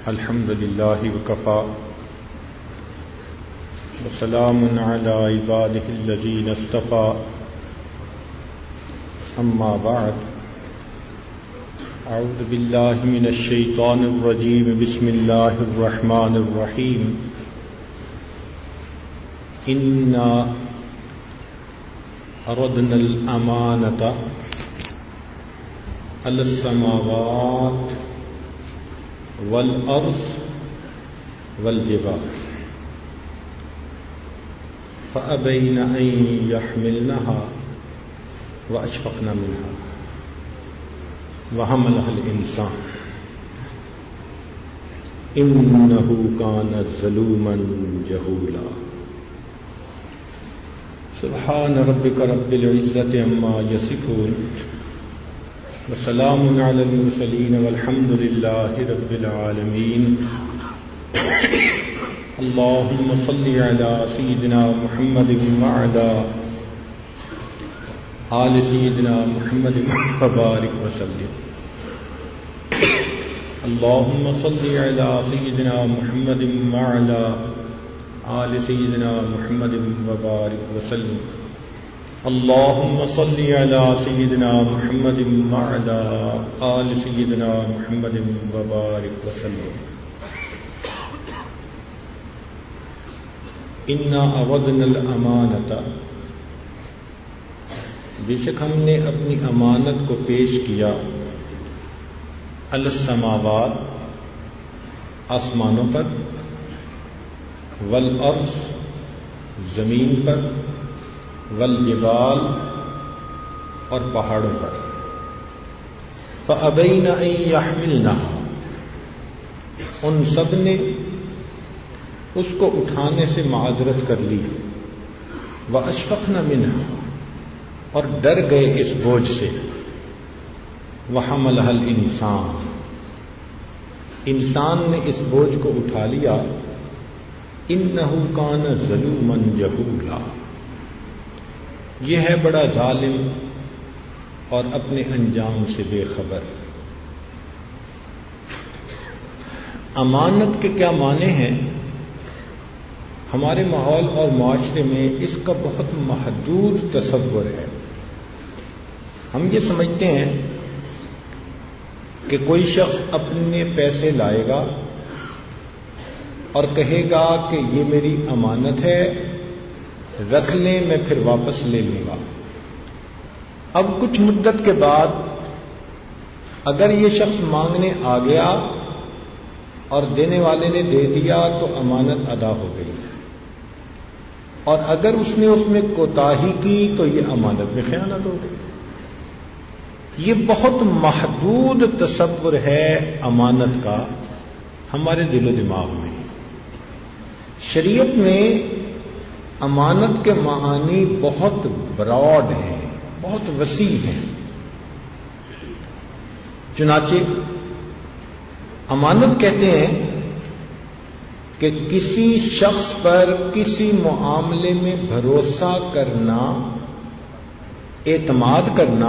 الحمد لله وكفى وسلام على عباده الذين اصطفى أما بعد أعوذ بالله من الشيطان الرجيم بسم الله الرحمن الرحيم إنا أردنا الأمانة على السماوات والأرض والجبال فأبين أن يحملنها وأشفقن منها وحملها الإنسان إنه كان ظلوما جهولا سبحان ربك رب العزة عما يصفون وسلام على المرسلين والحمد لله رب العالمين اللهم صل على سيدنا محمد وعلى آل سيدنا محمد وبارك وسلم اللهم صل على سيدنا محمد وعلى آل سيدنا محمد وبارك وسلم اللهم صل على سيدنا محمد وعلى آل سيدنا محمد وبارك وسلم إنا عرضنا الأمانة بے شک ہم نے اپنی امانت کو پیش کیا علی السماوات آسمانوں پر والارض زمین پر والجبال اور پہاڑوں پر فأبین ان یحملنها ان سب نے اس کو اٹھانے سے معذرت کر لی واشفقن منها اور ڈر گئے اس بوجھ سے وحملها الانسان انسان نے اس بوجھ کو اٹھا لیا انه کان ظلوما جہولا یہ ہے بڑا ظالم اور اپنے انجام سے بے خبر۔ امانت کے کیا معنی ہیں؟ ہمارے ماحول اور معاشرے میں اس کا بہت محدود تصور ہے۔ ہم یہ سمجھتے ہیں کہ کوئی شخص اپنے پیسے لائے گا اور کہے گا کہ یہ میری امانت ہے، رکھ لیں، میں پھر واپس لے لوں گا۔ اب کچھ مدت کے بعد اگر یہ شخص مانگنے آ گیا اور دینے والے نے دے دیا تو امانت ادا ہو گئی، اور اگر اس نے اس میں کوتاہی کی تو یہ امانت میں خیانت ہو گئی۔ یہ بہت محدود تصور ہے امانت کا ہمارے دل و دماغ میں۔ شریعت میں امانت کے معانی بہت براڈ ہیں، بہت وسیع ہیں۔ چنانچہ امانت کہتے ہیں کہ کسی شخص پر کسی معاملے میں بھروسہ کرنا، اعتماد کرنا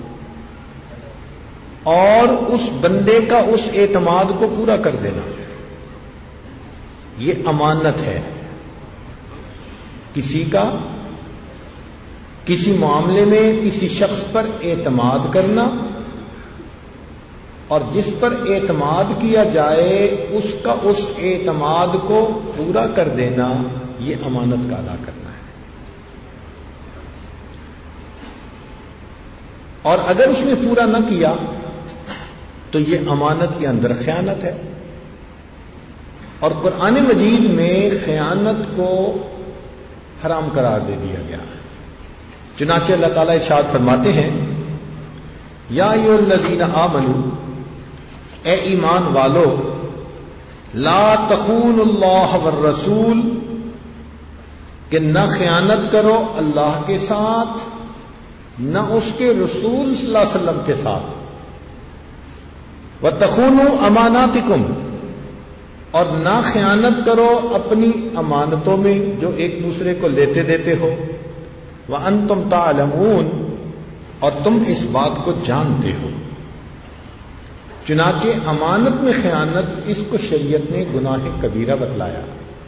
اور اس بندے کا اس اعتماد کو پورا کر دینا، یہ امانت ہے۔ کسی کا کسی معاملے میں کسی شخص پر اعتماد کرنا اور جس پر اعتماد کیا جائے اس کا اس اعتماد کو پورا کر دینا، یہ امانت کا ادا کرنا ہے۔ اور اگر اس نے پورا نہ کیا تو یہ امانت کے اندر خیانت ہے۔ اور قرآن مجید میں خیانت کو حرام قرار دے دیا گیا۔ چنانچہ اللہ تعالیٰ ارشاد فرماتے ہیں یا ایھا الذین آمنوا اے ایمان والو لا تخونوا اللہ والرسول کہ نہ خیانت کرو اللہ کے ساتھ نہ اس کے رسول صلی اللہ علیہ وسلم کے ساتھ، وتخونوا اماناتکم اور نہ خیانت کرو اپنی امانتوں میں جو ایک دوسرے کو لیتے دیتے ہو، وانتم تعلمون اور تم اس بات کو جانتے ہو۔ چنانچہ امانت میں خیانت، اس کو شریعت نے گناہ کبیرہ بتلایا۔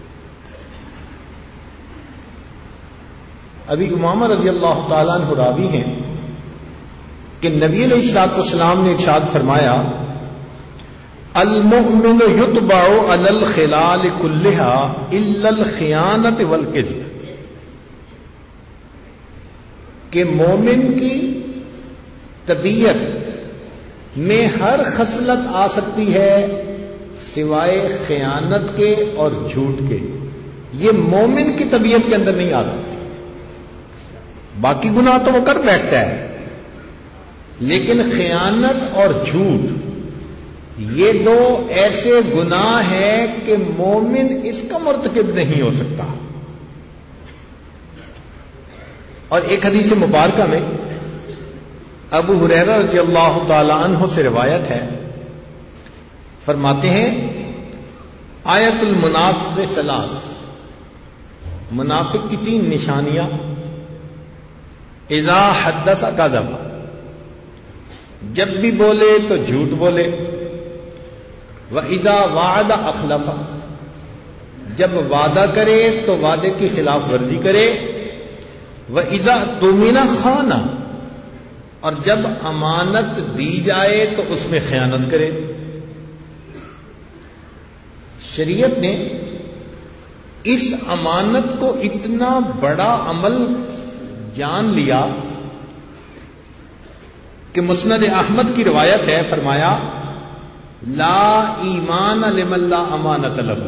ابھی امامہ رضی اللہ تعالیٰ عنہ راوی ہیں کہ نبی علیہ الصلوۃ والسلام نے ارشاد فرمایا، المؤمن یتبع علی الخلال کلها الا الخیانۃ والکذب، کہ مومن کی طبیعت میں ہر خصلت آ سکتی ہے سوائے خیانت کے اور جھوٹ کے۔ یہ مومن کی طبیعت کے اندر نہیں آ سکتی، باقی گناہ تو وہ کر بیٹھتا ہے، لیکن خیانت اور جھوٹ یہ دو ایسے گناہ ہیں کہ مومن اس کا مرتکب نہیں ہو سکتا۔ اور ایک حدیث مبارکہ میں ابو ہریرہ رضی اللہ تعالی عنہ سے روایت ہے، فرماتے ہیں آیت المنافق ثلاث، منافق کی 3 نشانیاں، اذا حدث کذب، جب بھی بولے تو جھوٹ بولے، وَإِذَا وَعَدَ أَخْلَفَ، جب وعدہ کرے تو وعدے کی خلاف ورزی کرے، وَإِذَا اؤْتُمِنَ خَانَ، اور جب امانت دی جائے تو اس میں خیانت کرے۔ شریعت نے اس امانت کو اتنا بڑا عمل جان لیا کہ مسند احمد کی روایت ہے، فرمایا لا ایمان لمن لا امانت لہ،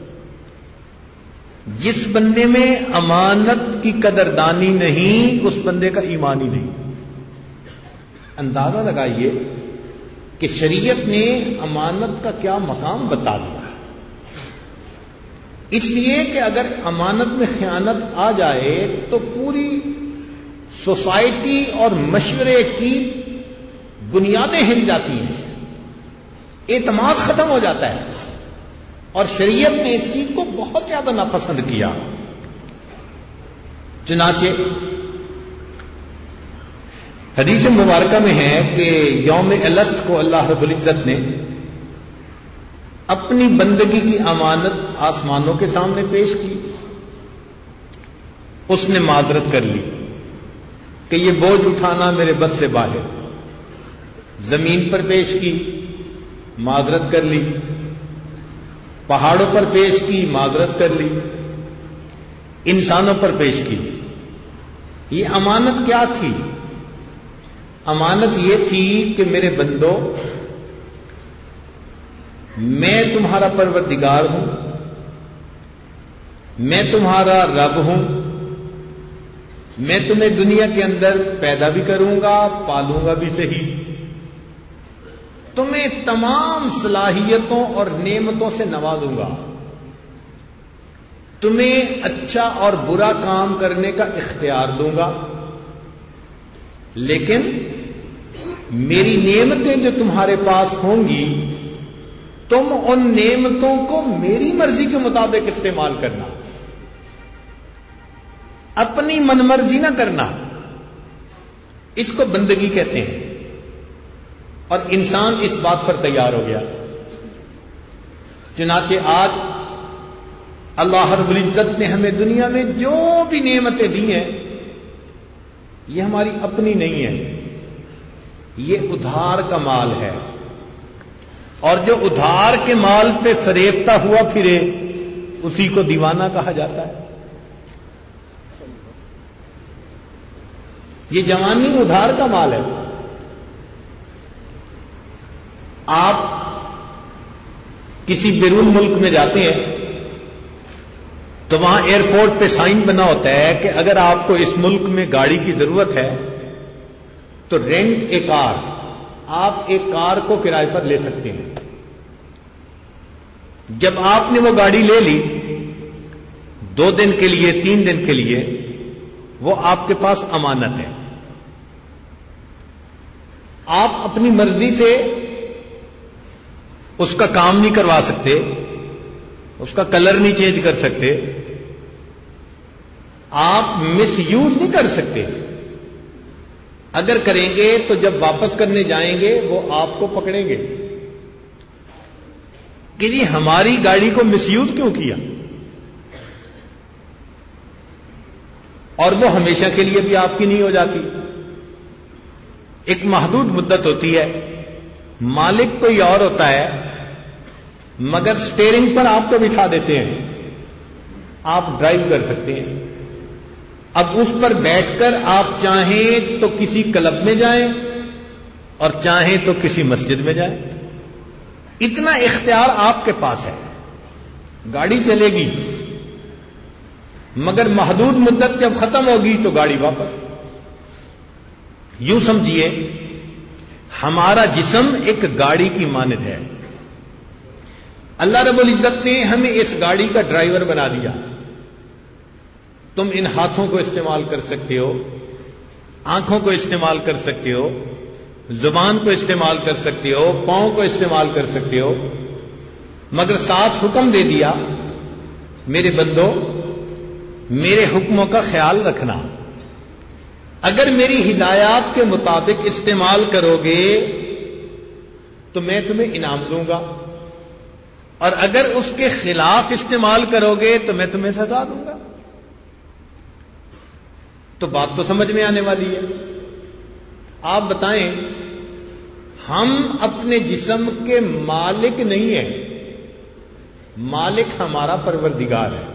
جس بندے میں امانت کی قدردانی نہیں اس بندے کا ایمان ہی نہیں۔ اندازہ لگائیے کہ شریعت نے امانت کا کیا مقام بتا دیا، اس لیے کہ اگر امانت میں خیانت آ جائے تو پوری سوسائٹی اور مشورے کی بنیادیں ہل جاتی ہیں، اعتماد ختم ہو جاتا ہے، اور شریعت نے اس چیز کو بہت زیادہ ناپسند کیا۔ چنانچہ حدیث مبارکہ میں ہے کہ یوم الست کو اللہ رب العزت نے اپنی بندگی کی امانت آسمانوں کے سامنے پیش کی، اس نے معذرت کر لی کہ یہ بوجھ اٹھانا میرے بس سے باہر، زمین پر پیش کی، معذرت کر لی، پہاڑوں پر پیش کی، معذرت کر لی، انسانوں پر پیش کی۔ یہ امانت کیا تھی؟ امانت یہ تھی کہ میرے بندو، میں تمہارا پروردگار ہوں، میں تمہارا رب ہوں، میں تمہیں دنیا کے اندر پیدا بھی کروں گا، پالوں گا بھی صحیح، تمہیں تمام صلاحیتوں اور نعمتوں سے نوازوں گا، تمہیں اچھا اور برا کام کرنے کا اختیار دوں گا، لیکن میری نعمتیں جو تمہارے پاس ہوں گی تم ان نعمتوں کو میری مرضی کے مطابق استعمال کرنا، اپنی من مرضی نہ کرنا، اس کو بندگی کہتے ہیں۔ اور انسان اس بات پر تیار ہو گیا، چنانچہ آج اللہ رب العزت نے ہمیں دنیا میں جو بھی نعمتیں دی ہیں یہ ہماری اپنی نہیں ہے، یہ ادھار کا مال ہے، اور جو ادھار کے مال پہ فریفتہ ہوا پھرے اسی کو دیوانہ کہا جاتا ہے۔ یہ جوانی ادھار کا مال ہے۔ آپ کسی بیرون ملک میں جاتے ہیں تو وہاں ایئرپورٹ پہ سائن بنا ہوتا ہے کہ اگر آپ کو اس ملک میں گاڑی کی ضرورت ہے تو رینٹ اے کار، آپ ایک کار کو کرائے پر لے سکتے ہیں۔ جب آپ نے وہ گاڑی لے لی 2 دن کے لیے 3 دن کے لیے، وہ آپ کے پاس امانت ہے، آپ اپنی مرضی سے اس کا کام نہیں کروا سکتے، اس کا کلر نہیں چینج کر سکتے، آپ مس یوز نہیں کر سکتے۔ اگر کریں گے تو جب واپس کرنے جائیں گے وہ آپ کو پکڑیں گے، کہ جی ہماری گاڑی کو مس یوز کیوں کیا، اور وہ ہمیشہ کے لیے بھی آپ کی نہیں ہو جاتی. ایک محدود مدت ہوتی ہے، مالک کوئی اور ہوتا ہے مگر سٹیئرنگ پر آپ کو بٹھا دیتے ہیں، آپ ڈرائیو کر سکتے ہیں. اب اس پر بیٹھ کر آپ چاہیں تو کسی کلب میں جائیں اور چاہیں تو کسی مسجد میں جائیں. اتنا اختیار آپ کے پاس ہے. گاڑی چلے گی مگر محدود مدت جب ختم ہوگی تو گاڑی واپس. یوں سمجھیے ہمارا جسم ایک گاڑی کی مانند ہے. اللہ رب العزت نے ہمیں اس گاڑی کا ڈرائیور بنا دیا. تم ان ہاتھوں کو استعمال کر سکتے ہو، آنکھوں کو استعمال کر سکتے ہو، زبان کو استعمال کر سکتے ہو، پاؤں کو استعمال کر سکتے ہو، مگر ساتھ حکم دے دیا میرے بندو میرے حکموں کا خیال رکھنا. اگر میری ہدایات کے مطابق استعمال کرو گے تو میں تمہیں انعام دوں گا، اور اگر اس کے خلاف استعمال کرو گے تو میں تمہیں سزا دوں گا. تو بات تو سمجھ میں آنے والی ہے. آپ بتائیں ہم اپنے جسم کے مالک نہیں ہیں، مالک ہمارا پروردگار ہے.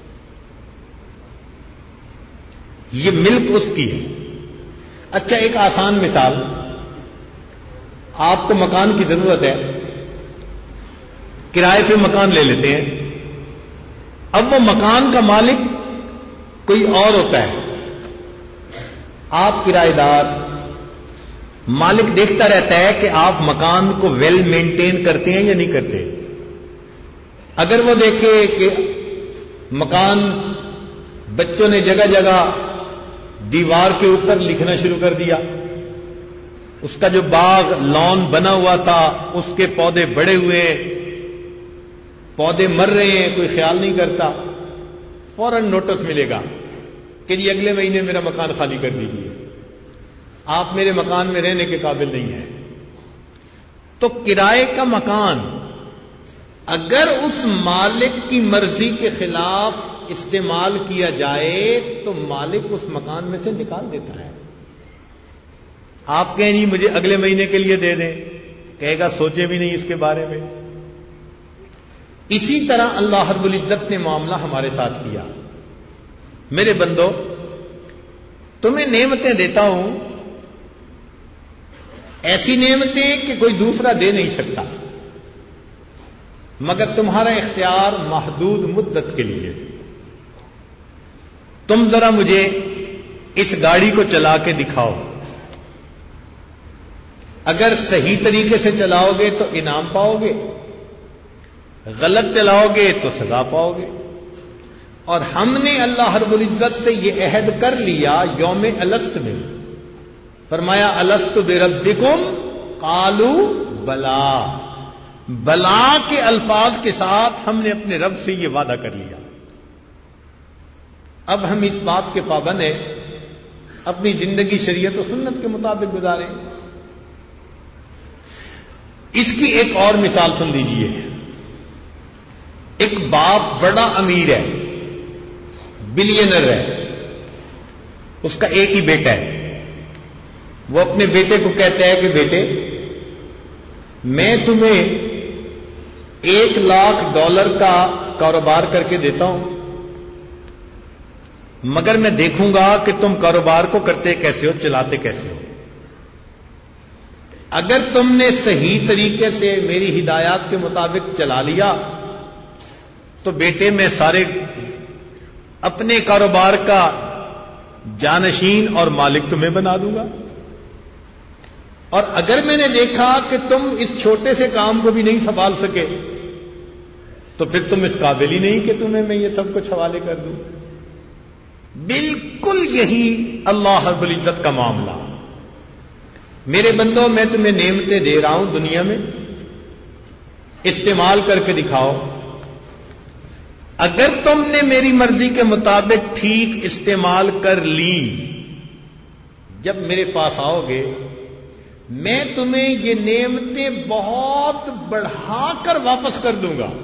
یہ ملک اس کی ہے. اچھا ایک آسان مثال، آپ کو مکان کی ضرورت ہے، کرائے پہ مکان لے لیتے ہیں. اب وہ مکان کا مالک کوئی اور ہوتا ہے، آپ کرایہ دار. مالک دیکھتا رہتا ہے کہ آپ مکان کو ویل مینٹین کرتے ہیں یا نہیں کرتے. اگر وہ دیکھے کہ مکان بچوں نے جگہ جگہ دیوار کے اوپر لکھنا شروع کر دیا، اس کا جو باغ لان بنا ہوا تھا اس کے پودے بڑے ہوئے، پودے مر رہے ہیں، کوئی خیال نہیں کرتا، فوراً نوٹس ملے گا کہ جی اگلے مہینے میرا مکان خالی کر دیجیے، آپ میرے مکان میں رہنے کے قابل نہیں ہیں. تو کرائے کا مکان اگر اس مالک کی مرضی کے خلاف استعمال کیا جائے تو مالک اس مکان میں سے نکال دیتا ہے. آپ کہیں جی مجھے اگلے مہینے کے لیے دے دیں، کہے گا سوچے بھی نہیں اس کے بارے میں. اسی طرح اللہ رب العزت نے معاملہ ہمارے ساتھ کیا. میرے بندو تمہیں نعمتیں دیتا ہوں، ایسی نعمتیں کہ کوئی دوسرا دے نہیں سکتا، مگر تمہارا اختیار محدود مدت کے لیے. تم ذرا مجھے اس گاڑی کو چلا کے دکھاؤ، اگر صحیح طریقے سے چلاؤ گے تو انعام پاؤ گے، غلط چلاؤ گے تو سزا پاؤ گے. اور ہم نے اللہ رب العزت سے یہ عہد کر لیا یوم الست میں، فرمایا الست بربکم قالوا بلا. بلا کے الفاظ کے ساتھ ہم نے اپنے رب سے یہ وعدہ کر لیا. اب ہم اس بات کے پابند ہیں، اپنی زندگی شریعت و سنت کے مطابق گزاریں. اس کی ایک اور مثال سن لیجیے. ایک باپ بڑا امیر ہے، بلینر ہے، اس کا ایک ہی بیٹا ہے. وہ اپنے بیٹے کو کہتا ہے کہ بیٹے میں تمہیں $1,00,000 کا کاروبار کر کے دیتا ہوں، مگر میں دیکھوں گا کہ تم کاروبار کو کرتے کیسے ہو، چلاتے کیسے ہو. اگر تم نے صحیح طریقے سے میری ہدایات کے مطابق چلا لیا تو بیٹے میں سارے اپنے کاروبار کا جانشین اور مالک تمہیں بنا دوں گا. اور اگر میں نے دیکھا کہ تم اس چھوٹے سے کام کو بھی نہیں سنبھال سکے تو پھر تم اس قابل ہی نہیں کہ تمہیں میں یہ سب کچھ حوالے کر دوں. بالکل یہی اللہ رب العزت کا معاملہ. میرے بندوں میں تمہیں نعمتیں دے رہا ہوں دنیا میں، استعمال کر کے دکھاؤ. اگر تم نے میری مرضی کے مطابق ٹھیک استعمال کر لی، جب میرے پاس آؤ گے میں تمہیں یہ نعمتیں بہت بڑھا کر واپس کر دوں گا،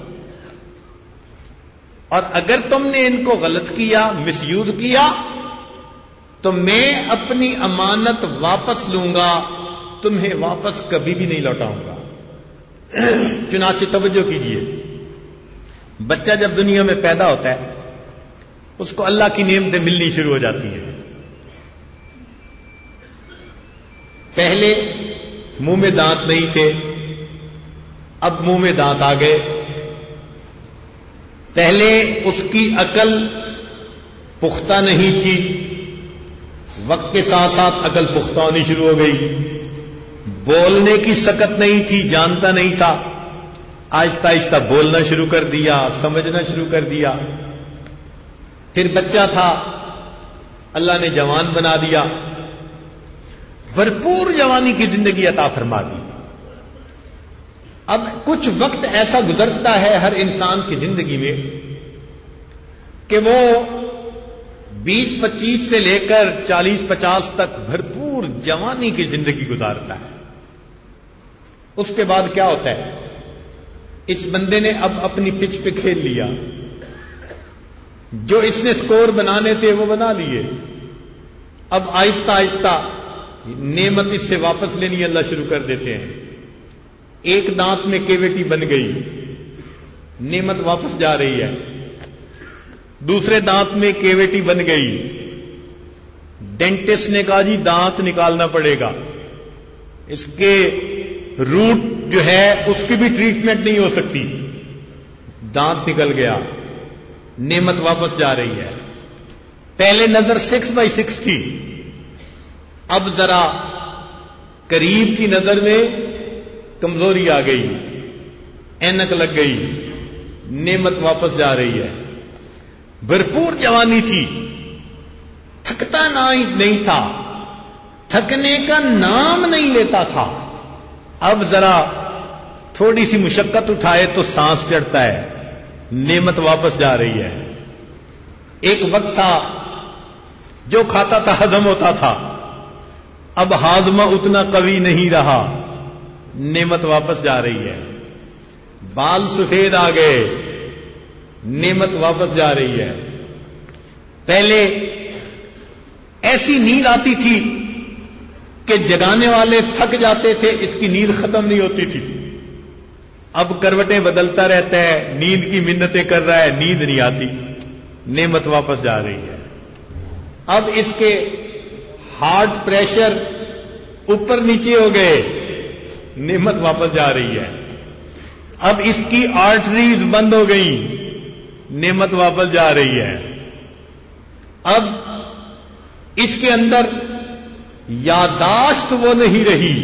اور اگر تم نے ان کو غلط کیا، مس یوز کیا، تو میں اپنی امانت واپس لوں گا، تمہیں واپس کبھی بھی نہیں لوٹاؤں گا۔ چنانچہ توجہ کیجیے، بچہ جب دنیا میں پیدا ہوتا ہے اس کو اللہ کی نعمتیں ملنی شروع ہو جاتی ہیں۔ پہلے منہ میں دانت نہیں تھے، اب منہ میں دانت آ گئے۔ پہلے اس کی عقل پختہ نہیں تھی، وقت کے ساتھ ساتھ عقل پختہ ہونی شروع ہو گئی۔ بولنے کی سکت نہیں تھی، جانتا نہیں تھا، آہستہ آہستہ بولنا شروع کر دیا، سمجھنا شروع کر دیا۔ پھر بچہ تھا، اللہ نے جوان بنا دیا، بھرپور جوانی کی زندگی عطا فرما دی۔ اب کچھ وقت ایسا گزرتا ہے ہر انسان کی زندگی میں کہ وہ 20-25 سے لے کر 40-50 تک بھرپور جوانی کی زندگی گزارتا ہے۔ اس کے بعد کیا ہوتا ہے؟ اس بندے نے اب اپنی پچ پہ کھیل لیا، جو اس نے سکور بنانے تھے وہ بنا لیے، اب آہستہ آہستہ نعمت اس سے واپس لینی اللہ شروع کر دیتے ہیں۔ ایک دانت میں کیویٹی بن گئی، نعمت واپس جا رہی ہے۔ دوسرے دانت میں کیویٹی بن گئی، ڈینٹسٹ نے کہا جی دانت نکالنا پڑے گا، اس کے روٹ جو ہے اس کی بھی ٹریٹمنٹ نہیں ہو سکتی، دانت نکل گیا، نعمت واپس جا رہی ہے۔ پہلے نظر 6/6 تھی، اب ذرا قریب کی نظر میں کمزوری آ گئی، اینک لگ گئی، نعمت واپس جا رہی ہے۔ بھرپور جوانی تھی، تھکتا نہیں تھا، تھکنے کا نام نہیں لیتا تھا، اب ذرا تھوڑی سی مشقت اٹھائے تو سانس چڑھتا ہے، نعمت واپس جا رہی ہے۔ ایک وقت تھا جو کھاتا تھا ہضم ہوتا تھا، اب ہاضمہ اتنا قوی نہیں رہا، نعمت واپس جا رہی ہے۔ بال سفید آ گئے، نعمت واپس جا رہی ہے۔ پہلے ایسی نیند آتی تھی کہ جگانے والے تھک جاتے تھے، اس کی نیند ختم نہیں ہوتی تھی، اب کروٹیں بدلتا رہتا ہے، نیند کی منتیں کر رہا ہے، نیند نہیں آتی، نعمت واپس جا رہی ہے۔ اب اس کے ہارٹ پریشر اوپر نیچے ہو گئے، نعمت واپس جا رہی ہے۔ اب اس کی آرٹریز بند ہو گئی، نعمت واپس جا رہی ہے۔ اب اس کے اندر یاداشت وہ نہیں رہی،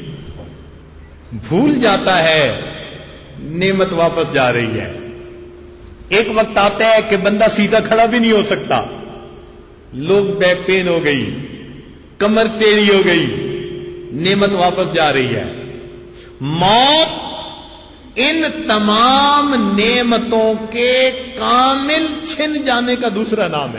بھول جاتا ہے، نعمت واپس جا رہی ہے۔ ایک وقت آتا ہے کہ بندہ سیدھا کھڑا بھی نہیں ہو سکتا، لوگ بیک پین ہو گئی، کمر ٹیڑھی ہو گئی، نعمت واپس جا رہی ہے۔ موت ان تمام نعمتوں کے کامل چھن جانے کا دوسرا نام ہے۔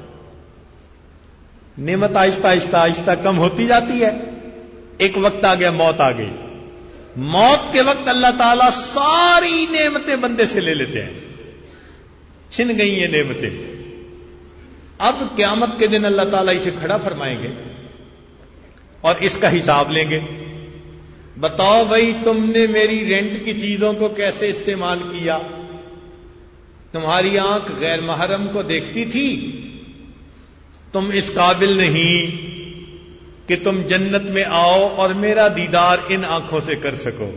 نعمت آہستہ آہستہ آہستہ کم ہوتی جاتی ہے، ایک وقت آ گیا موت آ گئی۔ موت کے وقت اللہ تعالیٰ ساری نعمتیں بندے سے لے لیتے ہیں، چھن گئی یہ نعمتیں۔ اب قیامت کے دن اللہ تعالیٰ اسے کھڑا فرمائیں گے اور اس کا حساب لیں گے۔ بتاؤ بھائی تم نے میری رینٹ کی چیزوں کو کیسے استعمال کیا؟ تمہاری آنکھ غیر محرم کو دیکھتی تھی، تم اس قابل نہیں کہ تم جنت میں آؤ اور میرا دیدار ان آنکھوں سے کر سکو۔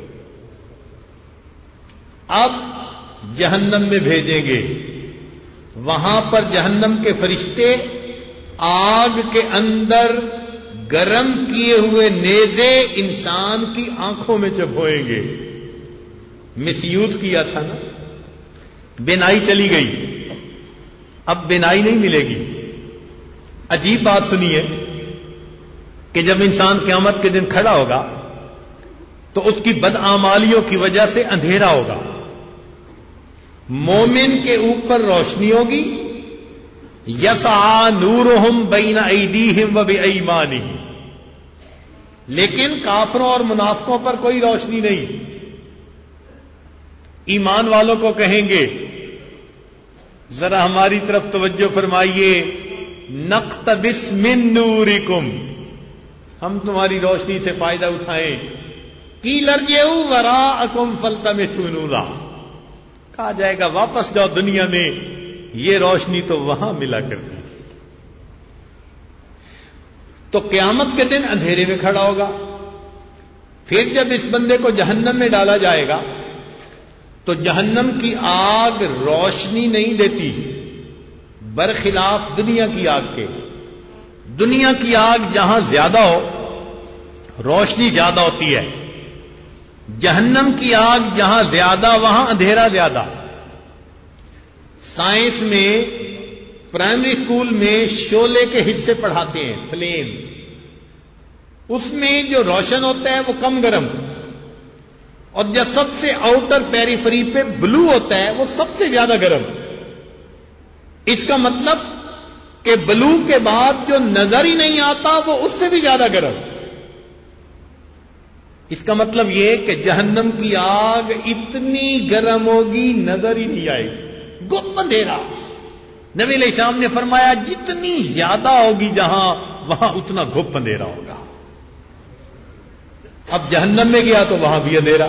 اب جہنم میں بھیجیں گے، وہاں پر جہنم کے فرشتے آگ کے اندر گرم کیے ہوئے نیزے انسان کی آنکھوں میں چبھوئیں گے۔ مس یوز کیا تھا نا، بینائی چلی گئی، اب بینائی نہیں ملے گی۔ عجیب بات سنیے کہ جب انسان قیامت کے دن کھڑا ہوگا تو اس کی بدعمالیوں کی وجہ سے اندھیرا ہوگا، مومن کے اوپر روشنی ہوگی، یسعی نورہم بین ایدیہم و بایمانہم، لیکن کافروں اور منافقوں پر کوئی روشنی نہیں. ایمان والوں کو کہیں گے ذرا ہماری طرف توجہ فرمائیے، نقتبس من نورکم، ہم تمہاری روشنی سے فائدہ اٹھائیں. قیل ارجعوا وراءکم فالتمسوا نورا، کہا جائے گا واپس جاؤ دنیا میں، یہ روشنی تو وہاں ملا کرتی. تو قیامت کے دن اندھیرے میں کھڑا ہوگا. پھر جب اس بندے کو جہنم میں ڈالا جائے گا تو جہنم کی آگ روشنی نہیں دیتی، برخلاف دنیا کی آگ کے. دنیا کی آگ جہاں زیادہ ہو روشنی زیادہ ہوتی ہے، جہنم کی آگ جہاں زیادہ وہاں اندھیرا زیادہ. سائنس میں پرائمری اسکول میں شعلے کے حصے پڑھاتے ہیں، فلیم. اس میں جو روشن ہوتا ہے وہ کم گرم، اور جو سب سے آؤٹر پیریفری پہ بلو ہوتا ہے وہ سب سے زیادہ گرم. اس کا مطلب کہ بلو کے بعد جو نظر ہی نہیں آتا وہ اس سے بھی زیادہ گرم. اس کا مطلب یہ کہ جہنم کی آگ اتنی گرم ہوگی نظر ہی نہیں آئے گی، گپ اندھیرا. نبی علیہ السلام نے فرمایا جتنی زیادہ ہوگی جہاں وہاں اتنا گپ اندھیرا ہوگا. اب جہنم میں گیا تو وہاں بھی اندھیرا.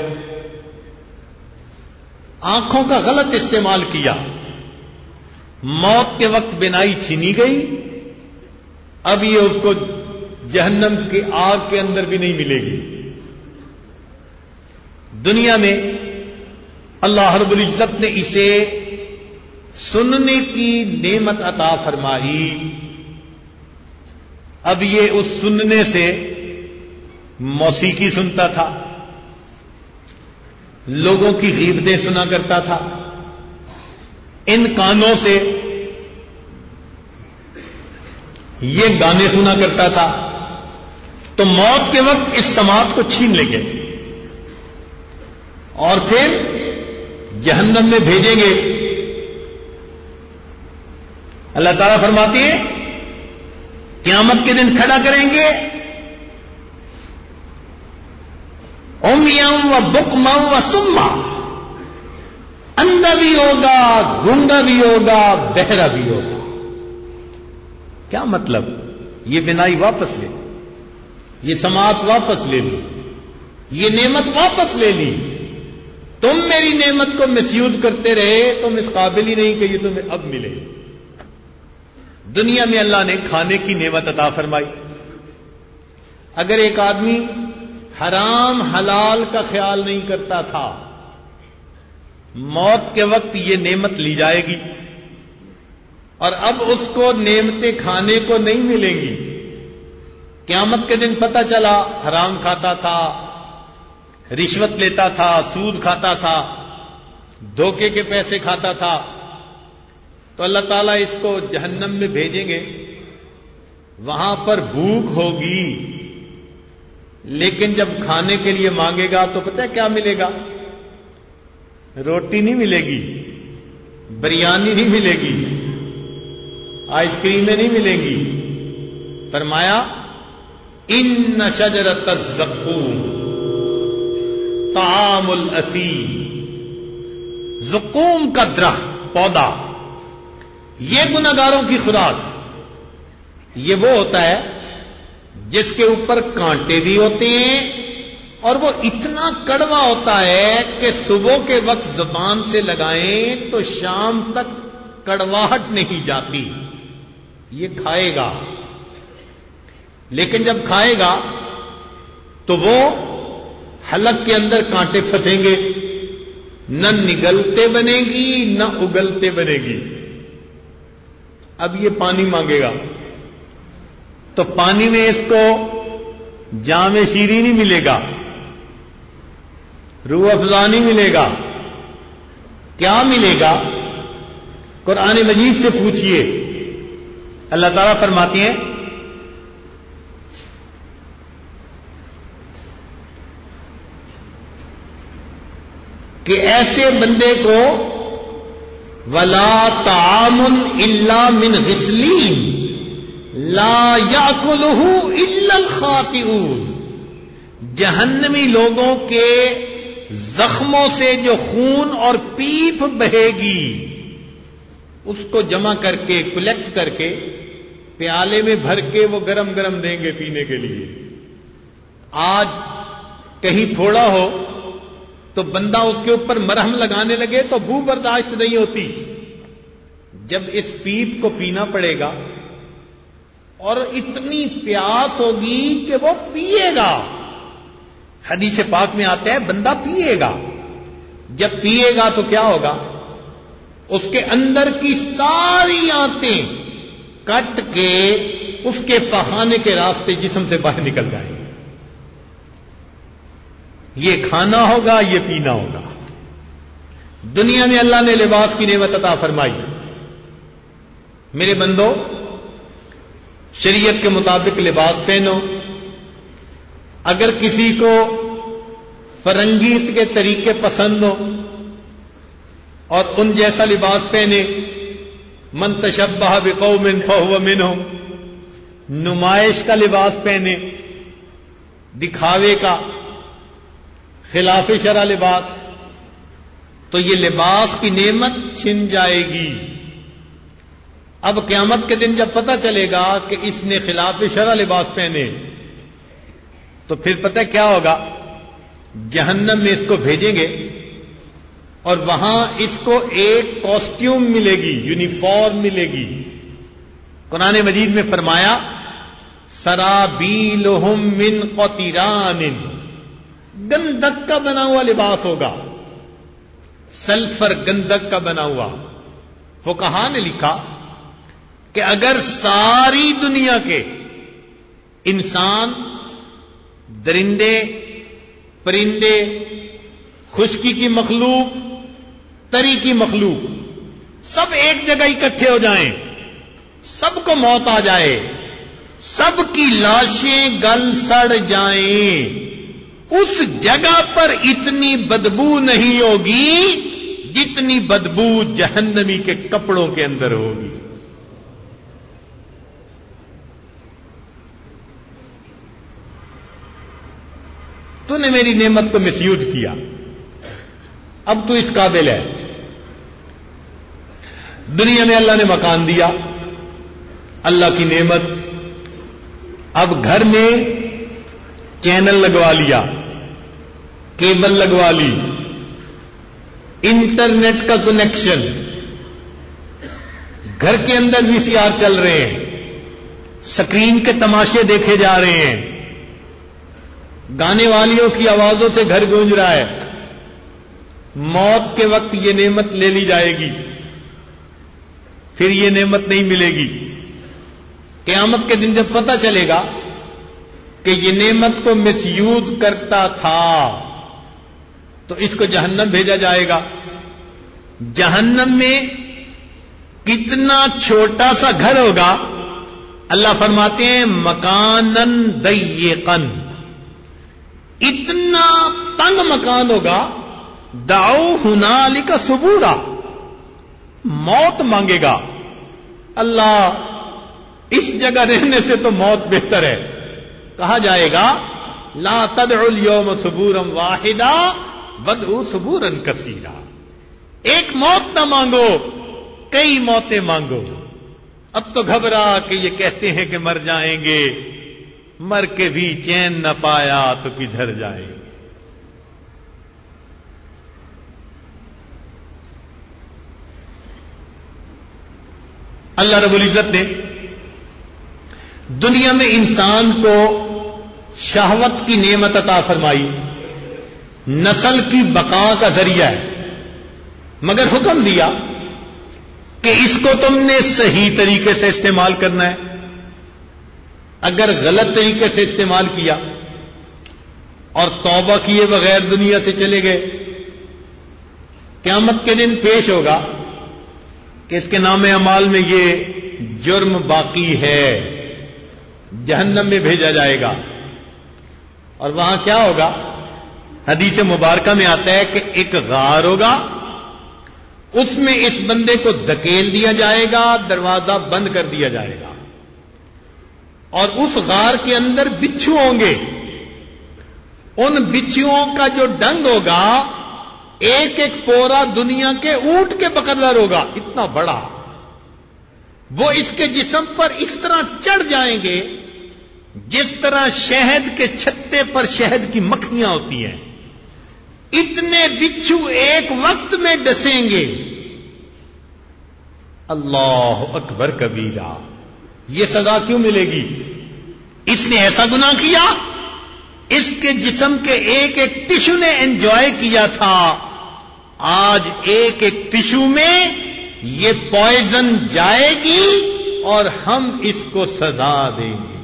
آنکھوں کا غلط استعمال کیا، موت کے وقت بینائی چھینی گئی، اب یہ اس کو جہنم کی آگ کے اندر بھی نہیں ملے گی. دنیا میں اللہ رب العزت نے اسے سننے کی نعمت عطا فرمائی. اب یہ اس سننے سے موسیقی سنتا تھا، لوگوں کی غیبتیں سنا کرتا تھا، ان کانوں سے یہ گانے سنا کرتا تھا. تو موت کے وقت اس سماعت کو چھین لیں گے اور پھر جہنم میں بھیجیں گے. اللہ تعالیٰ فرماتے ہیں قیامت کے دن کھڑا کریں گے عمیاں و بکما و سما، اندھا بھی ہوگا، گونگا بھی ہوگا، بہرا بھی ہوگا. کیا مطلب؟ یہ بینائی واپس لے، یہ سماعت واپس لے لی، یہ نعمت واپس لے لی. تم میری نعمت کو مس یوز کرتے رہے، تم اس قابل ہی نہیں کہ یہ تمہیں اب ملے. دنیا میں اللہ نے کھانے کی نعمت عطا فرمائی. اگر ایک آدمی حرام حلال کا خیال نہیں کرتا تھا، موت کے وقت یہ نعمت لی جائے گی اور اب اس کو نعمتیں کھانے کو نہیں ملیں گی. قیامت کے دن پتہ چلا حرام کھاتا تھا، رشوت لیتا تھا، سود کھاتا تھا، دھوکے کے پیسے کھاتا تھا، تو اللہ تعالیٰ اس کو جہنم میں بھیجیں گے. وہاں پر بھوک ہوگی، لیکن جب کھانے کے لیے مانگے گا تو پتہ ہے کیا ملے گا؟ روٹی نہیں ملے گی، بریانی نہیں ملے گی، آئس کریمیں نہیں ملیں گی. فرمایا ان شجرۃ الزقوم طعام الاثیم، زقوم کا درخت پودا، یہ گناہگاروں کی خوراک. یہ وہ ہوتا ہے جس کے اوپر کانٹے بھی ہوتے ہیں اور وہ اتنا کڑوا ہوتا ہے کہ صبح کے وقت زبان سے لگائیں تو شام تک کڑواہٹ نہیں جاتی. یہ کھائے گا، لیکن جب کھائے گا تو وہ حلق کے اندر کانٹے پھنسیں گے، نہ نگلتے بنے گی نہ اگلتے بنے گی. اب یہ پانی مانگے گا تو پانی میں اس کو جام شیریں نہیں ملے گا، روح افزا نہیں ملے گا. کیا ملے گا؟ قرآن مجید سے پوچھئے. اللہ تعالیٰ فرماتے ہیں کہ ایسے بندے کو وَلَا طَعَامٌ إِلَّا مِنْ غِسْلِينٍ لَا يَأْكُلُهُ إِلَّا الْخَاطِئُونَ. جہنمی لوگوں کے زخموں سے جو خون اور پیپ بہے گی اس کو جمع کر کے کلیکٹ کر کے پیالے میں بھر کے وہ گرم گرم دیں گے پینے کے لیے. آج کہیں پھوڑا ہو تو بندہ اس کے اوپر مرہم لگانے لگے تو بو برداشت نہیں ہوتی. جب اس پیپ کو پینا پڑے گا اور اتنی پیاس ہوگی کہ وہ پیے گا. حدیث پاک میں آتا ہے بندہ پیے گا. جب پیے گا تو کیا ہوگا؟ اس کے اندر کی ساری آنتیں کٹ کے اس کے پخانے کے راستے جسم سے باہر نکل جائیں گے. یہ کھانا ہوگا، یہ پینا ہوگا. دنیا میں اللہ نے لباس کی نعمت عطا فرمائی. میرے بندو، شریعت کے مطابق لباس پہنو. اگر کسی کو فرنگیت کے طریقے پسند ہو اور ان جیسا لباس پہنے، من تشبہ بقوم فہو منہم، نمائش کا لباس پہنے، دکھاوے کا، خلاف شرع لباس، تو یہ لباس کی نعمت چھن جائے گی. اب قیامت کے دن جب پتہ چلے گا کہ اس نے خلاف شرع لباس پہنے تو پھر پتہ کیا ہوگا؟ جہنم میں اس کو بھیجیں گے اور وہاں اس کو ایک کاسٹیوم ملے گی، یونیفارم ملے گی. قرآن مجید میں فرمایا سرابیلہم من قطران، گندک کا بنا ہوا لباس ہوگا، سلفر گندک کا بنا ہوا. فقہا نے لکھا کہ اگر ساری دنیا کے انسان، درندے، پرندے، خشکی کی مخلوق، تری کی مخلوق سب ایک جگہ اکٹھے ہو جائیں، سب کو موت آ جائے، سب کی لاشیں گل سڑ جائیں، اس جگہ پر اتنی بدبو نہیں ہوگی جتنی بدبو جہنمی کے کپڑوں کے اندر ہوگی. تو نے میری نعمت کو مس یوز کیا، اب تو اس قابل ہے. دنیا میں اللہ نے مکان دیا، اللہ کی نعمت. اب گھر میں چینل لگوا لیا، کیبل لگوا لی، انٹرنیٹ کا کنیکشن، گھر کے اندر وی سی آر چل رہے ہیں، سکرین کے تماشے دیکھے جا رہے ہیں، گانے والیوں کی آوازوں سے گھر گونج رہا ہے. موت کے وقت یہ نعمت لے لی جائے گی، پھر یہ نعمت نہیں ملے گی. قیامت کے دن جب پتہ چلے گا کہ یہ نعمت کو مس یوز کرتا تھا تو اس کو جہنم بھیجا جائے گا. جہنم میں کتنا چھوٹا سا گھر ہوگا؟ اللہ فرماتے ہیں مکانن ضیقن، اتنا تنگ مکان ہوگا. دعو ہنالک ثبورا، موت مانگے گا، اللہ اس جگہ رہنے سے تو موت بہتر ہے. کہا جائے گا لا تدعوا اليوم ثبورا واحدا وادعوا ثبورا کثیرا، ایک موت نہ مانگو، کئی موتیں مانگو. اب تو گھبرا کہ یہ کہتے ہیں کہ مر جائیں گے، مر کے بھی چین نہ پایا تو کدھر جائیں گے. اللہ رب العزت نے دنیا میں انسان کو شہوت کی نعمت عطا فرمائی، نسل کی بقا کا ذریعہ ہے، مگر حکم دیا کہ اس کو تم نے صحیح طریقے سے استعمال کرنا ہے. اگر غلط طریقے سے استعمال کیا اور توبہ کیے بغیر دنیا سے چلے گئے، قیامت کے دن پیش ہوگا کہ اس کے نام اعمال میں یہ جرم باقی ہے، جہنم میں بھیجا جائے گا. اور وہاں کیا ہوگا؟ حدیث مبارکہ میں آتا ہے کہ ایک غار ہوگا، اس میں اس بندے کو دھکیل دیا جائے گا، دروازہ بند کر دیا جائے گا، اور اس غار کے اندر بچھو ہوں گے. ان بچھوؤں کا جو ڈنگ ہوگا ایک ایک پورا دنیا کے اونٹ کے بقدر ہوگا، اتنا بڑا. وہ اس کے جسم پر اس طرح چڑھ جائیں گے جس طرح شہد کے چھتے پر شہد کی مکھیاں ہوتی ہیں. اتنے بچھو ایک وقت میں ڈسیں گے. اللہ اکبر کبیرہ. یہ سزا کیوں ملے گی؟ اس نے ایسا گناہ کیا، اس کے جسم کے ایک ایک ٹشو نے انجوائے کیا تھا، آج ایک ایک ٹشو میں یہ پوائزن جائے گی اور ہم اس کو سزا دیں گے.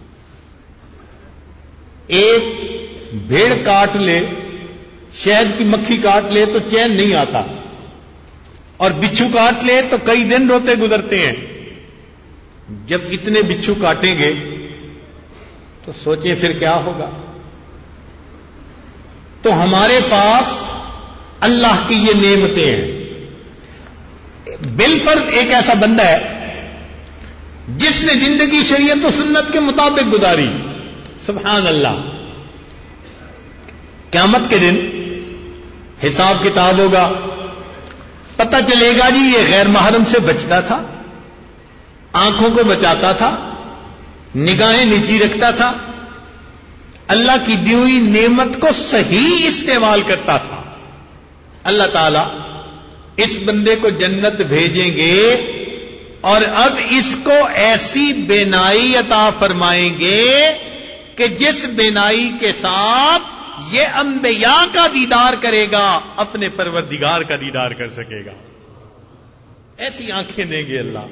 ایک بھیڑ کاٹ لے، شہد کی مکھی کاٹ لے تو چین نہیں آتا، اور بچھو کاٹ لے تو کئی دن روتے گزرتے ہیں. جب اتنے بچھو کاٹیں گے تو سوچیں پھر کیا ہوگا. تو ہمارے پاس اللہ کی یہ نعمتیں ہیں. بالفرض ایک ایسا بندہ ہے جس نے زندگی شریعت و سنت کے مطابق گزاری، سبحان اللہ. قیامت کے دن حساب کتاب ہوگا، پتہ چلے گا جی یہ غیر محرم سے بچتا تھا، آنکھوں کو بچاتا تھا، نگاہیں نیچی رکھتا تھا، اللہ کی دی ہوئی نعمت کو صحیح استعمال کرتا تھا. اللہ تعالی اس بندے کو جنت بھیجیں گے اور اب اس کو ایسی بینائی عطا فرمائیں گے کہ جس بینائی کے ساتھ یہ انبیاء کا دیدار کرے گا، اپنے پروردگار کا دیدار کر سکے گا. ایسی آنکھیں دیں گے اللہ.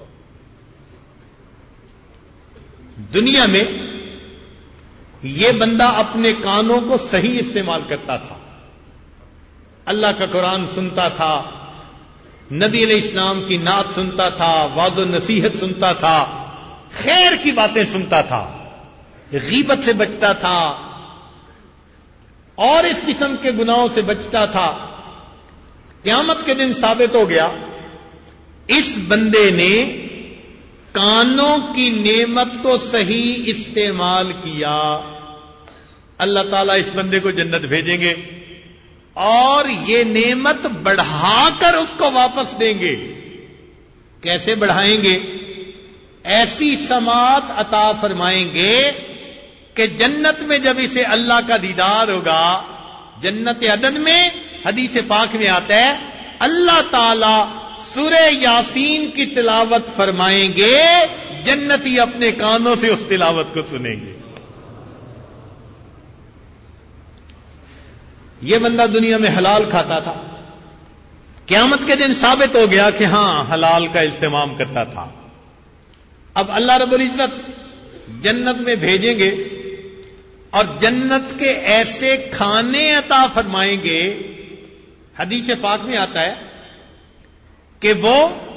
دنیا میں یہ بندہ اپنے کانوں کو صحیح استعمال کرتا تھا، اللہ کا قرآن سنتا تھا، نبی علیہ السلام کی نعت سنتا تھا، وعظ و نصیحت سنتا تھا، خیر کی باتیں سنتا تھا، غیبت سے بچتا تھا اور اس قسم کے گناہوں سے بچتا تھا. قیامت کے دن ثابت ہو گیا اس بندے نے کانوں کی نعمت کو صحیح استعمال کیا. اللہ تعالیٰ اس بندے کو جنت بھیجیں گے اور یہ نعمت بڑھا کر اس کو واپس دیں گے. کیسے بڑھائیں گے؟ ایسی سماعت عطا فرمائیں گے کہ جنت میں جب اسے اللہ کا دیدار ہوگا، جنت عدن میں حدیث پاک میں آتا ہے اللہ تعالی سورہ یاسین کی تلاوت فرمائیں گے، جنتی اپنے کانوں سے اس تلاوت کو سنیں گے. یہ بندہ دنیا میں حلال کھاتا تھا، قیامت کے دن ثابت ہو گیا کہ ہاں حلال کا اہتمام کرتا تھا. اب اللہ رب العزت جنت میں بھیجیں گے اور جنت کے ایسے کھانے عطا فرمائیں گے، حدیث پاک میں آتا ہے کہ وہ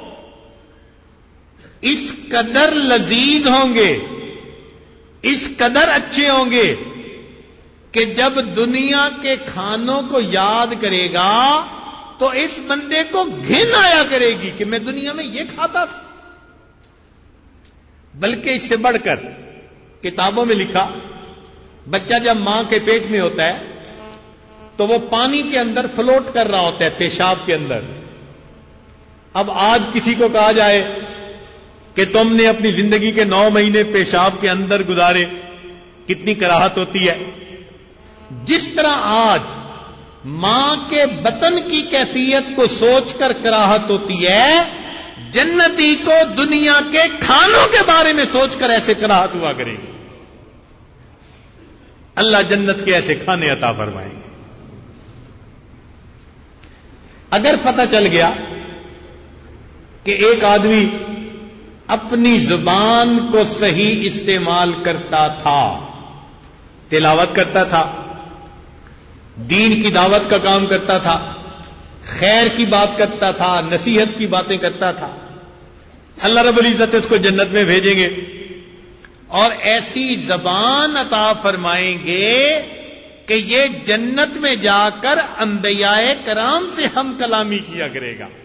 اس قدر لذیذ ہوں گے، اس قدر اچھے ہوں گے کہ جب دنیا کے کھانوں کو یاد کرے گا تو اس بندے کو گھن آیا کرے گی کہ میں دنیا میں یہ کھاتا تھا. بلکہ اس سے بڑھ کر کتابوں میں لکھا، بچہ جب ماں کے پیٹ میں ہوتا ہے تو وہ پانی کے اندر فلوٹ کر رہا ہوتا ہے، پیشاب کے اندر. اب آج کسی کو کہا جائے کہ تم نے اپنی زندگی کے 9 مہینے پیشاب کے اندر گزارے، کتنی کراہت ہوتی ہے. جس طرح آج ماں کے بطن کی کیفیت کو سوچ کر کراہت ہوتی ہے، جنتی کو دنیا کے کھانوں کے بارے میں سوچ کر ایسے کراہت ہوا کرے گی. اللہ جنت کے ایسے کھانے عطا فرمائیں گے. اگر پتہ چل گیا کہ ایک آدمی اپنی زبان کو صحیح استعمال کرتا تھا، تلاوت کرتا تھا، دین کی دعوت کا کام کرتا تھا، خیر کی بات کرتا تھا، نصیحت کی باتیں کرتا تھا، اللہ رب العزت اس کو جنت میں بھیجیں گے اور ایسی زبان عطا فرمائیں گے کہ یہ جنت میں جا کر انبیاء کرام سے ہم کلامی کیا کرے گا.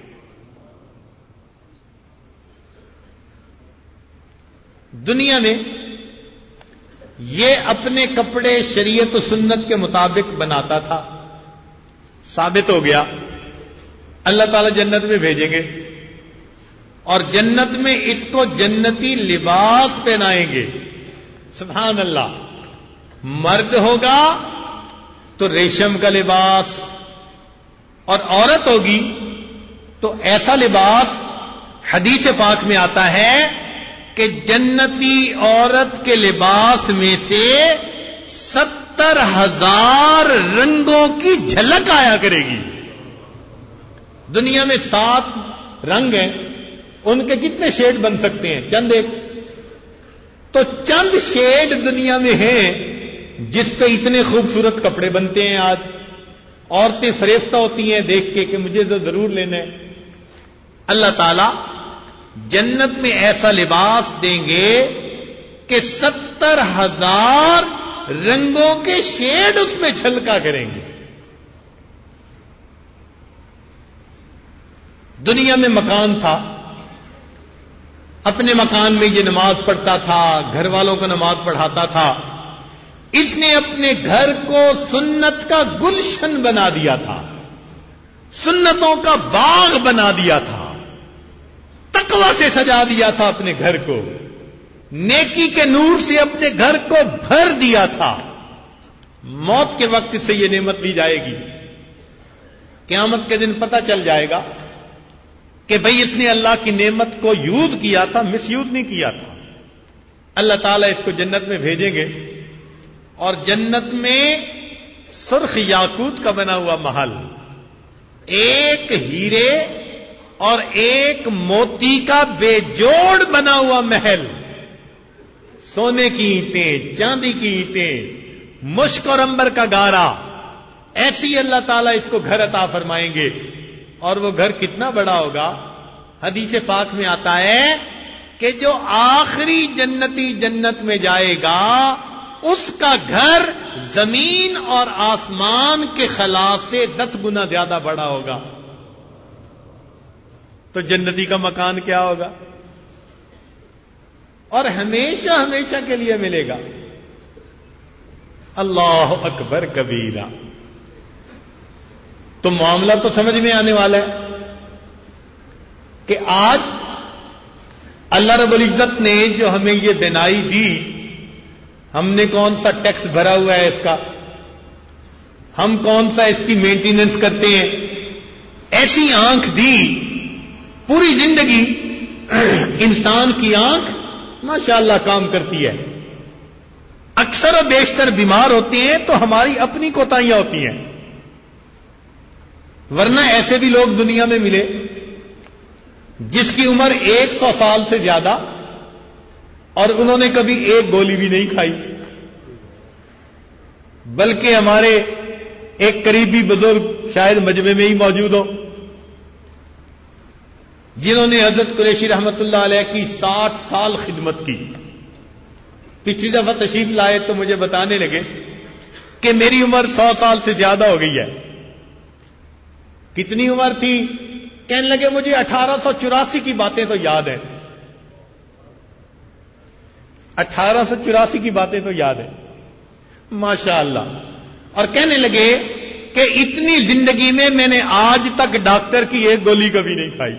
دنیا میں یہ اپنے کپڑے شریعت و سنت کے مطابق بناتا تھا، ثابت ہو گیا، اللہ تعالی جنت میں بھیجیں گے اور جنت میں اس کو جنتی لباس پہنائیں گے. سبحان اللہ. مرد ہوگا تو ریشم کا لباس اور عورت ہوگی تو ایسا لباس. حدیث پاک میں آتا ہے کہ جنتی عورت کے لباس میں سے 70,000 رنگوں کی جھلک آیا کرے گی. دنیا میں 7 رنگ ہیں، ان کے کتنے شیڈ بن سکتے ہیں؟ چند ایک. تو چند شیڈ دنیا میں ہیں جس پہ اتنے خوبصورت کپڑے بنتے ہیں. آج عورتیں فریفتہ ہوتی ہیں دیکھ کے کہ مجھے تو ضرور لینا ہے. اللہ تعالی جنت میں ایسا لباس دیں گے کہ 70,000 رنگوں کے شیڈ اس میں چھلکا کریں گے. دنیا میں مکان تھا، اپنے مکان میں یہ نماز پڑھتا تھا، گھر والوں کو نماز پڑھاتا تھا. اس نے اپنے گھر کو سنت کا گلشن بنا دیا تھا، سنتوں کا باغ بنا دیا تھا، تقوی سے سجا دیا تھا اپنے گھر کو، نیکی کے نور سے اپنے گھر کو بھر دیا تھا. موت کے وقت سے یہ نعمت لی جائے گی. قیامت کے دن پتہ چل جائے گا کہ بھئی اس نے اللہ کی نعمت کو یوز کیا تھا، مس یوز نہیں کیا تھا. اللہ تعالیٰ اس کو جنت میں بھیجیں گے اور جنت میں سرخ یاقوت کا بنا ہوا محل، ایک ہیرے اور ایک موتی کا بے جوڑ بنا ہوا محل، سونے کی اینٹیں، چاندی کی اینٹیں، مشک اور عنبر کا گارا، ایسی اللہ تعالیٰ اس کو گھر عطا فرمائیں گے. اور وہ گھر کتنا بڑا ہوگا؟ حدیث پاک میں آتا ہے کہ جو آخری جنتی جنت میں جائے گا اس کا گھر زمین اور آسمان کے خلا سے 10 گنا زیادہ بڑا ہوگا. تو جنتی کا مکان کیا ہوگا؟ اور ہمیشہ ہمیشہ کے لیے ملے گا. اللہ اکبر کبیرہ. تو معاملہ تو سمجھ میں آنے والا ہے کہ آج اللہ رب العزت نے جو ہمیں یہ بینائی دی، ہم نے کون سا ٹیکس بھرا ہوا ہے اس کا، ہم کون سا اس کی مینٹیننس کرتے ہیں، ایسی آنکھ دی. پوری زندگی انسان کی آنکھ ماشاءاللہ کام کرتی ہے. اکثر و بیشتر بیمار ہوتے ہیں تو ہماری اپنی کوتاہیاں ہوتی ہیں، ورنہ ایسے بھی لوگ دنیا میں ملے جس کی عمر 100 سال سے زیادہ اور انہوں نے کبھی ایک گولی بھی نہیں کھائی. بلکہ ہمارے ایک قریبی بزرگ شاید مجمع میں ہی موجود ہو جنہوں نے حضرت قریشی رحمت اللہ علیہ کی 60 سال خدمت کی. پچھلی دفعہ تشریف لائے تو مجھے بتانے لگے کہ میری عمر 100 سال سے زیادہ ہو گئی ہے. کتنی عمر تھی؟ کہنے لگے مجھے 1884 کی باتیں تو یاد ہیں. 1884 کی باتیں تو یاد ہیں ماشاء اللہ. اور کہنے لگے کہ اتنی زندگی میں نے آج تک ڈاکٹر کی ایک گولی کبھی نہیں کھائی.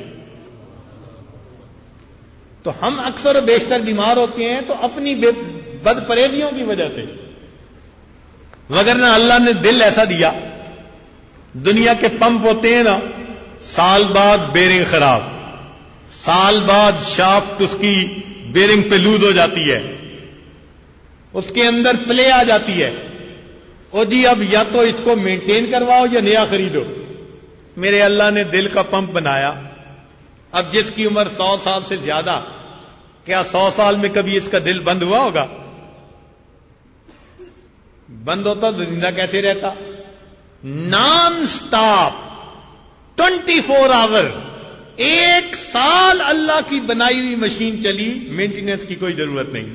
تو ہم اکثر و بیشتر بیمار ہوتے ہیں تو اپنی بد پرہیزیوں کی وجہ سے، وگرنہ اللہ نے دل ایسا دیا. دنیا کے پمپ ہوتے ہیں نا، سال بعد بیرنگ خراب، سال بعد شافٹ اس کی بیرنگ پہ لوز ہو جاتی ہے، اس کے اندر پلے آ جاتی ہے. او جی اب یا تو اس کو مینٹین کرواؤ یا نیا خریدو. میرے اللہ نے دل کا پمپ بنایا. اب جس کی عمر 100 سال سے زیادہ، کیا 100 سال میں کبھی اس کا دل بند ہوا ہوگا؟ بند ہوتا تو زندہ کیسے رہتا؟ نان سٹاپ 24 آور 1 سال اللہ کی بنائی ہوئی مشین چلی، مینٹیننس کی کوئی ضرورت نہیں.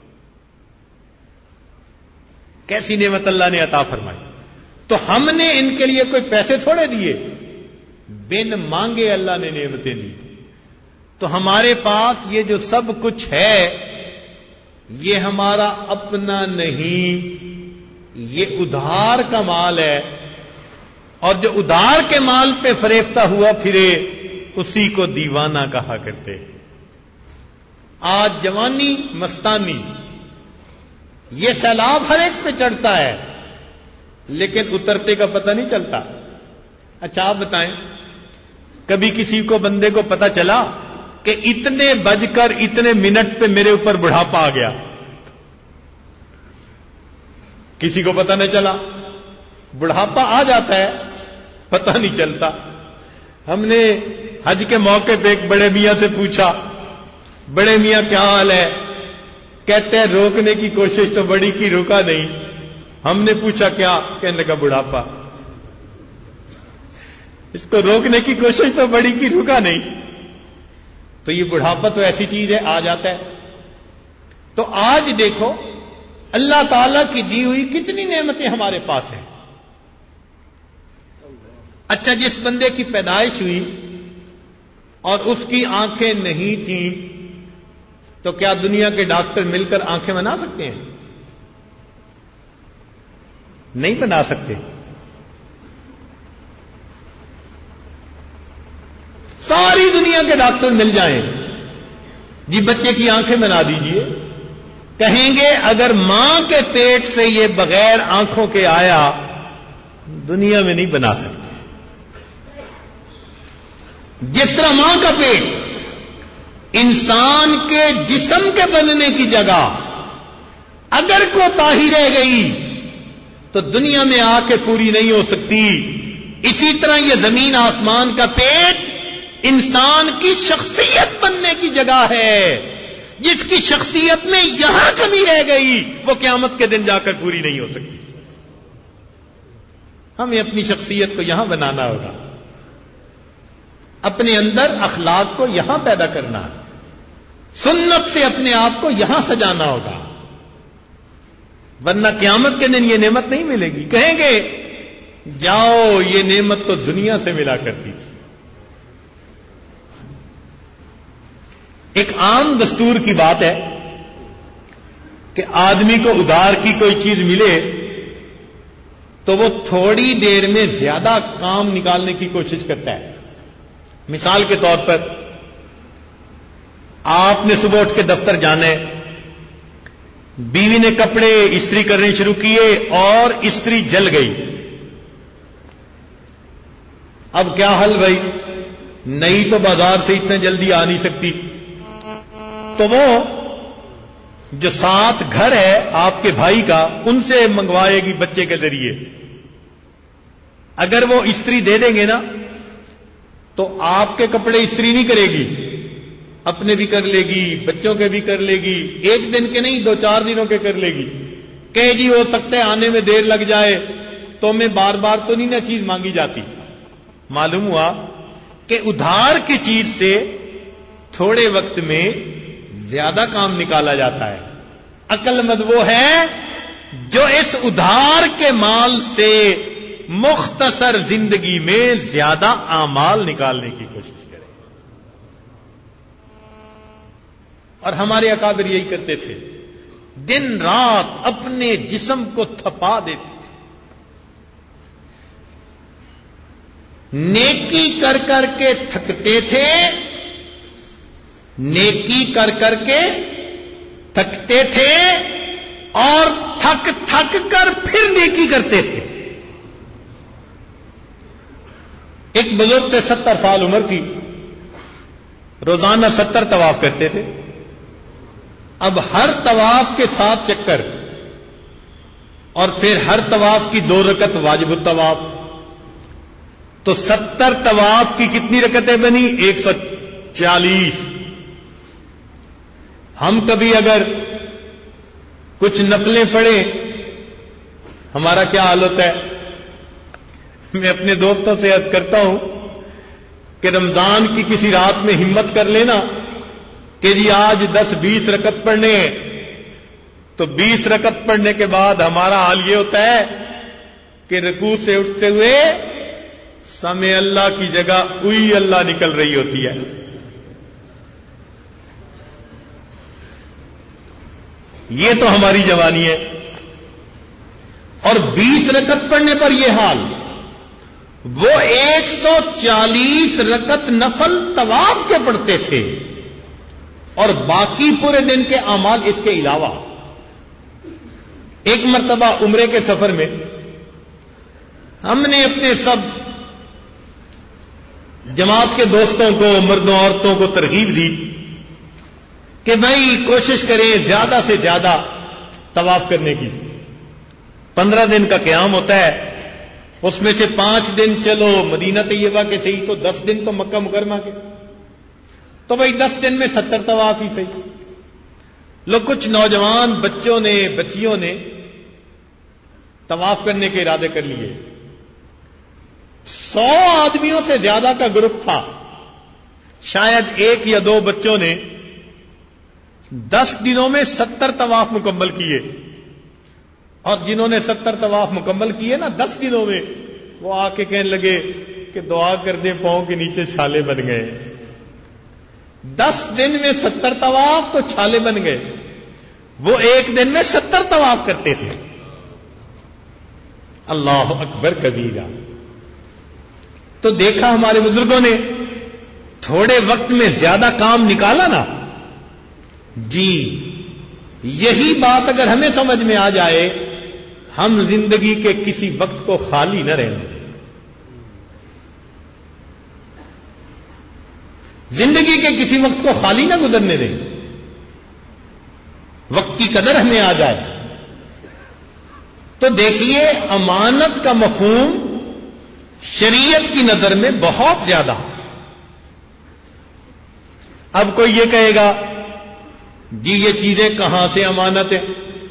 کیسی نعمت اللہ نے عطا فرمائی. تو ہم نے ان کے لیے کوئی پیسے تھوڑے دیے، بن مانگے اللہ نے نعمتیں دی. تو ہمارے پاس یہ جو سب کچھ ہے یہ ہمارا اپنا نہیں، یہ ادھار کا مال ہے، اور جو ادھار کے مال پہ فریفتہ ہوا پھرے اسی کو دیوانہ کہا کرتے۔ آج جوانی مستانی یہ سیلاب ہر ایک پہ چڑھتا ہے، لیکن اترتے کا پتہ نہیں چلتا۔ اچھا آپ بتائیں، کبھی کسی کو بندے کو پتہ چلا کہ اتنے بج کر اتنے منٹ پہ میرے اوپر بڑھاپا آ گیا؟ کسی کو پتہ نہیں چلا، بڑھاپا آ جاتا ہے، پتہ نہیں چلتا۔ ہم نے حج کے موقع پہ ایک بڑے میاں سے پوچھا، بڑے میاں کیا حال ہے؟ کہتے ہیں روکنے کی کوشش تو بڑی کی، روکا نہیں۔ ہم نے پوچھا کیا؟ کہنے لگا بڑھاپا۔ اس کو روکنے کی کوشش تو بڑی کی، روکا نہیں۔ تو یہ بڑھاپا تو ایسی چیز ہے، آ جاتا ہے۔ تو آج دیکھو اللہ تعالی کی دی ہوئی کتنی نعمتیں ہمارے پاس ہیں۔ اچھا جس بندے کی پیدائش ہوئی اور اس کی آنکھیں نہیں تھیں، تو کیا دنیا کے ڈاکٹر مل کر آنکھیں بنا سکتے ہیں؟ نہیں بنا سکتے۔ ساری دنیا کے ڈاکٹر مل جائیں، جی بچے کی آنکھیں بنا دیجئے، کہیں گے اگر ماں کے پیٹ سے یہ بغیر آنکھوں کے آیا دنیا میں نہیں بنا سکتے۔ جس طرح ماں کا پیٹ انسان کے جسم کے بننے کی جگہ اگر کوتاہی رہ گئی تو دنیا میں آ کے پوری نہیں ہو سکتی، اسی طرح یہ زمین آسمان کا پیٹ انسان کی شخصیت بننے کی جگہ ہے۔ جس کی شخصیت میں یہاں کمی رہ گئی وہ قیامت کے دن جا کر پوری نہیں ہو سکتی۔ ہمیں اپنی شخصیت کو یہاں بنانا ہوگا، اپنے اندر اخلاق کو یہاں پیدا کرنا ہے، سنت سے اپنے آپ کو یہاں سجانا ہوگا، ورنہ قیامت کے دن یہ نعمت نہیں ملے گی۔ کہیں گے جاؤ یہ نعمت تو دنیا سے ملا کرتی تھی۔ ایک عام دستور کی بات ہے کہ آدمی کو ادھار کی کوئی چیز ملے تو وہ تھوڑی دیر میں زیادہ کام نکالنے کی کوشش کرتا ہے۔ مثال کے طور پر آپ نے صبح اٹھ کے دفتر جانا ہے، بیوی نے کپڑے استری کرنے شروع کیے اور استری جل گئی۔ اب کیا حل بھائی؟ نئی تو بازار سے اتنے جلدی آ نہیں سکتی، تو وہ جو ساتھ گھر ہے آپ کے بھائی کا ان سے منگوائے گی بچے کے ذریعے۔ اگر وہ استری دے دیں گے نا تو آپ کے کپڑے استری نہیں کرے گی، اپنے بھی کر لے گی، بچوں کے بھی کر لے گی، ایک دن کے نہیں 2-4 دنوں کے کر لے گی۔ کہ جی ہو سکتا ہے آنے میں دیر لگ جائے، تو میں بار بار تو نہیں نا چیز مانگی جاتی۔ معلوم ہوا کہ ادھار کی چیز سے تھوڑے وقت میں زیادہ کام نکالا جاتا ہے۔ عقل مند وہ ہے جو اس ادھار کے مال سے مختصر زندگی میں زیادہ اعمال نکالنے کی کوشش کرے۔ اور ہمارے اکابر یہی کرتے تھے، دن رات اپنے جسم کو تھپا دیتے تھے، نیکی کر کر کے تھکتے تھے، نیکی کر کر کے تھکتے تھے اور تھک تھک کر پھر نیکی کرتے تھے۔ ایک بزرگ تھے 70 سال عمر کی، روزانہ 70 طواف کرتے تھے۔ اب ہر طواف کے 7 چکر اور پھر ہر طواف کی 2 رکعت واجب الطواف، تو 70 طواف کی کتنی رکعتیں بنی؟ 140۔ ہم کبھی اگر کچھ نفلیں پڑھیں ہمارا کیا حال ہوتا ہے؟ میں اپنے دوستوں سے عرض کرتا ہوں کہ رمضان کی کسی رات میں ہمت کر لینا کہ جی آج 10-20 رکعت پڑھنے ہیں، تو 20 رکعت پڑھنے کے بعد ہمارا حال یہ ہوتا ہے کہ رکوع سے اٹھتے ہوئے سمع اللہ کی جگہ اوئی اللہ نکل رہی ہوتی ہے۔ یہ تو ہماری جوانی ہے. اور 20 رکعت پڑھنے پر یہ حال. وہ 140 رکعت نفل طواف کے پڑھتے تھے اور باقی پورے دن کے اعمال اس کے علاوہ. ایک مرتبہ عمرے کے سفر میں ہم نے اپنے سب جماعت کے دوستوں کو، مردوں عورتوں کو ترغیب دی کہ بھائی کوشش کریں زیادہ سے زیادہ طواف کرنے کی. 15 دن کا قیام ہوتا ہے، اس میں سے 5 دن چلو مدینہ طیبہ کے صحیح تو 10 دن تو مکہ مکرمہ کے، تو بھائی 10 دن میں 70 طواف ہی صحیح. لوگ کچھ نوجوان بچوں نے، بچیوں نے طواف کرنے کے ارادے کر لیے. 100 آدمیوں سے زیادہ کا گروپ تھا. شاید 1 یا 2 بچوں نے 10 دنوں میں 70 طواف مکمل کیے. اور جنہوں نے 70 طواف مکمل کیے نا 10 دنوں میں، وہ آ کے کہنے لگے کہ دعا کر دیں پاؤں کے نیچے چھالے بن گئے. 10 دن میں 70 طواف تو چھالے بن گئے. وہ ایک دن میں 70 طواف کرتے تھے. اللہ اکبر کبیرہ. تو دیکھا ہمارے بزرگوں نے تھوڑے وقت میں زیادہ کام نکالا نا. جی یہی بات اگر ہمیں سمجھ میں آ جائے ہم زندگی کے کسی وقت کو خالی نہ رہنے دیں. زندگی کے کسی وقت کو خالی نہ گزرنے دیں. وقت کی قدر ہمیں آ جائے. تو دیکھیے امانت کا مفہوم شریعت کی نظر میں بہت زیادہ. اب کوئی یہ کہے گا جی یہ چیزیں کہاں سے امانت ہے؟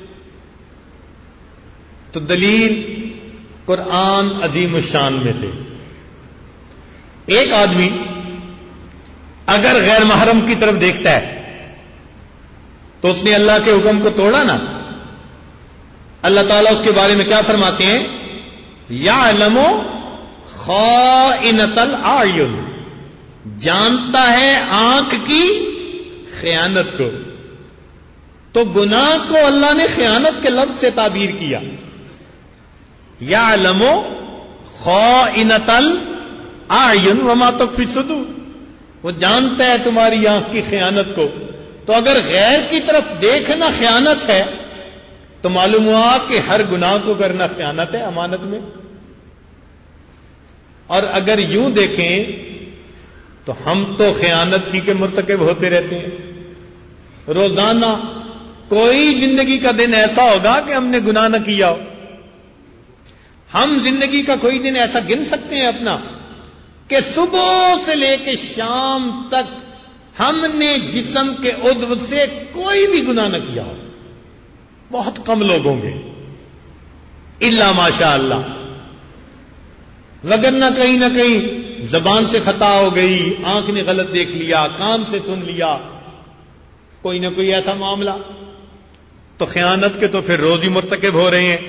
تو دلیل قرآن عظیم الشان میں سے. ایک آدمی اگر غیر محرم کی طرف دیکھتا ہے تو اس نے اللہ کے حکم کو توڑا نا. اللہ تعالیٰ اس کے بارے میں کیا فرماتے ہیں؟ یعلم خائنۃ الاعین، جانتا ہے آنکھ کی خیانت کو. تو گناہ کو اللہ نے خیانت کے لفظ سے تعبیر کیا. یعلم خائنۃ الاعین وما تخفی الصدور، وہ جانتا ہے تمہاری آنکھ کی خیانت کو. تو اگر غیر کی طرف دیکھنا خیانت ہے تو معلوم ہوا کہ ہر گناہ کو کرنا خیانت ہے امانت میں. اور اگر یوں دیکھیں تو ہم تو خیانت ہی کے مرتکب ہوتے رہتے ہیں. روزانہ کوئی زندگی کا دن ایسا ہوگا کہ ہم نے گناہ نہ کیا ہو. ہم زندگی کا کوئی دن ایسا گن سکتے ہیں اپنا کہ صبح سے لے کے شام تک ہم نے جسم کے عضو سے کوئی بھی گناہ نہ کیا ہو؟ بہت کم لوگ ہوں گے الا ماشاء اللہ. وگرنہ کہیں نہ کہیں زبان سے خطا ہو گئی، آنکھ نے غلط دیکھ لیا، کان سے سن لیا، کوئی نہ کوئی ایسا معاملہ. تو خیانت کے تو پھر روز ہی مرتکب ہو رہے ہیں.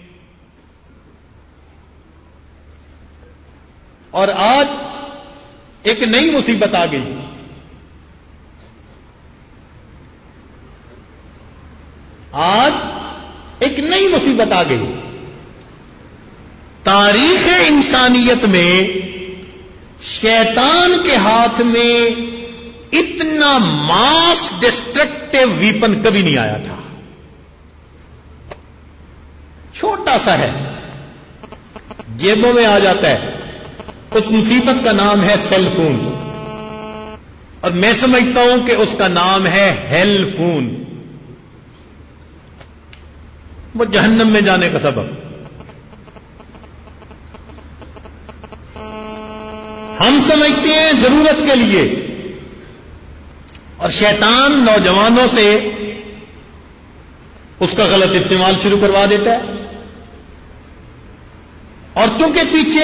اور آج ایک نئی مصیبت آ گئی. آج ایک نئی مصیبت آ گئی. تاریخ انسانیت میں شیطان کے ہاتھ میں اتنا ماس ڈسٹرکٹیو ویپن کبھی نہیں آیا تھا. چھوٹا سا ہے، جیبوں میں آ جاتا ہے. اس مصیبت کا نام ہے سیل فون، اور میں سمجھتا ہوں کہ اس کا نام ہے ہیل فون. وہ جہنم میں جانے کا سبب. ہم سمجھتے ہیں ضرورت کے لیے، اور شیطان نوجوانوں سے اس کا غلط استعمال شروع کروا دیتا ہے. عورتوں کے پیچھے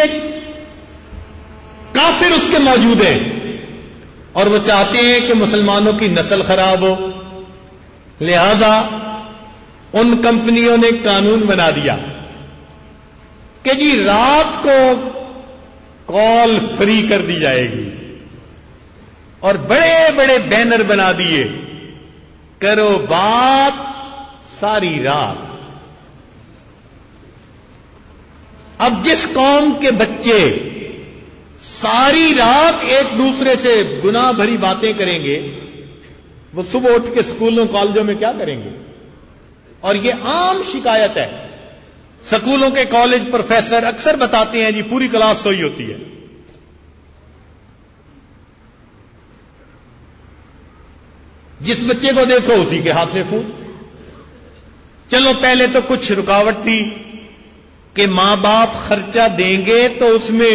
کافر اس کے موجود ہیں اور وہ چاہتے ہیں کہ مسلمانوں کی نسل خراب ہو. لہذا ان کمپنیوں نے قانون بنا دیا کہ جی رات کو کال فری کر دی جائے گی، اور بڑے بڑے بینر بنا دیے، کرو بات ساری رات. اب جس قوم کے بچے ساری رات ایک دوسرے سے گناہ بھری باتیں کریں گے, وہ صبح اٹھ کے اسکولوں کالجوں میں کیا کریں گے؟ اور یہ عام شکایت ہے. اسکولوں کے کالج پروفیسر اکثر بتاتے ہیں جی پوری کلاس سوئی ہوتی ہے. جس بچے کو دیکھو اسی کے ہاتھ میں فون. چلو پہلے تو کچھ رکاوٹ تھی کہ ماں باپ خرچہ دیں گے تو اس میں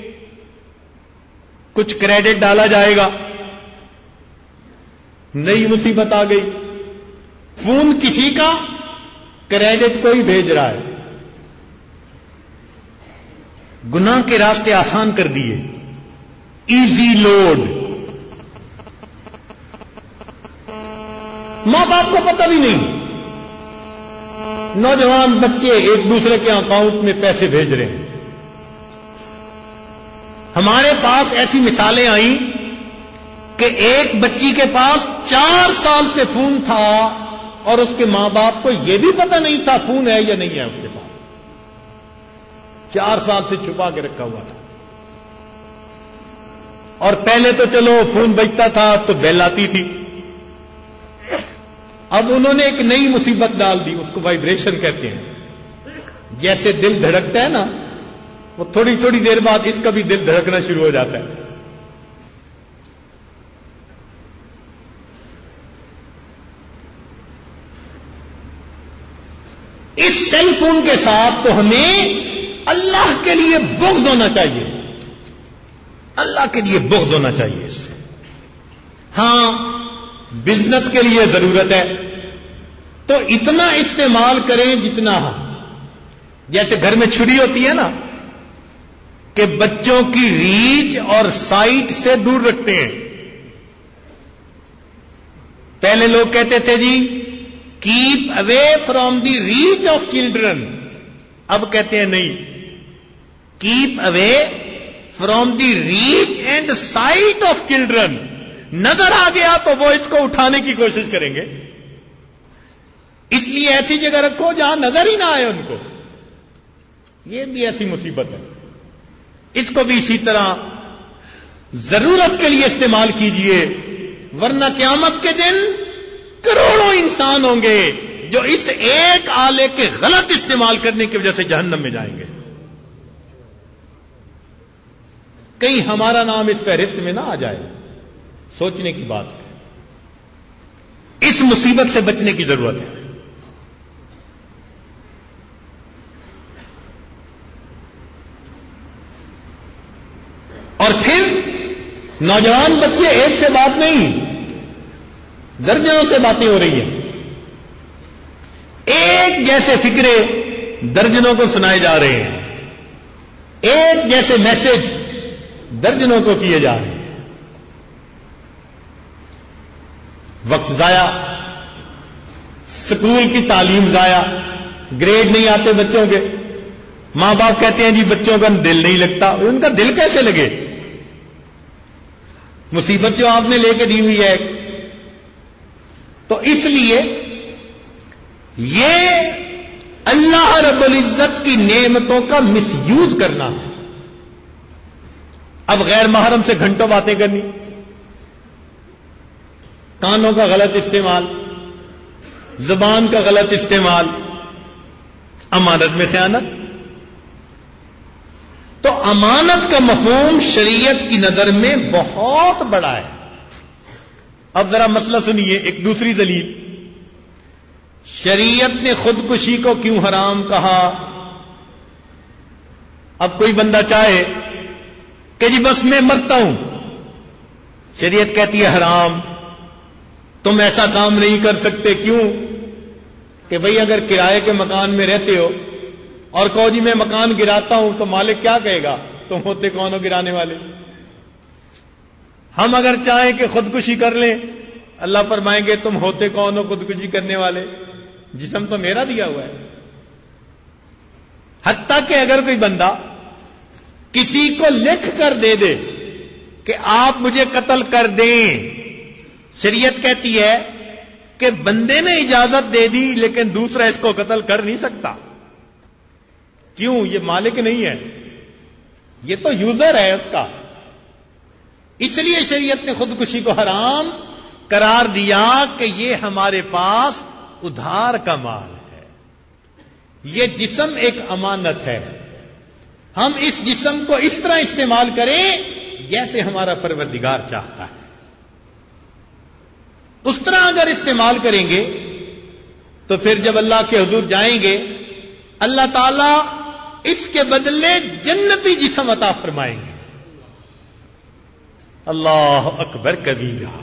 کچھ کریڈٹ ڈالا جائے گا. نئی مصیبت آ گئی, فون کسی کا, کریڈٹ کوئی بھیج رہا ہے. گناہ کے راستے آسان کر دیے, ایزی لوڈ. ماں باپ کو پتہ بھی نہیں, نوجوان بچے ایک دوسرے کے اکاؤنٹ میں پیسے بھیج رہے ہیں. ہمارے پاس ایسی مثالیں آئیں کہ ایک بچی کے پاس 4 سال سے فون تھا اور اس کے ماں باپ کو یہ بھی پتہ نہیں تھا فون ہے یا نہیں ہے اس کے پاس. 4 سال سے چھپا کے رکھا ہوا تھا. اور پہلے تو چلو فون بجتا تھا تو بیل آتی تھی. اب انہوں نے ایک نئی مصیبت ڈال دی, اس کو وائبریشن کہتے ہیں. جیسے دل دھڑکتا ہے نا, وہ تھوڑی تھوڑی دیر بعد اس کا بھی دل دھڑکنا شروع ہو جاتا ہے. اس سیل فون کے ساتھ تو ہمیں اللہ کے لیے بغض ہونا چاہیے, اللہ کے لیے بغض ہونا چاہیے اس سے. ہاں بزنس کے لیے ضرورت ہے تو اتنا استعمال کریں جتنا ہم, جیسے گھر میں چھری ہوتی ہے نا کہ بچوں کی ریچ اور سائٹ سے دور رکھتے ہیں. پہلے لوگ کہتے تھے جی keep away from the reach of children, اب کہتے ہیں نہیں, keep away from the reach and sight of children. نظر آ گیا تو وہ اس کو اٹھانے کی کوشش کریں گے, اس لیے ایسی جگہ رکھو جہاں نظر ہی نہ آئے ان کو. یہ بھی ایسی مصیبت ہے. اس کو بھی اسی طرح ضرورت کے لیے استعمال کیجئے, ورنہ قیامت کے دن کروڑوں انسان ہوں گے جو اس ایک آلے کے غلط استعمال کرنے کی وجہ سے جہنم میں جائیں گے. کہیں ہمارا نام اس فہرست میں نہ آ جائے, سوچنے کی بات ہے. اس مصیبت سے بچنے کی ضرورت ہے. اور پھر نوجوان بچے ایک سے بات نہیں, درجنوں سے باتیں ہو رہی ہیں. ایک جیسے فکرے درجنوں کو سنائے جا رہے ہیں, ایک جیسے میسج درجنوں کو کیے جا رہے ہیں. وقت ضائع, اسکول کی تعلیم ضائع, گریڈ نہیں آتے بچوں کے. ماں باپ کہتے ہیں جی بچوں کا دل نہیں لگتا. ان کا دل کیسے لگے؟ مصیبت جو آپ نے لے کے دی ہوئی ہے. تو اس لیے یہ اللہ رب العزت کی نعمتوں کا مس یوز کرنا ہے. اب غیر محرم سے گھنٹوں باتیں کرنی, کانوں کا غلط استعمال, زبان کا غلط استعمال, امانت میں خیانت. تو امانت کا مفہوم شریعت کی نظر میں بہت بڑا ہے. اب ذرا مسئلہ سنیے, ایک دوسری دلیل. شریعت نے خودکشی کو کیوں حرام کہا؟ اب کوئی بندہ چاہے کہ جی بس میں مرتا ہوں, شریعت کہتی ہے حرام. تم ایسا کام نہیں کر سکتے. کیوں؟ کہ بھئی اگر کرائے کے مکان میں رہتے ہو اور کہو جی میں مکان گراتا ہوں تو مالک کیا کہے گا؟ تم ہوتے کون ہو گرانے والے؟ ہم اگر چاہیں کہ خودکشی کر لیں, اللہ فرمائیں گے تم ہوتے کون ہو خودکشی کرنے والے؟ جسم تو میرا دیا ہوا ہے. حتیٰ کہ اگر کوئی بندہ کسی کو لکھ کر دے دے کہ آپ مجھے قتل کر دیں, شریعت کہتی ہے کہ بندے نے اجازت دے دی لیکن دوسرا اس کو قتل کر نہیں سکتا. کیوں؟ یہ مالک نہیں ہے، یہ تو یوزر ہے اس کا. اس لیے شریعت نے خودکشی کو حرام قرار دیا کہ یہ ہمارے پاس ادھار کا مال ہے. یہ جسم ایک امانت ہے، ہم اس جسم کو اس طرح استعمال کریں جیسے ہمارا پروردگار چاہتا ہے. اس طرح اگر استعمال کریں گے تو پھر جب اللہ کے حضور جائیں گے اللہ تعالیٰ اس کے بدلے جنتی جسم عطا فرمائیں گے. اللہ اکبر کبیرہ،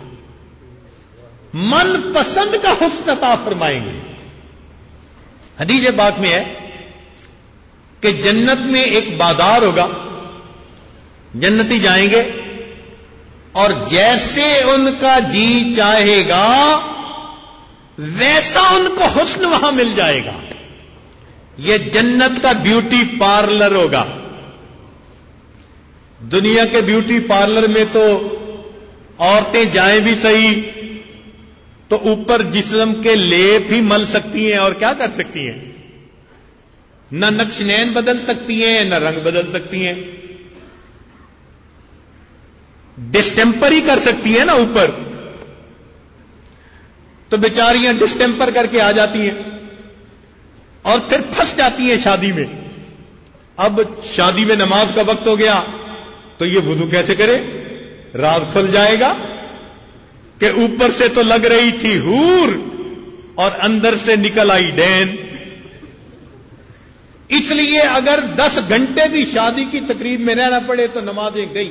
من پسند کا حسن عطا فرمائیں گے. حدیث پاک میں ہے کہ جنت میں ایک بازار ہوگا، جنتی جائیں گے اور جیسے ان کا جی چاہے گا ویسا ان کو حسن وہاں مل جائے گا. یہ جنت کا بیوٹی پارلر ہوگا. دنیا کے بیوٹی پارلر میں تو عورتیں جائیں بھی صحیح تو اوپر جسم کے لیپ ہی مل سکتی ہیں اور کیا کر سکتی ہیں؟ نہ نقش نین بدل سکتی ہیں نہ رنگ بدل سکتی ہیں. ڈسٹمپر ہی کر سکتی ہیں نا اوپر، تو بیچاریاں ڈسٹمپر کر کے آ جاتی ہیں اور پھر پھنس جاتی ہیں شادی میں. اب شادی میں نماز کا وقت ہو گیا تو یہ وضو کیسے کرے؟ راز کھل جائے گا کہ اوپر سے تو لگ رہی تھی حور اور اندر سے نکل آئی ڈین. اس لیے اگر 10 گھنٹے بھی شادی کی تقریب میں رہنا پڑے تو نمازیں گئی.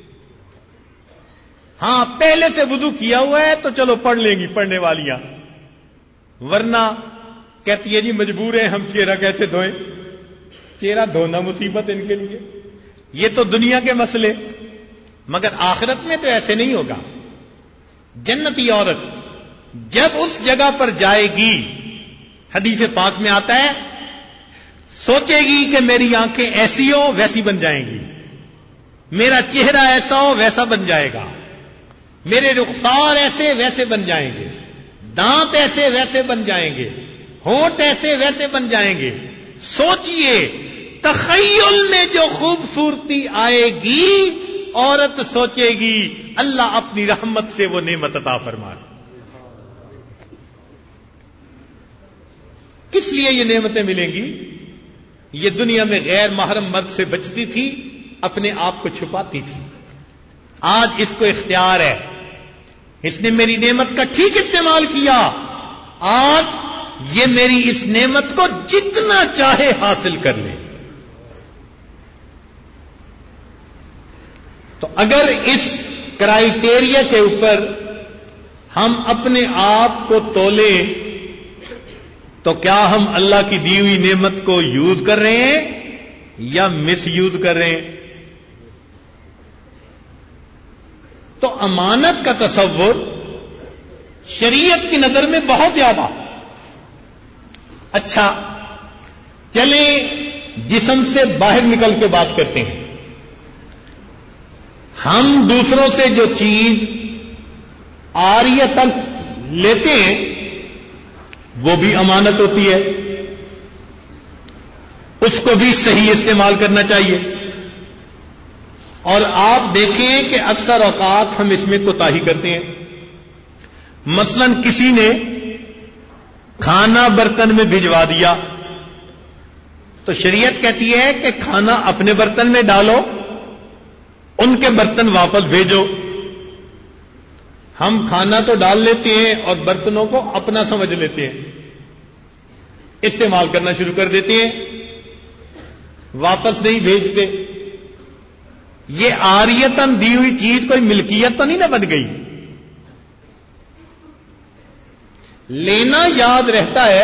ہاں پہلے سے وضو کیا ہوا ہے تو چلو پڑھ لیں گی پڑھنے والیاں، ورنہ کہتی ہے جی مجبور ہیں ہم چہرہ کیسے دھوئیں. چہرہ دھونا مصیبت ان کے لیے. یہ تو دنیا کے مسئلے، مگر آخرت میں تو ایسے نہیں ہوگا. جنتی عورت جب اس جگہ پر جائے گی حدیث پاک میں آتا ہے سوچے گی کہ میری آنکھیں ایسی ہو ویسی بن جائیں گی، میرا چہرہ ایسا ہو ویسا بن جائے گا، میرے رخسار ایسے ویسے بن جائیں گے، دانت ایسے ویسے بن جائیں گے، ہونٹ ایسے ویسے بن جائیں گے. سوچئے تخیل میں جو خوبصورتی آئے گی عورت سوچے گی اللہ اپنی رحمت سے وہ نعمت عطا فرمائے. کس لیے یہ نعمتیں ملیں گی؟ یہ دنیا میں غیر محرم مرد سے بچتی تھی، اپنے آپ کو چھپاتی تھی. آج اس کو اختیار ہے، اس نے میری نعمت کا ٹھیک استعمال کیا، آج یہ میری اس نعمت کو جتنا چاہے حاصل کر لے. تو اگر اس کرائیٹیریا کے اوپر ہم اپنے آپ کو تولیں تو کیا ہم اللہ کی دی ہوئی نعمت کو یوز کر رہے ہیں یا مس یوز کر رہے ہیں؟ تو امانت کا تصور شریعت کی نظر میں بہت زیادہ. اچھا چلیں جسم سے باہر نکل کے بات کرتے ہیں. ہم دوسروں سے جو چیز عاریتاً لیتے ہیں وہ بھی امانت ہوتی ہے، اس کو بھی صحیح استعمال کرنا چاہیے. اور آپ دیکھیں کہ اکثر اوقات ہم اس میں کوتاہی کرتے ہیں. مثلا کسی نے کھانا برتن میں بھجوا دیا تو شریعت کہتی ہے کہ کھانا اپنے برتن میں ڈالو، ان کے برتن واپس بھیجو. ہم کھانا تو ڈال لیتے ہیں اور برتنوں کو اپنا سمجھ لیتے ہیں، استعمال کرنا شروع کر دیتے ہیں، واپس نہیں بھیجتے. یہ عاریتاً دی ہوئی چیز کوئی ملکیت تو نہیں نہ بن گئی. لینا یاد رہتا ہے،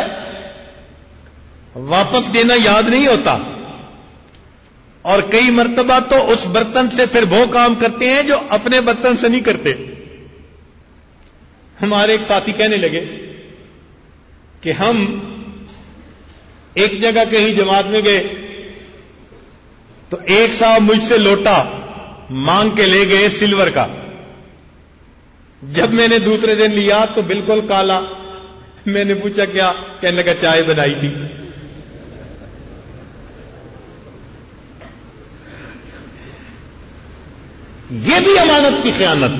واپس دینا یاد نہیں ہوتا. اور کئی مرتبہ تو اس برتن سے پھر وہ کام کرتے ہیں جو اپنے برتن سے نہیں کرتے. ہمارے ایک ساتھی کہنے لگے کہ ہم ایک جگہ کہیں جماعت میں گئے تو ایک صاحب مجھ سے لوٹا مانگ کے لے گئے سلور کا. جب میں نے دوسرے دن لیا تو بالکل کالا. میں نے پوچھا کیا؟ کہنے لگا چائے بنائی تھی. یہ بھی امانت کی خیانت.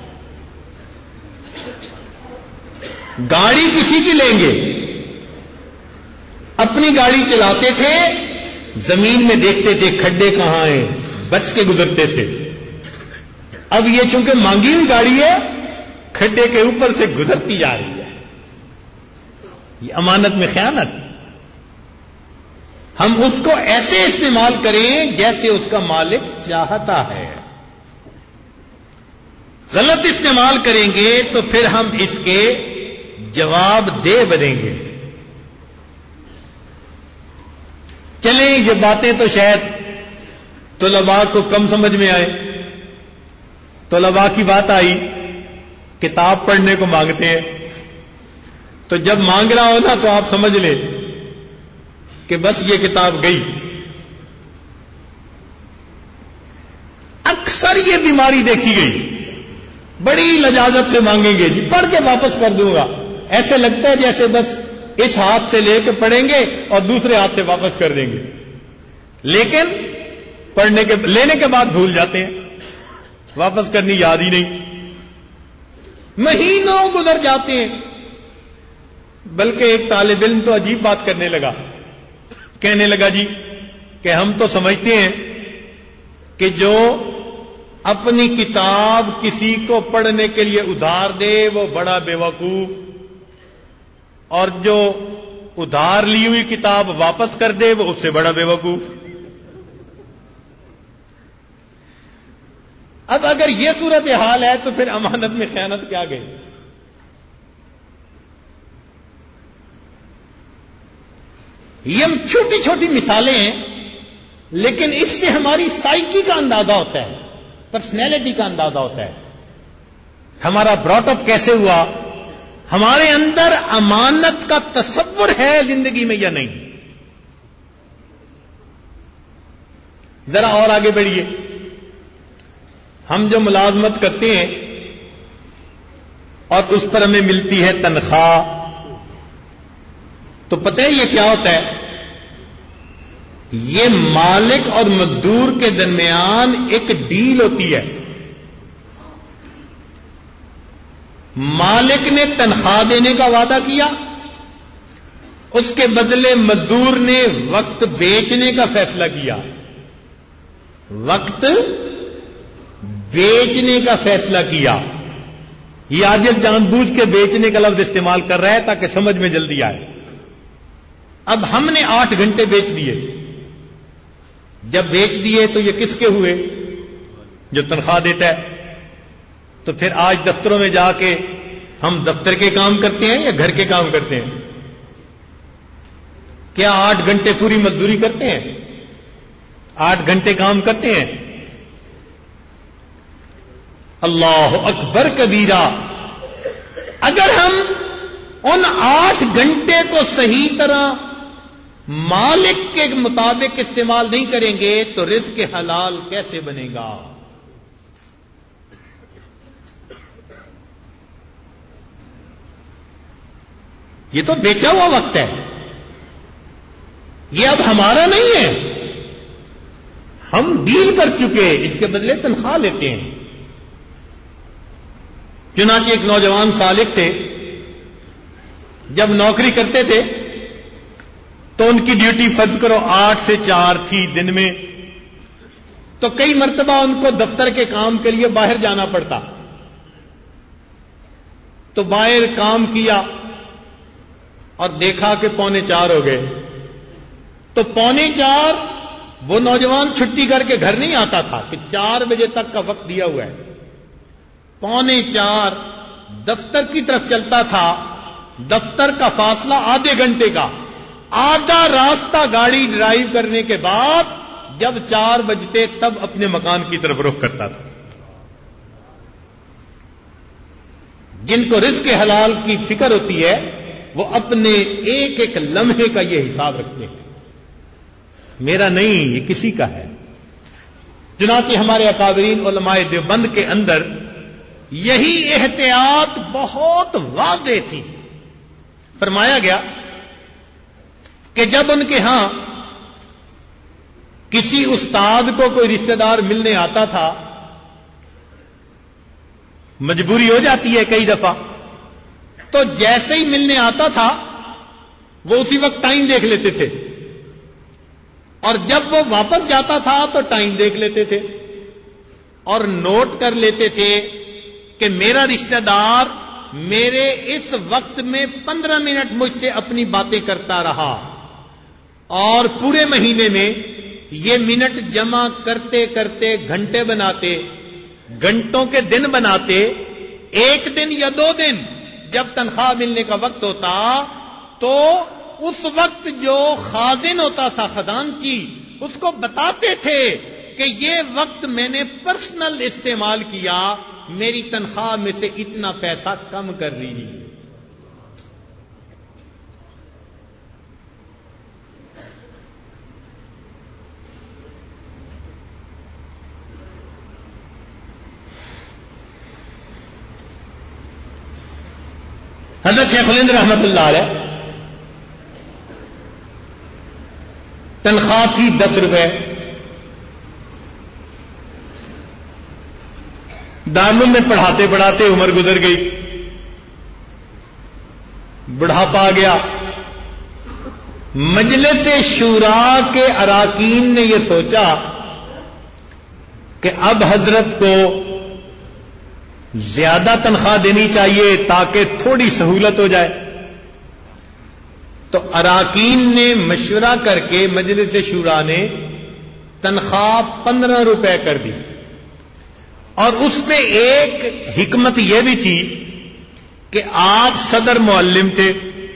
گاڑی کسی کی لیں گے، اپنی گاڑی چلاتے تھے، زمین میں دیکھتے تھے کھڈے کہاں ہیں، بچ کے گزرتے تھے. اب یہ چونکہ مانگی ہوئی گاڑی ہے، کھڈے کے اوپر سے گزرتی جا رہی ہے. یہ امانت میں خیانت. ہم اس کو ایسے استعمال کریں جیسے اس کا مالک چاہتا ہے. غلط استعمال کریں گے تو پھر ہم اس کے جواب دہ بنیں گے. چلیں یہ باتیں تو شاید طلباء کو کم سمجھ میں آئے. طلباء کی بات آئی، کتاب پڑھنے کو مانگتے ہیں، تو جب مانگ رہا ہو نا تو آپ سمجھ لیں کہ بس یہ کتاب گئی. اکثر یہ بیماری دیکھی گئی، بڑی لجاجت سے مانگیں گے، جی پڑھ کے واپس کر دوں گا. ایسے لگتا ہے جیسے بس اس ہاتھ سے لے کے پڑھیں گے اور دوسرے ہاتھ سے واپس کر دیں گے، لیکن لینے کے بعد بھول جاتے ہیں، واپس کرنی یاد ہی نہیں. مہینوں گزر جاتے ہیں. بلکہ ایک طالب علم تو عجیب بات کرنے لگا، کہنے لگا جی کہ ہم تو سمجھتے ہیں کہ جو اپنی کتاب کسی کو پڑھنے کے لیے ادھار دے وہ بڑا بے وقوف، اور جو ادھار لی ہوئی کتاب واپس کر دے وہ اس سے بڑا بے وقوف. اب اگر یہ صورت حال ہے تو پھر امانت میں خیانت کیا گئی؟ یہ ہم چھوٹی چھوٹی مثالیں ہیں، لیکن اس سے ہماری سائیکی کا اندازہ ہوتا ہے، پرسنالٹی کا اندازہ ہوتا ہے، ہمارا براٹ اپ کیسے ہوا، ہمارے اندر امانت کا تصور ہے زندگی میں یا نہیں. ذرا اور آگے بڑھیے. ہم جو ملازمت کرتے ہیں اور اس پر ہمیں ملتی ہے تنخواہ، تو پتہ ہے یہ کیا ہوتا ہے؟ یہ مالک اور مزدور کے درمیان ایک ڈیل ہوتی ہے. مالک نے تنخواہ دینے کا وعدہ کیا، اس کے بدلے مزدور نے وقت بیچنے کا فیصلہ کیا. وقت بیچنے کا فیصلہ کیا. یہ عاجز جان بوجھ کے بیچنے کا لفظ استعمال کر رہا ہے تاکہ سمجھ میں جلدی آئے. اب ہم نے 8 گھنٹے بیچ دیے. جب بیچ دیے تو یہ کس کے ہوئے؟ جو تنخواہ دیتا ہے. تو پھر آج دفتروں میں جا کے ہم دفتر کے کام کرتے ہیں یا گھر کے کام کرتے ہیں؟ کیا 8 گھنٹے پوری مزدوری کرتے ہیں؟ 8 گھنٹے کام کرتے ہیں؟ اللہ اکبر کبیرہ. اگر ہم ان 8 گھنٹے کو صحیح طرح مالک کے مطابق استعمال نہیں کریں گے تو رزق حلال کیسے بنے گا؟ یہ تو بیچا ہوا وقت ہے، یہ اب ہمارا نہیں ہے. ہم ڈیل کر چکے، اس کے بدلے تنخواہ لیتے ہیں. چنانچہ ایک نوجوان سالک تھے، جب نوکری کرتے تھے تو ان کی ڈیوٹی فرض کرو 8 سے 4 تھی دن میں، تو کئی مرتبہ ان کو دفتر کے کام کے لیے باہر جانا پڑتا. تو باہر کام کیا اور دیکھا کہ 3:45 ہو گئے. تو 3:45 وہ نوجوان چھٹی کر کے گھر نہیں آتا تھا کہ 4 بجے تک کا وقت دیا ہوا ہے. 3:45 دفتر کی طرف چلتا تھا. دفتر کا فاصلہ آدھے گھنٹے کا، آدھا راستہ گاڑی ڈرائیو کرنے کے بعد جب 4 بجتے تب اپنے مکان کی طرف رخ کرتا تھا. جن کو رزق حلال کی فکر ہوتی ہے وہ اپنے ایک ایک لمحے کا یہ حساب رکھتے ہیں. میرا نہیں، یہ کسی کا ہے. چنانچہ ہمارے اکابرین علماء دیوبند کے اندر یہی احتیاط بہت واضح تھی. فرمایا گیا کہ جب ان کے ہاں کسی استاد کو کوئی رشتہ دار ملنے آتا تھا، مجبوری ہو جاتی ہے کئی دفعہ، تو جیسے ہی ملنے آتا تھا وہ اسی وقت ٹائم دیکھ لیتے تھے، اور جب وہ واپس جاتا تھا تو ٹائم دیکھ لیتے تھے اور نوٹ کر لیتے تھے کہ میرا رشتہ دار میرے اس وقت میں 15 منٹ مجھ سے اپنی باتیں کرتا رہا، اور پورے مہینے میں یہ منٹ جمع کرتے کرتے گھنٹے بناتے، گھنٹوں کے دن بناتے، ایک دن یا 2 دن جب تنخواہ ملنے کا وقت ہوتا تو اس وقت جو خازن ہوتا تھا، خزانچی، اس کو بتاتے تھے کہ یہ وقت میں نے پرسنل استعمال کیا، میری تنخواہ میں سے اتنا پیسہ کم کر رہی ہے۔ حضرت شیخ الہند رحمت اللہ علیہ تنخواہ تھی 10 روپے، دارالعلوم میں پڑھاتے پڑھاتے عمر گزر گئی، بڑھاپا آ گیا، مجلس شورا کے اراکین نے یہ سوچا کہ اب حضرت کو زیادہ تنخواہ دینی چاہیے تاکہ تھوڑی سہولت ہو جائے، تو اراکین نے مشورہ کر کے مجلس شورا نے تنخواہ 15 روپے کر دی، اور اس میں ایک حکمت یہ بھی تھی کہ آپ صدر معلم تھے،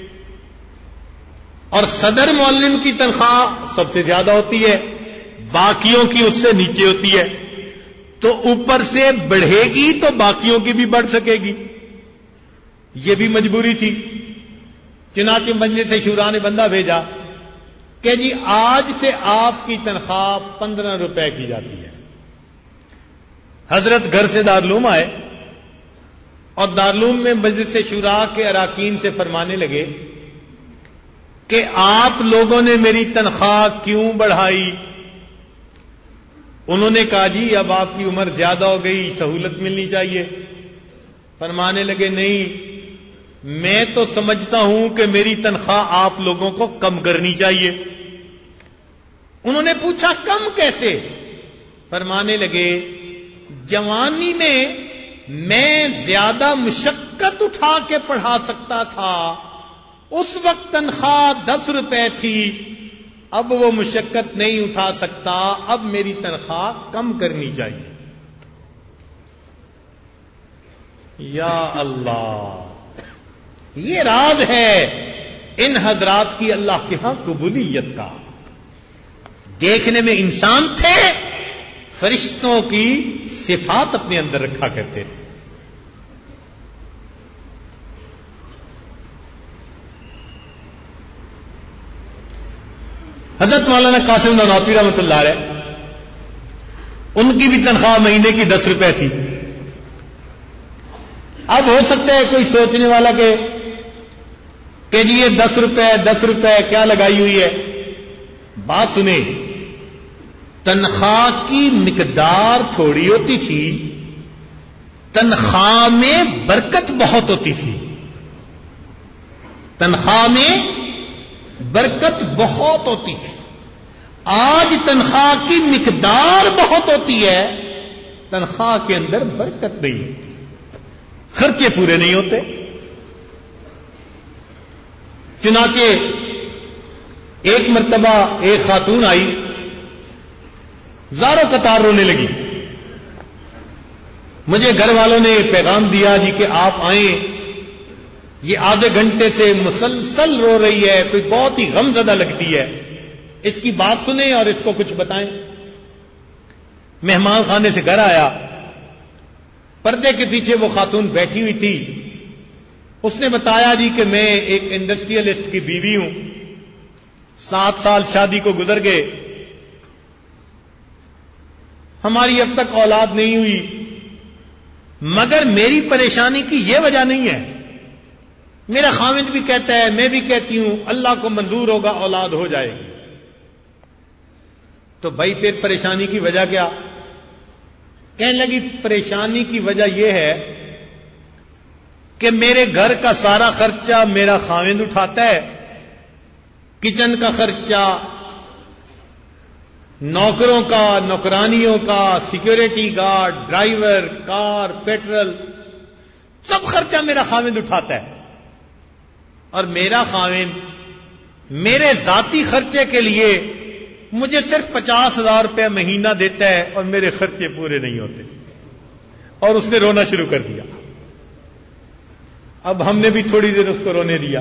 اور صدر معلم کی تنخواہ سب سے زیادہ ہوتی ہے، باقیوں کی اس سے نیچے ہوتی ہے، تو اوپر سے بڑھے گی تو باقیوں کی بھی بڑھ سکے گی، یہ بھی مجبوری تھی۔ چنانچہ مجلس شورا نے بندہ بھیجا کہ جی آج سے آپ کی تنخواہ 15 روپے کی جاتی ہے۔ حضرت گھر سے دارالعلوم آئے اور دارالعلوم میں مجلس شورا کے اراکین سے فرمانے لگے کہ آپ لوگوں نے میری تنخواہ کیوں بڑھائی؟ انہوں نے کہا جی اب آپ کی عمر زیادہ ہو گئی، سہولت ملنی چاہیے۔ فرمانے لگے نہیں، میں تو سمجھتا ہوں کہ میری تنخواہ آپ لوگوں کو کم کرنی چاہیے۔ انہوں نے پوچھا کم کیسے؟ فرمانے لگے جوانی میں زیادہ مشقت اٹھا کے پڑھا سکتا تھا، اس وقت تنخواہ 10 روپے تھی، اب وہ مشقت نہیں اٹھا سکتا، اب میری تنخواہ کم کرنی چاہیے۔ یا اللہ، یہ راز ہے ان حضرات کی اللہ کے ہاں قبولیت کا۔ دیکھنے میں انسان تھے، فرشتوں کی صفات اپنے اندر رکھا کرتے تھے۔ حضرت مولانا قاسم نانوتوی رحمۃ اللہ علیہ، ان کی بھی تنخواہ مہینے کی 10 روپے تھی۔ اب ہو سکتا ہے کوئی سوچنے والا کہ جی یہ 10 روپے کیا لگائی ہوئی ہے؟ بات سنیں، تنخواہ کی مقدار تھوڑی ہوتی تھی، تنخواہ میں برکت بہت ہوتی تھی، تنخواہ میں برکت بہت ہوتی تھی۔ آج تنخواہ کی مقدار بہت ہوتی ہے، تنخواہ کے اندر برکت نہیں ہوتی، خرچے پورے نہیں ہوتے۔ چنانچہ ایک مرتبہ ایک خاتون آئی، زاروں قطار رونے لگی۔ مجھے گھر والوں نے پیغام دیا جی کہ آپ آئیں، یہ آدھے گھنٹے سے مسلسل رو رہی ہے، کوئی بہت ہی غم زدہ لگتی ہے، اس کی بات سنیں اور اس کو کچھ بتائیں۔ مہمان خانے سے گھر آیا، پردے کے پیچھے وہ خاتون بیٹھی ہوئی تھی، اس نے بتایا جی کہ میں ایک انڈسٹریلسٹ کی بیوی ہوں، 7 سال شادی کو گزر گئے، ہماری اب تک اولاد نہیں ہوئی، مگر میری پریشانی کی یہ وجہ نہیں ہے، میرا خاوند بھی کہتا ہے، میں بھی کہتی ہوں، اللہ کو منظور ہوگا اولاد ہو جائے گی. تو بھائی پھر پریشانی کی وجہ کیا؟ کہنے لگی پریشانی کی وجہ یہ ہے کہ میرے گھر کا سارا خرچہ میرا خاوند اٹھاتا ہے، کچن کا خرچہ، نوکروں کا، نوکرانیوں کا، security guard, driver, car, petrol, سب خرچہ میرا خاوند اٹھاتا ہے، اور میرا خاوند میرے ذاتی خرچے کے لیے مجھے صرف 50,000 روپے مہینہ دیتا ہے اور میرے خرچے پورے نہیں ہوتے. اور اس نے رونا شروع کر دیا. اب ہم نے بھی تھوڑی دیر اس کو رونے دیا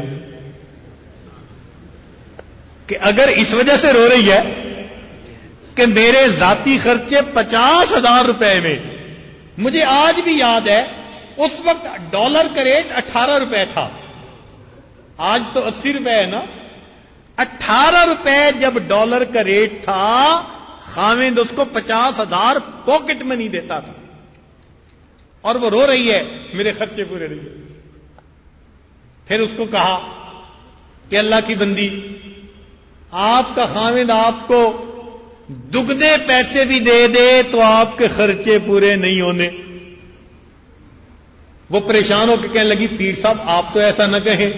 کہ اگر اس وجہ سے رو رہی ہے کہ میرے ذاتی خرچے 50,000 روپے میں، مجھے آج بھی یاد ہے اس وقت ڈالر کا ریٹ 18 روپے تھا، آج تو 80 روپے ہے نا. 18 روپے جب ڈالر کا ریٹ تھا، خاوند اس کو 50,000 پاکٹ منی دیتا تھا، اور وہ رو رہی ہے میرے خرچے پورے نہیں. پھر اس کو کہا کہ اللہ کی بندی، آپ کا خاوند آپ کو دگنے پیسے بھی دے دے تو آپ کے خرچے پورے نہیں ہونے. وہ پریشان ہو کے کہنے لگی پیر صاحب آپ تو ایسا نہ کہیں.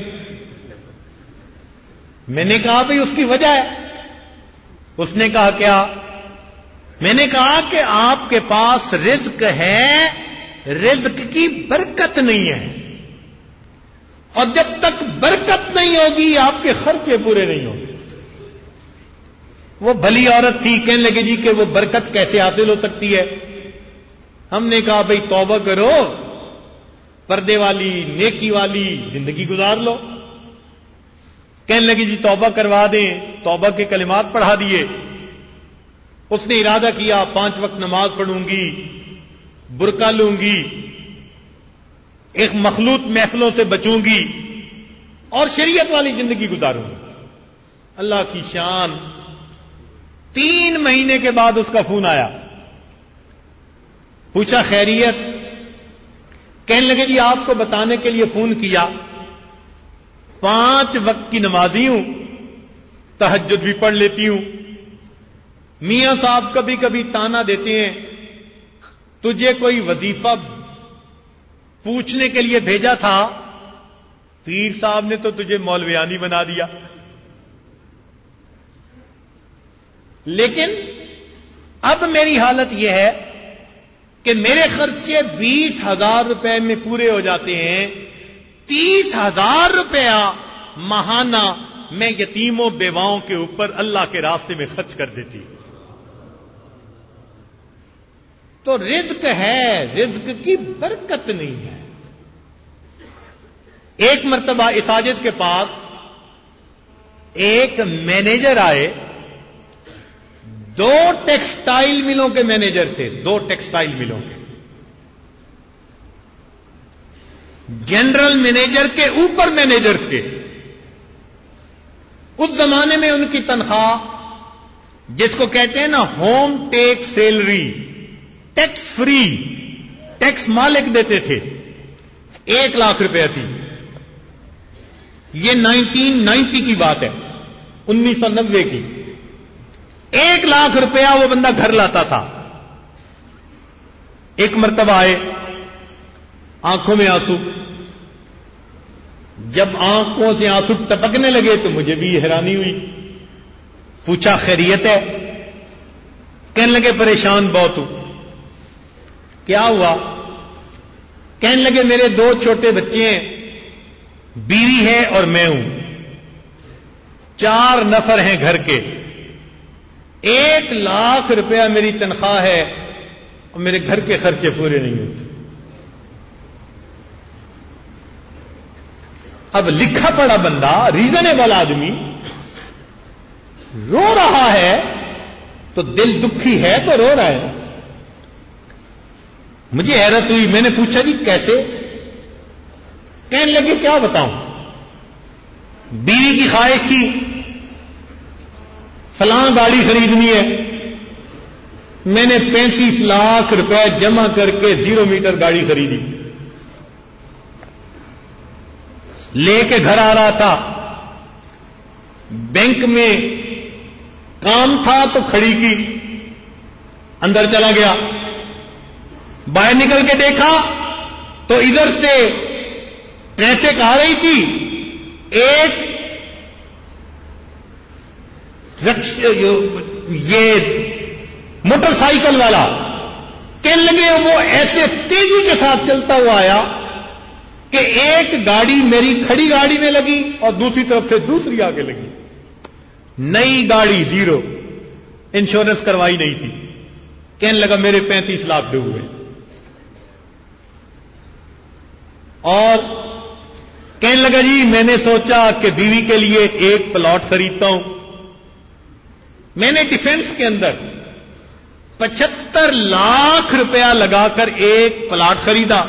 میں نے کہا بھئی اس کی وجہ ہے. اس نے کہا کیا؟ میں نے کہا کہ آپ کے پاس رزق ہے، رزق کی برکت نہیں ہے، اور جب تک برکت نہیں ہوگی آپ کے خرچے پورے نہیں ہوں گے. وہ بھلی عورت تھی، کہنے لگے جی کہ وہ برکت کیسے حاصل ہو سکتی ہے؟ ہم نے کہا بھئی توبہ کرو، پردے والی نیکی والی زندگی گزار لو. کہنے لگی جی توبہ کروا دیں. توبہ کے کلمات پڑھا دیے. اس نے ارادہ کیا 5 وقت نماز پڑھوں گی، برقع لوں گی، ایک مخلوط محفلوں سے بچوں گی، اور شریعت والی زندگی گزاروں گی. اللہ کی شان. 3 مہینے کے بعد اس کا فون آیا. پوچھا خیریت؟ کہنے لگے جی آپ کو بتانے کے لیے فون کیا، 5 وقت کی نمازی ہوں، تہجد بھی پڑھ لیتی ہوں. میاں صاحب کبھی کبھی تانا دیتے ہیں، تجھے کوئی وظیفہ پوچھنے کے لیے بھیجا تھا، پیر صاحب نے تو تجھے مولویانی بنا دیا. لیکن اب میری حالت یہ ہے کہ میرے خرچے 20,000 روپے میں پورے ہو جاتے ہیں. 30,000 روپیہ ماہانہ میں یتیموں بیواؤں کے اوپر اللہ کے راستے میں خرچ کر دیتی. تو رزق ہے، رزق کی برکت نہیں ہے. ایک مرتبہ اس حاجت کے پاس ایک مینیجر آئے. 2 ٹیکسٹائل ملوں کے مینیجر تھے، 2 ٹیکسٹائل ملوں کے. جنرل مینیجر کے اوپر مینیجر تھے. اس زمانے میں ان کی تنخواہ، جس کو کہتے ہیں نا home take salary, tax free, tax مالک دیتے تھے، 1 لاکھ روپے تھی. یہ 1990 کی بات ہے، 1990 کی. 1 لاکھ روپیہ وہ بندہ گھر لاتا تھا. ایک مرتبہ آئے، آنکھوں میں آنسو. جب آنکھوں سے آنسو ٹپکنے لگے تو مجھے بھی حیرانی ہوئی. پوچھا خیریت ہے؟ کہنے لگے پریشان بہت ہوں. کیا ہوا؟ کہنے لگے میرے 2 چھوٹے بچے ہیں، بیوی ہے اور میں ہوں، 4 نفر ہیں گھر کے. 1 لاکھ روپیہ میری تنخواہ ہے اور میرے گھر کے خرچے پورے نہیں ہوتے. اب لکھا پڑا بندہ، ریزنیبل آدمی رو رہا ہے تو دل دکھی ہے تو رو رہا ہے. مجھے حیرت ہوئی. میں نے پوچھا جی کیسے؟ کہنے لگے کیا بتاؤں، بیوی کی خواہش تھی فلاں گاڑی خریدنی ہے، میں نے 35 لاکھ روپے جمع کر کے 0 میٹر گاڑی خریدی. لے کے گھر آ رہا تھا، بینک میں کام تھا تو کھڑی کی، اندر چلا گیا، باہر نکل کے دیکھا تو ادھر سے ٹریفک آ رہی تھی، ایک یہ موٹر سائیکل والا کہنے لگے وہ ایسے تیزی کے ساتھ چلتا ہوا آیا کہ ایک گاڑی میری کھڑی گاڑی میں لگی اور دوسری طرف سے دوسری آگے لگی، نئی گاڑی زیرو، انشورنس کروائی نہیں تھی، کہنے لگا میرے 35 لاکھ ڈوبے، اور کہنے لگا جی میں نے سوچا کہ بیوی کے لیے ایک پلاٹ خریدتا ہوں، میں نے ڈیفنس کے اندر 75 لاکھ روپیہ لگا کر ایک پلاٹ خریدا،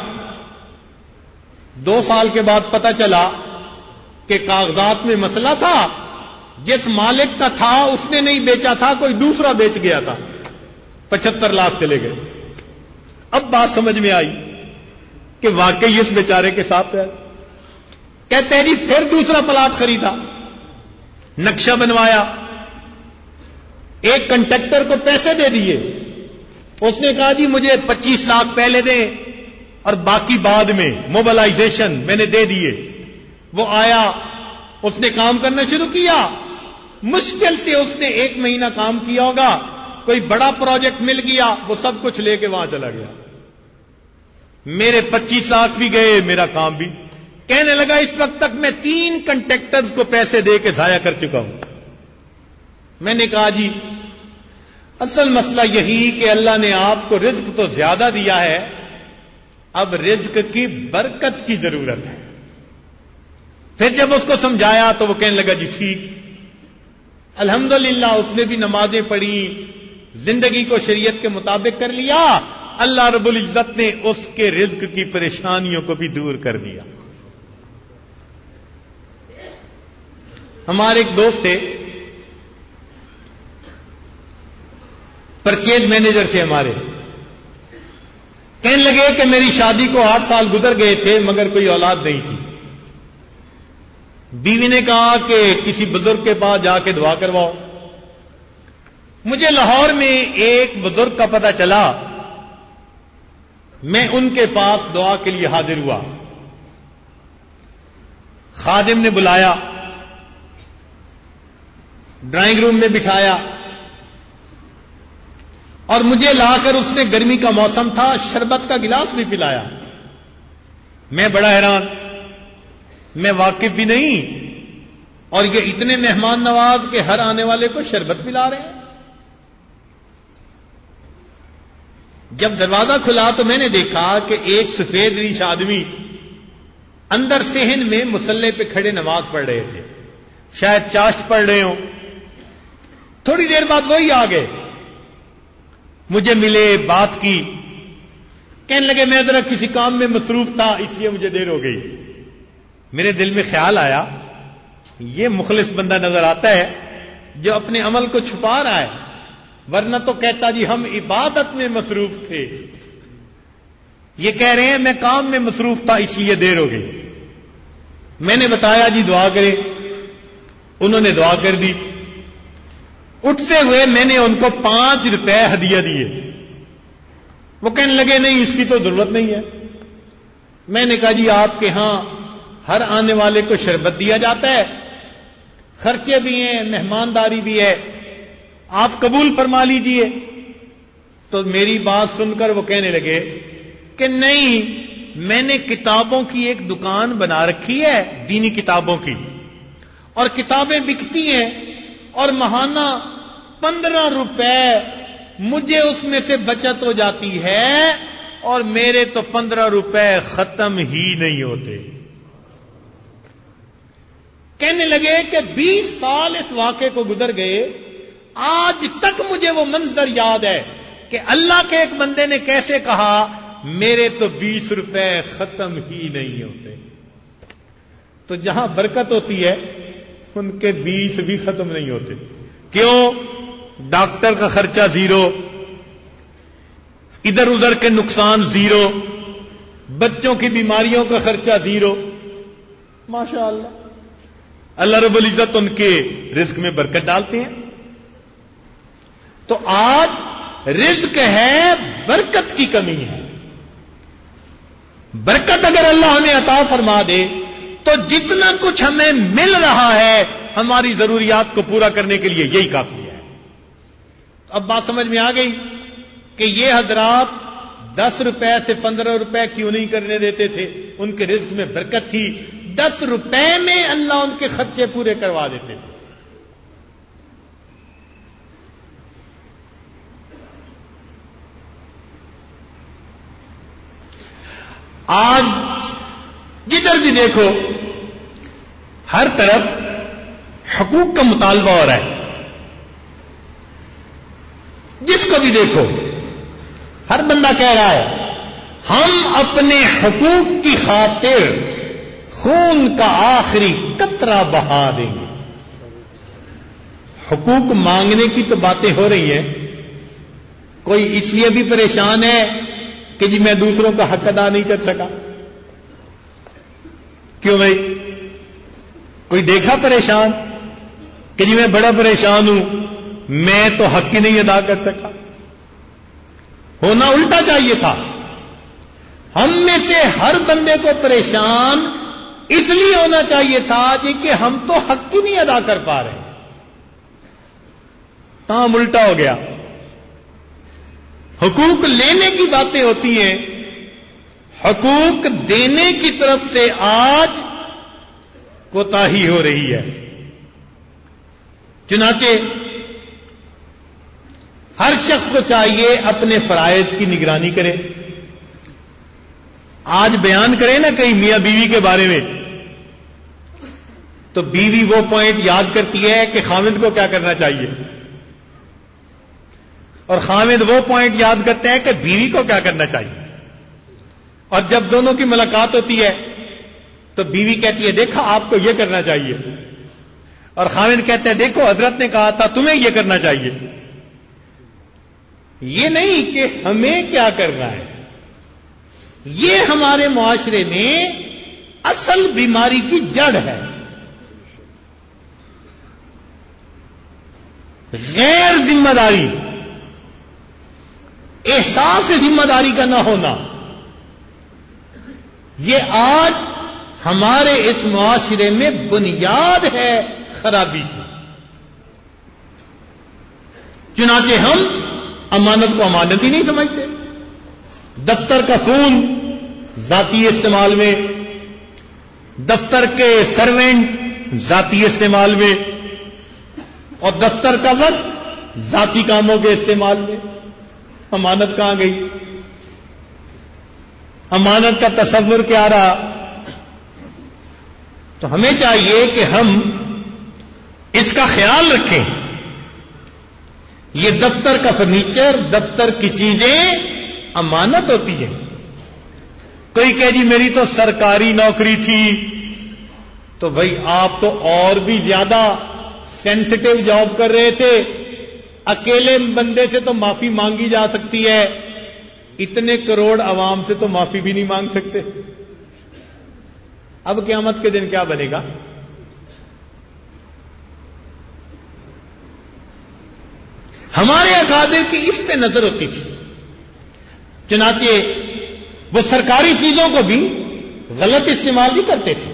2 سال کے بعد پتا چلا کہ کاغذات میں مسئلہ تھا، جس مالک کا تھا اس نے نہیں بیچا تھا، کوئی دوسرا بیچ گیا تھا، 75 لاکھ چلے گئے۔ اب بات سمجھ میں آئی کہ واقعی اس بیچارے کے ساتھ ہے۔ کہتے ہیں جی پھر دوسرا پلاٹ خریدا، نقشہ بنوایا، ایک کنٹریکٹر کو پیسے دے دیے، اس نے کہا جی مجھے 25 لاکھ پہلے دیں اور باقی بعد میں، موبلائزیشن میں نے دے دیے۔ وہ آیا، اس نے کام کرنا شروع کیا، مشکل سے اس نے 1 مہینہ کام کیا ہوگا، کوئی بڑا پروجیکٹ مل گیا، وہ سب کچھ لے کے وہاں چلا گیا، میرے 25 لاکھ بھی گئے، میرا کام بھی۔ کہنے لگا اس وقت تک میں 3 کنٹریکٹرز کو پیسے دے کے ضائع کر چکا ہوں۔ میں نے کہا جی اصل مسئلہ یہی کہ اللہ نے آپ کو رزق تو زیادہ دیا ہے، اب رزق کی برکت کی ضرورت ہے۔ پھر جب اس کو سمجھایا تو وہ کہنے لگا جی ٹھیک، الحمدللہ اس نے بھی نمازیں پڑھی، زندگی کو شریعت کے مطابق کر لیا، اللہ رب العزت نے اس کے رزق کی پریشانیوں کو بھی دور کر دیا۔ ہمارے ایک دوست تھے، پرچیز مینیجر تھے ہمارے، کہنے لگے کہ میری شادی کو 8 سال گزر گئے تھے مگر کوئی اولاد نہیں تھی۔ بیوی نے کہا کہ کسی بزرگ کے پاس جا کے دعا کرواؤ۔ مجھے لاہور میں ایک بزرگ کا پتہ چلا، میں ان کے پاس دعا کے لیے حاضر ہوا۔ خادم نے بلایا، ڈرائنگ روم میں بٹھایا اور مجھے لا کر اس نے، گرمی کا موسم تھا، شربت کا گلاس بھی پلایا۔ میں بڑا حیران، میں واقف بھی نہیں، اور یہ اتنے مہمان نواز کہ ہر آنے والے کو شربت پلا رہے ہیں۔ جب دروازہ کھلا تو میں نے دیکھا کہ ایک سفید ریش آدمی اندر صحن میں مصلے پہ کھڑے نماز پڑھ رہے تھے، شاید چاشت پڑھ رہے ہوں۔ تھوڑی دیر بعد وہی آ گئے، مجھے ملے، بات کی، کہنے لگے میں ذرا کسی کام میں مصروف تھا اس لیے مجھے دیر ہو گئی۔ میرے دل میں خیال آیا یہ مخلص بندہ نظر آتا ہے جو اپنے عمل کو چھپا رہا ہے، ورنہ تو کہتا جی ہم عبادت میں مصروف تھے، یہ کہہ رہے ہیں میں کام میں مصروف تھا اس لیے دیر ہو گئی۔ میں نے بتایا جی دعا کرے، انہوں نے دعا کر دی۔ اٹھتے ہوئے میں نے ان کو 5 روپے ہدیہ دیے، وہ کہنے لگے نہیں اس کی تو ضرورت نہیں ہے۔ میں نے کہا جی آپ کے ہاں ہر آنے والے کو شربت دیا جاتا ہے، خرچے بھی ہیں، مہمانداری بھی ہے، آپ قبول فرما لیجئے۔ تو میری بات سن کر وہ کہنے لگے کہ نہیں، میں نے کتابوں کی ایک دکان بنا رکھی ہے، دینی کتابوں کی، اور کتابیں بکتی ہیں، اور ماہانہ 15 روپے مجھے اس میں سے بچت ہو جاتی ہے، اور میرے تو 15 روپے ختم ہی نہیں ہوتے۔ کہنے لگے کہ 20 سال اس واقعے کو گزر گئے، آج تک مجھے وہ منظر یاد ہے کہ اللہ کے ایک بندے نے کیسے کہا میرے تو 20 روپے ختم ہی نہیں ہوتے۔ تو جہاں برکت ہوتی ہے ان کے 20 بھی ختم نہیں ہوتے۔ کیوں؟ ڈاکٹر کا خرچہ زیرو، ادھر ادھر کے نقصان زیرو، بچوں کی بیماریوں کا خرچہ زیرو، ماشاء اللہ رب العزت ان کے رزق میں برکت ڈالتے ہیں. تو آج رزق ہے، برکت کی کمی ہے. برکت اگر اللہ ہمیں عطا فرما دے تو جتنا کچھ ہمیں مل رہا ہے ہماری ضروریات کو پورا کرنے کے لیے یہی کافی ہے. اب بات سمجھ میں آ گئی کہ یہ حضرات 10 روپے سے 15 روپے کیوں نہیں کرنے دیتے تھے؟ ان کے رزق میں برکت تھی. 10 روپے میں اللہ ان کے خرچے پورے کروا دیتے تھے. آج جدھر بھی دیکھو ہر طرف حقوق کا مطالبہ ہو رہا ہے. جس کو بھی دیکھو ہر بندہ کہہ رہا ہے ہم اپنے حقوق کی خاطر خون کا آخری قطرہ بہا دیں گے. حقوق مانگنے کی تو باتیں ہو رہی ہیں. کوئی اس لیے بھی پریشان ہے کہ جی میں دوسروں کا حق ادا نہیں کر سکا. کیوں بھائی؟ کوئی دیکھا پریشان کہ جی میں بڑا پریشان ہوں، میں تو حق ہی نہیں ادا کر سکا. ہونا الٹا چاہیے تھا. ہم میں سے ہر بندے کو پریشان اس لیے ہونا چاہیے تھا جی کہ ہم تو حق ہی نہیں ادا کر پا رہے. تاہم الٹا ہو گیا. حقوق لینے کی باتیں ہوتی ہیں، حقوق دینے کی طرف سے آج کوتاہی ہو رہی ہے. چنانچہ ہر شخص کو چاہیے اپنے فرائض کی نگرانی کرے. آج بیان کرے نا کہیں میاں بیوی کے بارے میں تو بیوی وہ پوائنٹ یاد کرتی ہے کہ خاوند کو کیا کرنا چاہیے، اور خاوند وہ پوائنٹ یاد کرتے ہیں کہ بیوی کو کیا کرنا چاہیے. اور جب دونوں کی ملاقات ہوتی ہے تو بیوی کہتی ہے دیکھا آپ کو یہ کرنا چاہیے، اور خاوند کہتے ہیں دیکھو حضرت نے کہا تھا تمہیں یہ کرنا چاہیے. یہ نہیں کہ ہمیں کیا کرنا ہے. یہ ہمارے معاشرے میں اصل بیماری کی جڑ ہے. غیر ذمہ داری، احساس ذمہ داری کا نہ ہونا، یہ آج ہمارے اس معاشرے میں بنیاد ہے خرابی کی. چنانچہ ہم امانت کو امانت ہی نہیں سمجھتے. دفتر کا فون ذاتی استعمال میں، دفتر کے سرونٹ ذاتی استعمال میں، اور دفتر کا وقت ذاتی کاموں کے استعمال میں. امانت کہاں گئی؟ امانت کا تصور کیا رہا؟ تو ہمیں چاہیے کہ ہم اس کا خیال رکھیں. یہ دفتر کا فرنیچر، دفتر کی چیزیں امانت ہوتی ہے. کوئی کہے جی میری تو سرکاری نوکری تھی، تو بھائی آپ تو اور بھی زیادہ سینسٹیو جاب کر رہے تھے. اکیلے بندے سے تو معافی مانگی جا سکتی ہے، اتنے کروڑ عوام سے تو معافی بھی نہیں مانگ سکتے. اب قیامت کے دن کیا بنے گا؟ ہمارے اکابر کی اس پہ نظر ہوتی تھی. چنانچہ وہ سرکاری چیزوں کو بھی غلط استعمال بھی کرتے تھے.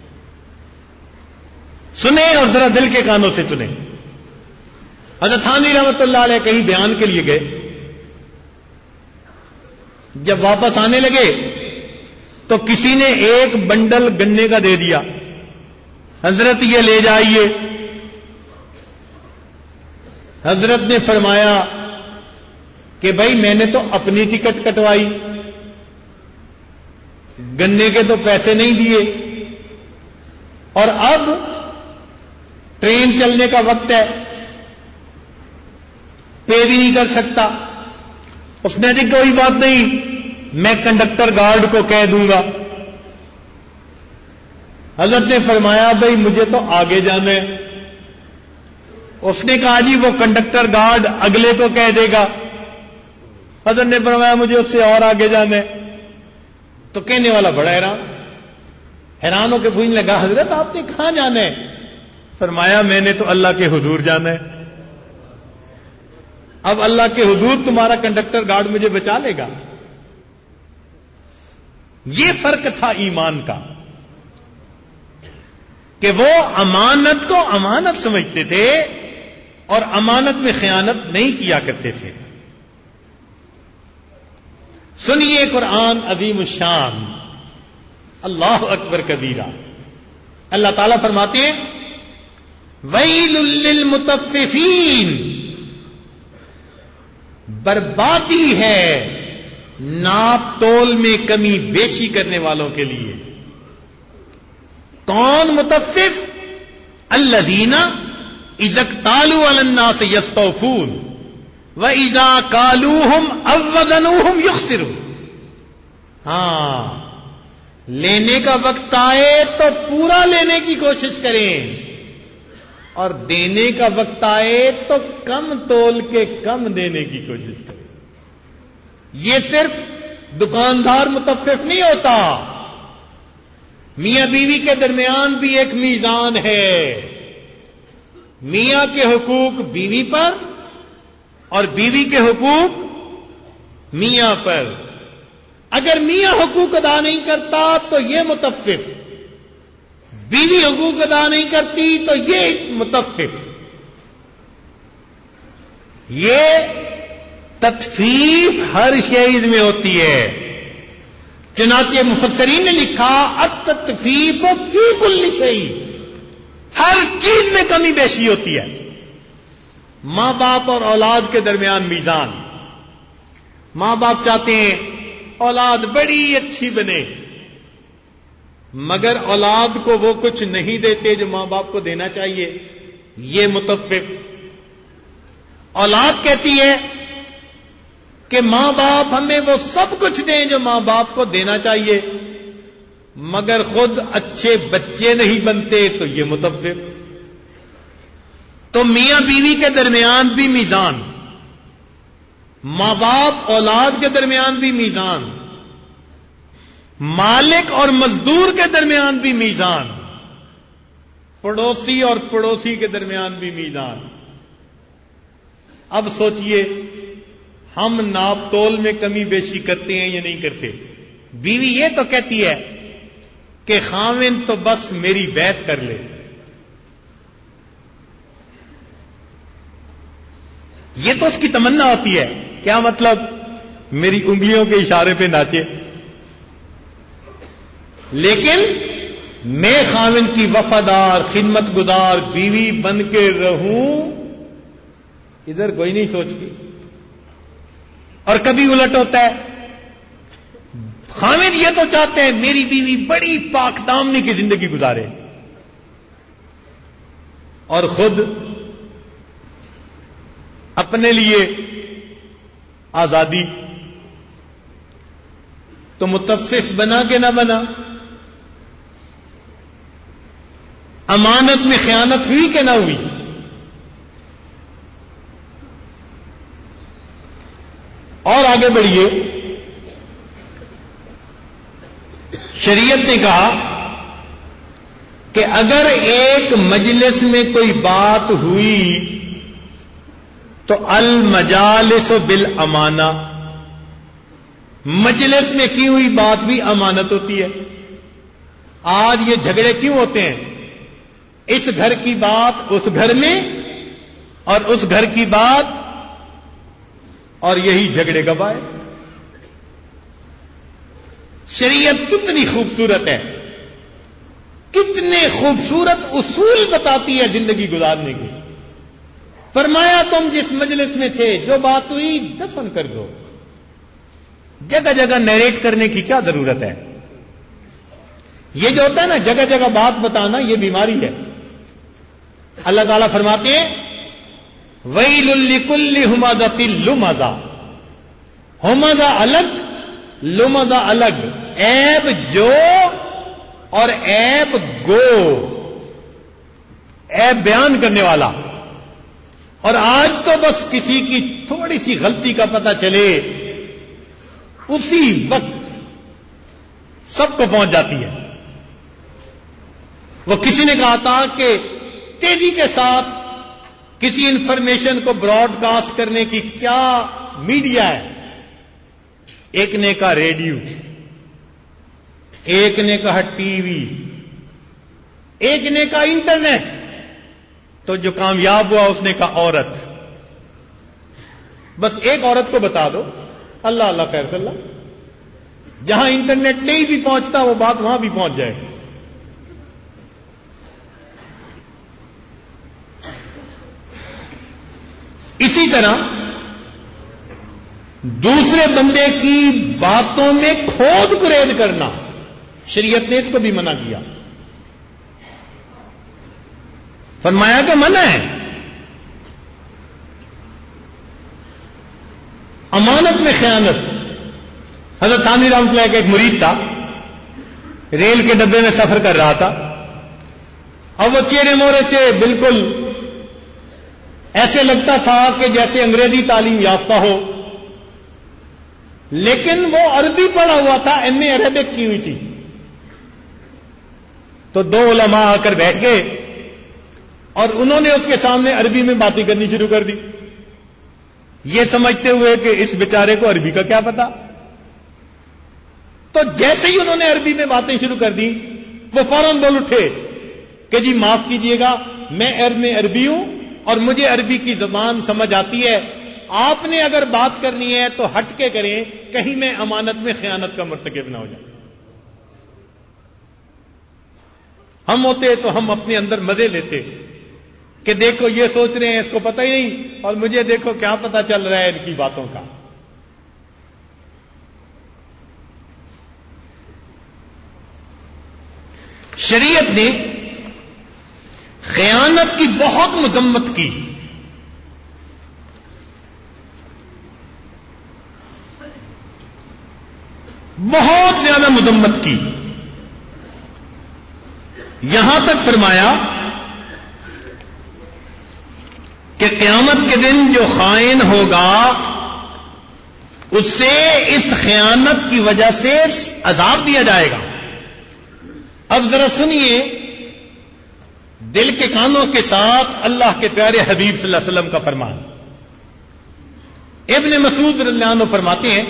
سنیں اور ذرا دل کے کانوں سے سنیں. حضرت تھانوی رحمۃ اللہ علیہ کہیں بیان کے لیے گئے. جب واپس آنے لگے تو کسی نے ایک بنڈل گنے کا دے دیا. حضرت یہ لے جائیے. حضرت نے فرمایا کہ بھائی میں نے تو اپنی ٹکٹ کٹوائی، گنے کے تو پیسے نہیں دیے، اور اب ٹرین چلنے کا وقت ہے، پے بھی نہیں کر سکتا. اس نے کہا کوئی بات نہیں، میں کنڈکٹر گارڈ کو کہہ دوں گا. حضرت نے فرمایا بھائی مجھے تو آگے جانا ہے. اس نے کہا جی وہ کنڈکٹر گارڈ اگلے کو کہہ دے گا. حضرت نے فرمایا مجھے اس سے اور آگے جانا ہے. تو کہنے والا بڑا حیران. حیران ہو کے پوچھنے لگا حضرت آپ نے کہاں جانا ہے؟ فرمایا میں نے تو اللہ کے حضور جانا ہے. اب اللہ کے حضور تمہارا کنڈکٹر گارڈ مجھے بچا لے گا؟ یہ فرق تھا ایمان کا کہ وہ امانت کو امانت سمجھتے تھے اور امانت میں خیانت نہیں کیا کرتے تھے. سنیے قرآن عظیم الشان، اللہ اکبر کبیرہ. اللہ تعالیٰ فرماتے ہیں ویل للمطففین، بربادی ہے ناپ تول میں کمی بیشی کرنے والوں کے لیے. کون مطفف؟ الذین اذا اکتالوا علی الناس یستوفون واذا کالوہم او وزنوہم یخسرون. ہاں، لینے کا وقت آئے تو پورا لینے کی کوشش کریں اور دینے کا وقت آئے تو کم تول کے کم دینے کی کوشش کریں. یہ صرف دکاندار متفق نہیں ہوتا، میاں بیوی کے درمیان بھی ایک میزان ہے. میاں کے حقوق بیوی پر اور بیوی کے حقوق میاں پر. اگر میاں حقوق ادا نہیں کرتا تو یہ متفق، بیوی حقوق ادا نہیں کرتی تو یہ متفق. یہ تطفیف ہر شیء میں ہوتی ہے. چنانچہ مفسرین نے لکھا التطفیف فی کل شیء، ہر چیز میں کمی بیشی ہوتی ہے. ماں باپ اور اولاد کے درمیان میزان. ماں باپ چاہتے ہیں اولاد بڑی اچھی بنے، مگر اولاد کو وہ کچھ نہیں دیتے جو ماں باپ کو دینا چاہیے، یہ متفق. اولاد کہتی ہے کہ ماں باپ ہمیں وہ سب کچھ دیں جو ماں باپ کو دینا چاہیے، مگر خود اچھے بچے نہیں بنتے، تو یہ متفق. تو میاں بیوی کے درمیان بھی میزان، ماں باپ اولاد کے درمیان بھی میزان، مالک اور مزدور کے درمیان بھی میزان، پڑوسی اور پڑوسی کے درمیان بھی میزان. اب سوچئے ہم ناپ تول میں کمی بیشی کرتے ہیں یا نہیں کرتے؟ بیوی یہ تو کہتی ہے کہ خاوند تو بس میری بیعت کر لے. یہ تو اس کی تمنا ہوتی ہے. کیا مطلب؟ میری انگلیوں کے اشارے پہ ناچے. لیکن میں خاوند کی وفادار خدمت گزار بیوی بن کے رہوں، ادھر کوئی نہیں سوچتی. اور کبھی الٹ ہوتا ہے، خاوند یہ تو چاہتے ہیں میری بیوی بڑی پاک دامنی کی زندگی گزارے، اور خود اپنے لیے آزادی. تو متفف بنا کہ نہ بنا؟ امانت میں خیانت ہوئی کہ نہ ہوئی؟ اور آگے بڑھیے. شریعت نے کہا کہ اگر ایک مجلس میں کوئی بات ہوئی تو المجالس بالامانہ، مجلس میں کی ہوئی بات بھی امانت ہوتی ہے. آج یہ جھگڑے کیوں ہوتے ہیں؟ اس گھر کی بات اس گھر میں اور اس گھر کی بات، اور یہی جھگڑے کا باعث. شریعت کتنی خوبصورت ہے، کتنے خوبصورت اصول بتاتی ہے زندگی گزارنے کی. فرمایا تم جس مجلس میں تھے جو بات ہوئی دفن کر دو. جگہ جگہ نیریٹ کرنے کی کیا ضرورت ہے؟ یہ جو ہوتا ہے نا جگہ جگہ بات بتانا، یہ بیماری ہے. اللہ تعالیٰ فرماتے ہیں وَيْلٌ لِكُلِّ هُمَزَةٍ لُمَزَةٍ. ہمزہ الگ، لمزہ الگ. عیب جو اور عیب گو، عیب بیان کرنے والا. اور آج تو بس کسی کی تھوڑی سی غلطی کا پتہ چلے اسی وقت سب کو پہنچ جاتی ہے. وہ کسی نے کہا تھا کہ تیزی کے ساتھ کسی انفارمیشن کو براڈ کاسٹ کرنے کی کیا میڈیا ہے؟ ایک نے کہا ریڈیو، ایک نے کہا ٹی وی، ایک نے کہا انٹرنیٹ، تو جو کامیاب ہوا اس نے کہا عورت۔ بس ایک عورت کو بتا دو، اللہ اللہ خیر صلی اللہ، جہاں انٹرنیٹ نہیں بھی پہنچتا وہ بات وہاں بھی پہنچ جائے گی۔ اسی طرح دوسرے بندے کی باتوں میں کھود کرید کرنا، شریعت نے اس کو بھی منع کیا، فرمایا کہ منع ہے۔ امانت میں خیانت، حضرت تھانوی رحمۃ اللہ کا ایک مرید تھا، ریل کے ڈبے میں سفر کر رہا تھا، اب وہ چہرے مورے سے بالکل ایسے لگتا تھا کہ جیسے انگریزی تعلیم یافتہ ہو، لیکن وہ عربی پڑھا ہوا تھا، ایم اے عربک کی ہوئی تھی۔ تو دو علماء آ کر بیٹھ گئے اور انہوں نے اس کے سامنے عربی میں باتیں کرنی شروع کر دی، یہ سمجھتے ہوئے کہ اس بیچارے کو عربی کا کیا پتا۔ تو جیسے ہی انہوں نے عربی میں باتیں شروع کر دی، وہ فوراً بول اٹھے کہ جی معاف کیجئے گا، میں عربی ہوں اور مجھے عربی کی زبان سمجھ آتی ہے، آپ نے اگر بات کرنی ہے تو ہٹ کے کریں، کہیں میں امانت میں خیانت کا مرتکب نہ ہو جاؤں۔ ہم ہوتے تو ہم اپنے اندر مزے لیتے کہ دیکھو یہ سوچ رہے ہیں، اس کو پتہ ہی نہیں، اور مجھے دیکھو کیا پتہ چل رہا ہے ان کی باتوں کا۔ شریعت نے خیانت کی بہت مذمت کی، بہت زیادہ مذمت کی، یہاں تک فرمایا کہ قیامت کے دن جو خائن ہوگا اس سے اس خیانت کی وجہ سے عذاب دیا جائے گا۔ اب ذرا سنیے دل کے کانوں کے ساتھ اللہ کے پیارے حبیب صلی اللہ علیہ وسلم کا فرمان۔ ابن مسعود رضی اللہ عنہ فرماتے ہیں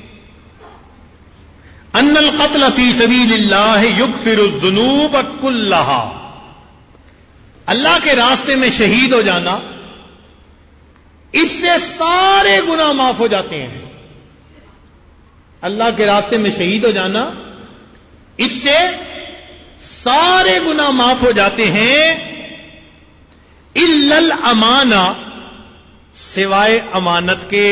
ان القتل فی سبیل اللہ یکفر الذنوب کلھا، اللہ کے راستے میں شہید ہو جانا اس سے سارے گناہ معاف ہو جاتے ہیں۔ اللہ کے راستے میں شہید ہو جانا اس سے سارے گناہ معاف ہو جاتے ہیں، الا الامانہ، سوائے امانت کے۔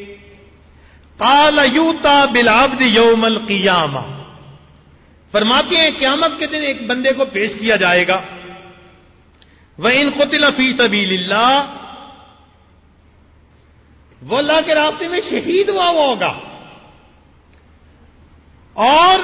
قال یوتا بالعبد یوم القیامہ، فرماتے ہیں قیامت کے دن ایک بندے کو پیش کیا جائے گا، وَإِن قُتِلَ فِي سَبِيلِ اللَّهِ، وہ اللہ کے راستے میں شہید ہوا ہوگا، اور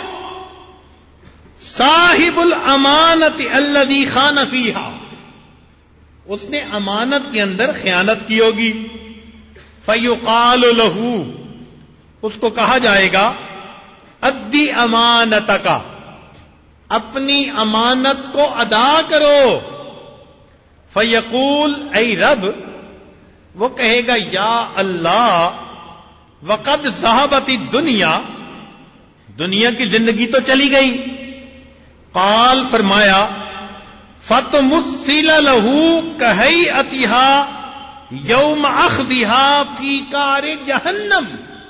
صاحب الامانت الذی خان فیہا، اس نے امانت کے اندر خیانت کی ہوگی، فیقال لہ، اس کو کہا جائے گا ادی امانتک، اپنی امانت کو ادا کرو، فیقول اے رب، وہ کہے گا یا اللہ، وقد ذہبت الدنیا، دنیا کی زندگی تو چلی گئی، قال، فرمایا فتمثل لہ کہیئتھا یوم اخذھا فی کار جہنم،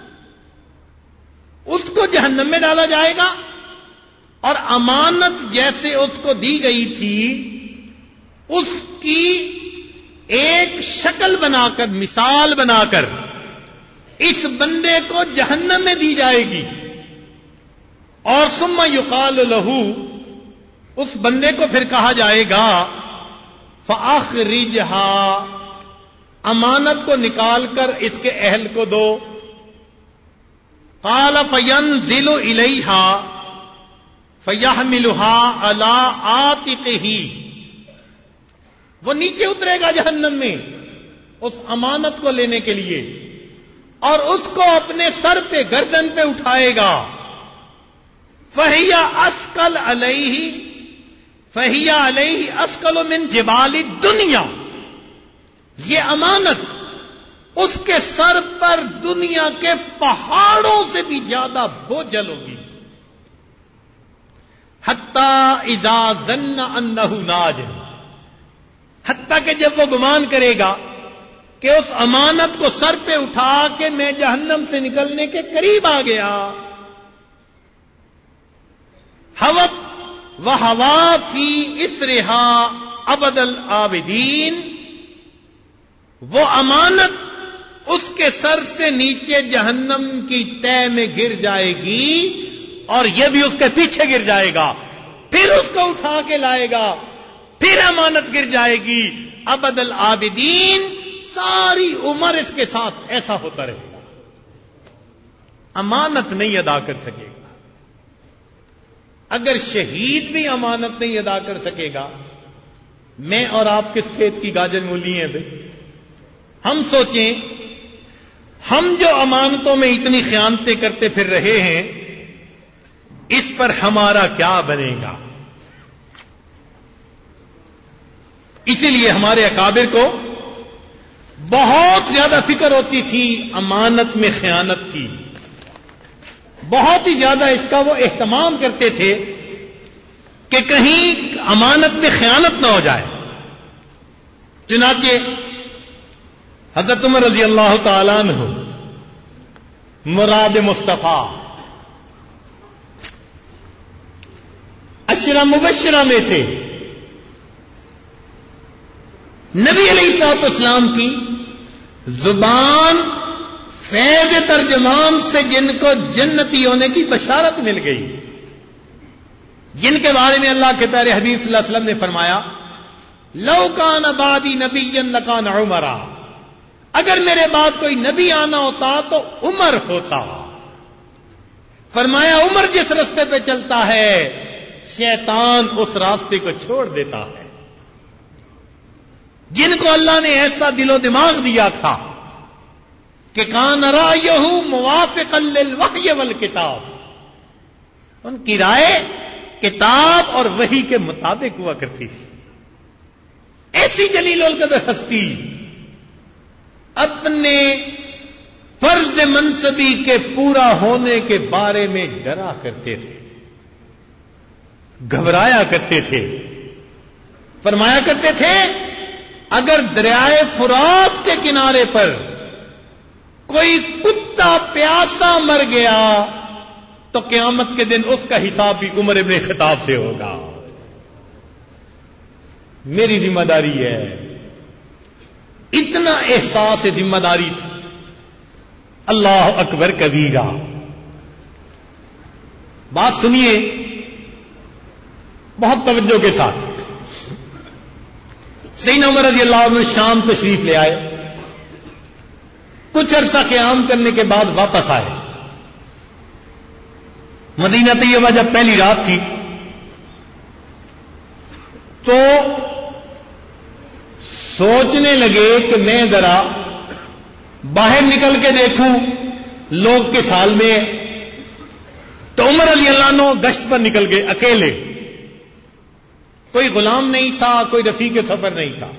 اس کو جہنم میں ڈالا جائے گا، اور امانت جیسے اس کو دی گئی تھی اس کی ایک شکل بنا کر، مثال بنا کر اس بندے کو جہنم میں دی جائے گی، اور ثم یقال لہ، اس بندے کو پھر کہا جائے گا فاخرجھا، امانت کو نکال کر اس کے اہل کو دو، قال فینزل الیہا فیحملھا علی عاتقہ، وہ نیچے اترے گا جہنم میں اس امانت کو لینے کے لیے، اور اس کو اپنے سر پہ، گردن پہ اٹھائے گا، فہی اثقل علیہ فہی علیہ اثقل من جبال الدنیا، یہ امانت اس کے سر پر دنیا کے پہاڑوں سے بھی زیادہ بوجھل ہوگی. حتی اذا ظن انہ ناج، حتیٰ کہ جب وہ گمان کرے گا کہ اس امانت کو سر پہ اٹھا کے میں جہنم سے نکلنے کے قریب آ گیا. حوت وہوا فی اسرہا ابد العابدین، وہ امانت اس کے سر سے نیچے جہنم کی تہ میں گر جائے گی اور یہ بھی اس کے پیچھے گر جائے گا، پھر اس کو اٹھا کے لائے گا، پھر امانت گر جائے گی. ابد العابدین، ساری عمر اس کے ساتھ ایسا ہوتا رہے گا، امانت نہیں ادا کر سکے گا. اگر شہید بھی امانت نہیں ادا کر سکے گا، میں اور آپ کس کھیت کی گاجر مولی ہیں بھائی؟ ہم سوچیں، ہم جو امانتوں میں اتنی خیانتیں کرتے پھر رہے ہیں، اس پر ہمارا کیا بنے گا؟ اسی لیے ہمارے اکابر کو بہت زیادہ فکر ہوتی تھی امانت میں خیانت کی، بہت ہی زیادہ اس کا وہ اہتمام کرتے تھے کہ کہیں امانت میں خیانت نہ ہو جائے. چنانچہ حضرت عمر رضی اللہ تعالیٰ عنہ مراد مصطفیٰ عشرہ مبشرہ میں سے نبی علیہ الصلوۃ والسلام کی زبان فیض ترجمان سے جن کو جنتی ہونے کی بشارت مل گئی، جن کے بارے میں اللہ کے پیارے حبیب صلی اللہ علیہ وسلم نے فرمایا لو کان بعدی نبی لکان عمر، اگر میرے بعد کوئی نبی آنا ہوتا تو عمر ہوتا. فرمایا عمر جس راستے پہ چلتا ہے شیطان اس راستے کو چھوڑ دیتا ہے. جن کو اللہ نے ایسا دل و دماغ دیا تھا کہ کان رأیہ موافقا للوحی والکتاب، ان کی رائے کتاب اور وحی کے مطابق ہوا کرتی تھی. ایسی جلیل القدر ہستی اپنے فرض منصبی کے پورا ہونے کے بارے میں ڈرا کرتے تھے، گھبرایا کرتے تھے. فرمایا کرتے تھے اگر دریائے فرات کے کنارے پر کوئی کتا پیاسا مر گیا تو قیامت کے دن اس کا حساب بھی عمر ابن خطاب سے ہوگا. میری ذمہ داری ہے. اتنا احساس ذمہ داری تھی. اللہ اکبر کبیرہ. بات سنیے بہت توجہ کے ساتھ. سیدنا عمر رضی اللہ عنہ شام تشریف لے آئے، کچھ عرصہ قیام کرنے کے بعد واپس آئے. مدینہ طیبہ جب پہلی رات تھی تو سوچنے لگے کہ میں ذرا باہر نکل کے دیکھوں لوگ کس حال میں. تو عمر رضی اللہ عنہ گشت پر نکل گئے اکیلے. کوئی غلام نہیں تھا، کوئی رفیق سفر نہیں تھا.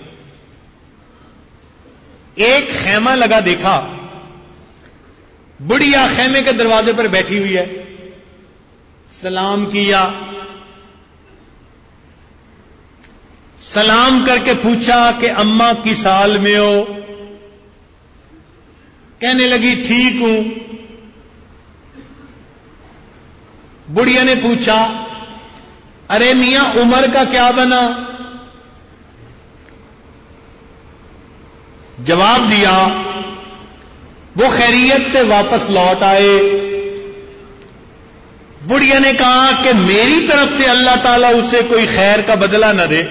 ایک خیمہ لگا دیکھا، بڑھیا خیمے کے دروازے پر بیٹھی ہوئی ہے. سلام کیا، سلام کر کے پوچھا کہ اماں کس حال میں ہو؟ کہنے لگی ٹھیک ہوں. بڑھیا نے پوچھا ارے میاں عمر کا کیا بنا؟ جواب دیا وہ خیریت سے واپس لوٹ آئے. بڑھیا نے کہا کہ میری طرف سے اللہ تعالیٰ اسے کوئی خیر کا بدلہ نہ دے.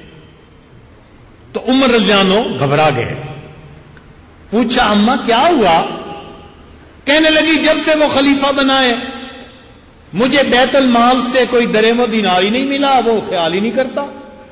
تو عمر رضی اللہ عنہ گھبرا گئے. پوچھا اماں کیا ہوا؟ کہنے لگی جب سے وہ خلیفہ بنائے مجھے بیت المال سے کوئی درہم و دینار ہی نہیں ملا، وہ خیال ہی نہیں کرتا.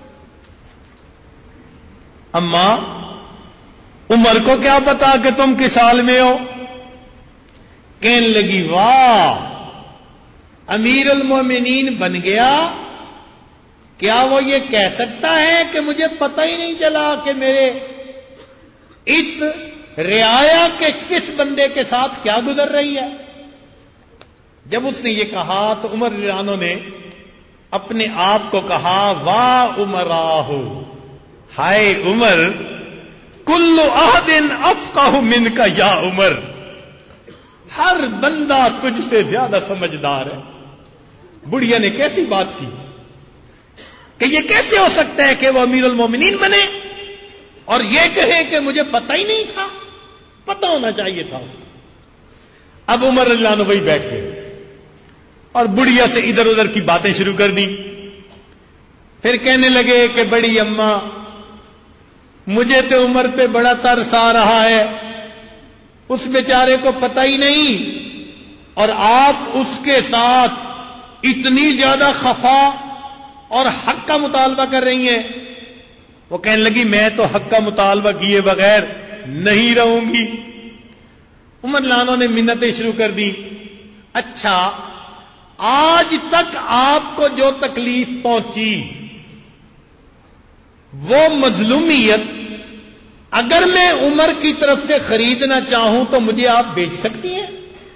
اماں عمر کو کیا پتا کہ تم کس حال میں ہو؟ کہنے لگی واہ، امیر المومنین بن گیا کیا وہ یہ کہہ سکتا ہے کہ مجھے پتہ ہی نہیں چلا کہ میرے اس رعایا کے کس بندے کے ساتھ کیا گزر رہی ہے؟ جب اس نے یہ کہا تو عمر رضی اللہ عنہ نے اپنے آپ کو کہا واہ عمراہ، ہائے عمر، کل احد افقہ منک یا عمر، ہر بندہ تجھ سے زیادہ سمجھدار ہے۔ بڑھیا نے کیسی بات کی کہ یہ کیسے ہو سکتا ہے کہ وہ امیر المومنین بنے اور یہ کہے کہ مجھے پتہ ہی نہیں تھا، پتہ ہونا چاہیے تھا۔ اب عمر رضی اللہ عنہ وہی بیٹھ گئے اور بڑھیا سے ادھر ادھر کی باتیں شروع کر دی۔ پھر کہنے لگے کہ بڑی اماں، مجھے تو عمر پہ بڑا ترس آ رہا ہے، اس بیچارے کو پتہ ہی نہیں، اور آپ اس کے ساتھ اتنی زیادہ خفا اور حق کا مطالبہ کر رہی ہیں۔ وہ کہنے لگی میں تو حق کا مطالبہ کیے بغیر نہیں رہوں گی۔ عمر لانوں نے منتیں شروع کر دی، اچھا آج تک آپ کو جو تکلیف پہنچی وہ مظلومیت اگر میں عمر کی طرف سے خریدنا چاہوں تو مجھے آپ بیچ سکتی ہیں؟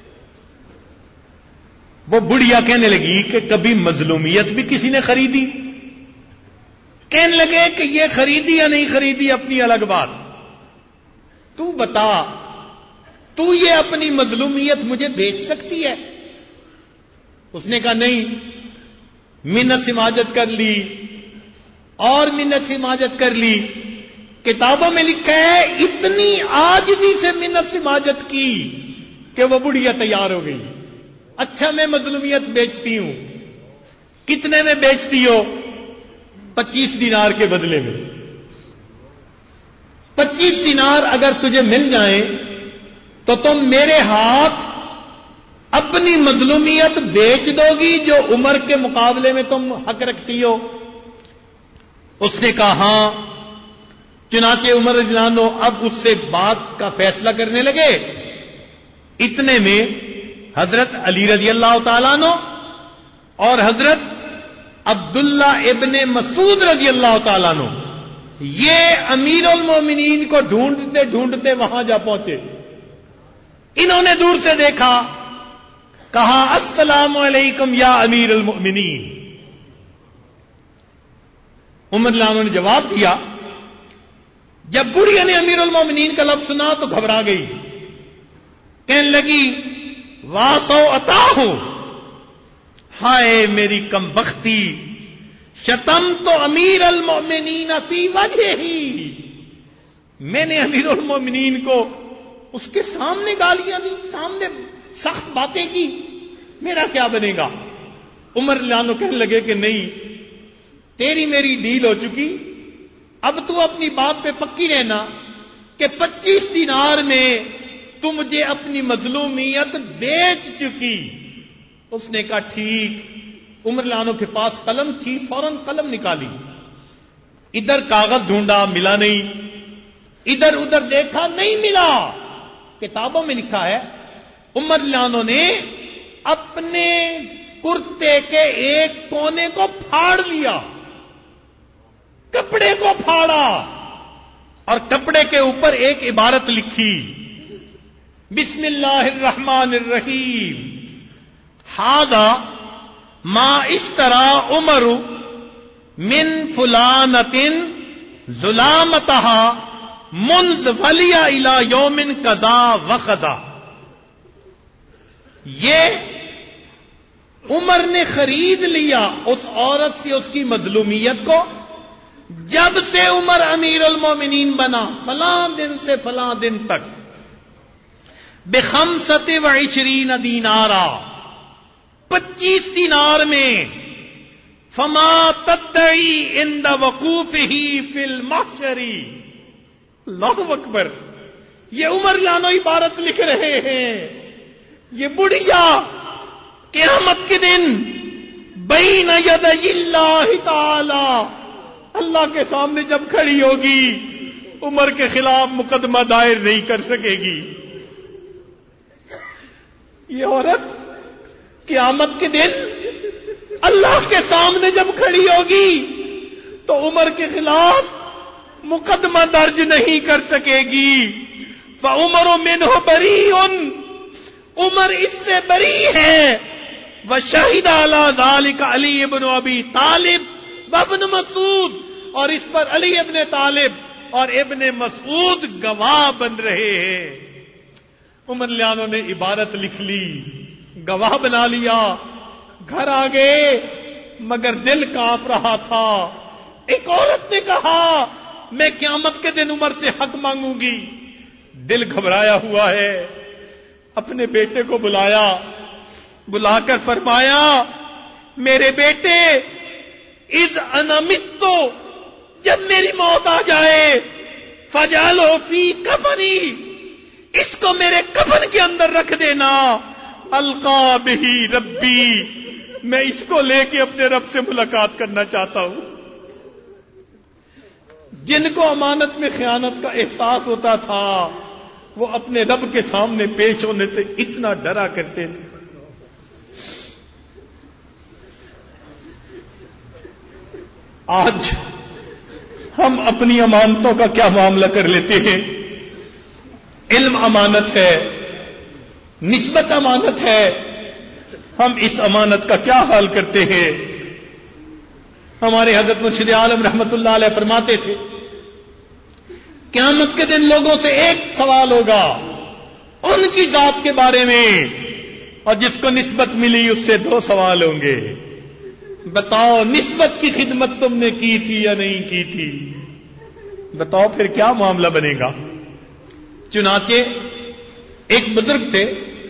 وہ بڑھیا کہنے لگی کہ کبھی مظلومیت بھی کسی نے خریدی؟ کہنے لگے کہ یہ خریدی یا نہیں خریدی اپنی الگ بات، تو بتا، تو یہ اپنی مظلومیت مجھے بیچ سکتی ہے؟ اس نے کہا نہیں، منت سماجت کر لی اور منت سماجت کر لی، کتابوں میں لکھا ہے اتنی عاجزی سے منت سماجت کی کہ وہ بڑھیا تیار ہو گئی۔ اچھا میں مظلومیت بیچتی ہوں، کتنے میں بیچتی ہو؟ 25 دینار کے بدلے میں۔ 25 دینار اگر تجھے مل جائیں تو تم میرے ہاتھ اپنی مظلومیت بیچ دو گی جو عمر کے مقابلے میں تم حق رکھتی ہو؟ اس نے کہا ہاں۔ چنانچہ عمر رضی اللہ عنہ اب اس سے بات کا فیصلہ کرنے لگے۔ اتنے میں حضرت علی رضی اللہ تعالیٰ عنہ اور حضرت عبداللہ ابن مسعود رضی اللہ تعالیٰ عنہ یہ امیر المومنین کو ڈھونڈتے ڈھونڈتے وہاں جا پہنچے۔ انہوں نے دور سے دیکھا، کہا السلام علیکم یا امیر المؤمنین۔ عمر رضی اللہ عنہ نے جواب دیا۔ جب بڑھیا نے امیر المومنین کا لفظ سنا تو گھبرا گئی، کہنے لگی واسو عطا ہوں، ہائے میری کم بختی، شتم تو امیر المؤمنین فی وجہ ہی، میں نے امیر المؤمنین کو اس کے سامنے گالیاں دی، سامنے سخت باتیں کی، میرا کیا بنے گا؟ عمر رضی اللہ عنہ کہنے لگے کہ نہیں، تیری میری ڈیل ہو چکی، اب تو اپنی بات پہ پکی رہنا کہ 25 دینار میں تو مجھے اپنی مظلومیت بیچ چکی۔ اس نے کہا ٹھیک۔ عمر رضی اللہ عنہ کے پاس قلم تھی، فوراً قلم نکالی، ادھر کاغذ ڈھونڈا ملا نہیں، ادھر ادھر دیکھا نہیں ملا۔ کتابوں میں لکھا ہے عمر رضی اللہ عنہ نے اپنے کرتے کے ایک کونے کو پھاڑ لیا، کپڑے کو پھاڑا اور کپڑے کے اوپر ایک عبارت لکھی، بسم اللہ الرحمن الرحیم، ھذا ما اشترى عمر من فلانۃ ظلامتها منذ ولی الی یوم کذا وکذا۔ یہ عمر نے خرید لیا اس عورت سے اس کی مظلومیت کو جب سے عمر امیر المومنین بنا، فلاں دن سے فلاں دن تک، ب25 دینارا، 25 دینار میں، فما تدعی عند وقوفہ فی المحشر۔ اللہ اکبر، یہ عمر لانو عبارت لکھ رہے ہیں، یہ بڑھیا قیامت کے دن بین یدی اللہ تعالی، اللہ کے سامنے جب کھڑی ہوگی عمر کے خلاف مقدمہ دائر نہیں کر سکے گی۔ یہ عورت قیامت کے دن اللہ کے سامنے جب کھڑی ہوگی تو عمر کے خلاف مقدمہ درج نہیں کر سکے گی. فعمر منہ بریء، عمر اس سے بری ہے. وشہد علی ذلک علی ابن ابی طالب وابن مسعود، اور اس پر علی ابن طالب اور ابن مسعود گواہ بن رہے ہیں. عمر لیانوں نے عبارت لکھ لی، گواہ بنا لیا، گھر آ گئے، مگر دل کانپ رہا تھا. ایک عورت نے کہا میں قیامت کے دن عمر سے حق مانگوں گی. دل گھبرایا ہوا ہے. اپنے بیٹے کو بلایا، بلا کر فرمایا میرے بیٹے اذ انا مت، جب میری موت آ جائے فجعلہ فی کفنی، اس کو میرے کفن کے اندر رکھ دینا. القا بہ ربی، میں اس کو لے کے اپنے رب سے ملاقات کرنا چاہتا ہوں. جن کو امانت میں خیانت کا احساس ہوتا تھا وہ اپنے رب کے سامنے پیش ہونے سے اتنا ڈرا کرتے تھے. آج ہم اپنی امانتوں کا کیا معاملہ کر لیتے ہیں؟ علم امانت ہے، نسبت امانت ہے، ہم اس امانت کا کیا حال کرتے ہیں؟ ہمارے حضرت مرشد عالم رحمت اللہ علیہ فرماتے تھے قیامت کے دن لوگوں سے ایک سوال ہوگا ان کی ذات کے بارے میں، اور جس کو نسبت ملی اس سے 2 سوال ہوں گے. بتاؤ نسبت کی خدمت تم نے کی تھی یا نہیں کی تھی؟ بتاؤ پھر کیا معاملہ بنے گا. چنانچہ ایک بزرگ تھے،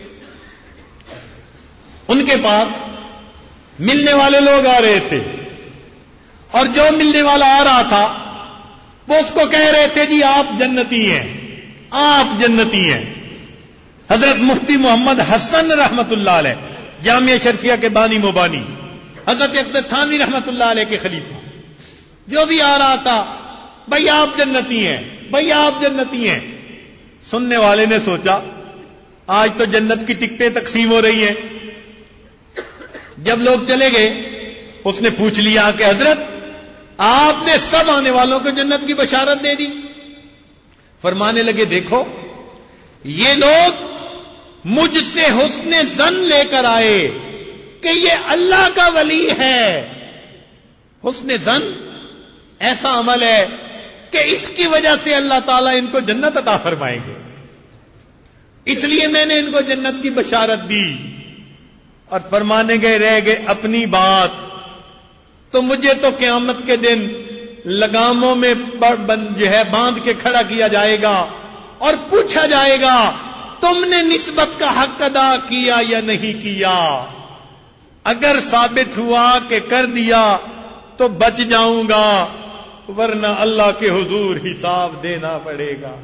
ان کے پاس ملنے والے لوگ آ رہے تھے، اور جو ملنے والا آ رہا تھا وہ اس کو کہہ رہے تھے جی آپ جنتی ہیں، آپ جنتی ہیں. حضرت مفتی محمد حسن رحمت اللہ علیہ، جامعہ شرفیہ کے بانی مبانی، حضرت اقدس تھانوی رحمت اللہ علیہ کے خلیفہ، جو بھی آ رہا تھا بھائی آپ جنتی ہیں، بھائی آپ جنتی ہیں. سننے والے نے سوچا آج تو جنت کی ٹکٹیں تقسیم ہو رہی ہیں. جب لوگ چلے گئے اس نے پوچھ لیا کہ حضرت آپ نے سب آنے والوں کو جنت کی بشارت دے دی. فرمانے لگے دیکھو یہ لوگ مجھ سے حسن ظن لے کر آئے کہ یہ اللہ کا ولی ہے. حسن ظن ایسا عمل ہے کہ اس کی وجہ سے اللہ تعالیٰ ان کو جنت عطا فرمائیں گے، اس لیے میں نے ان کو جنت کی بشارت دی. اور فرمانے گئے رہ گئے اپنی بات، تو مجھے تو قیامت کے دن لگاموں میں جو ہے باندھ کے کھڑا کیا جائے گا اور پوچھا جائے گا تم نے نسبت کا حق ادا کیا یا نہیں کیا. اگر ثابت ہوا کہ کر دیا تو بچ جاؤں گا، ورنہ اللہ کے حضور حساب دینا پڑے گا.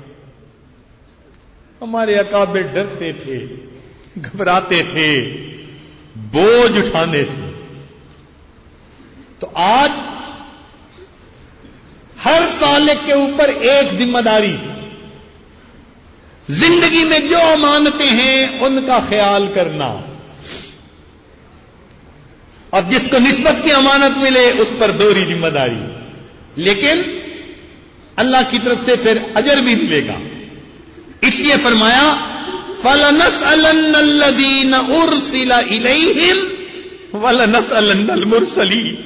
ہمارے اکابر ڈرتے تھے، گھبراتے تھے بوجھ اٹھانے سے. تو آج ہر سالک کے اوپر ایک ذمہ داری، زندگی میں جو امانتیں ہیں ان کا خیال کرنا، اور جس کو نسبت کی امانت ملے اس پر دوہری ذمہ داری. لیکن اللہ کی طرف سے پھر اجر بھی ملے گا. اس لیے فرمایا فَلَنَسْأَلَنَّ الَّذِينَ أُرْسِلَ إِلَيْهِمْ وَلَنَسْأَلَنَّ الْمُرْسَلِينَ.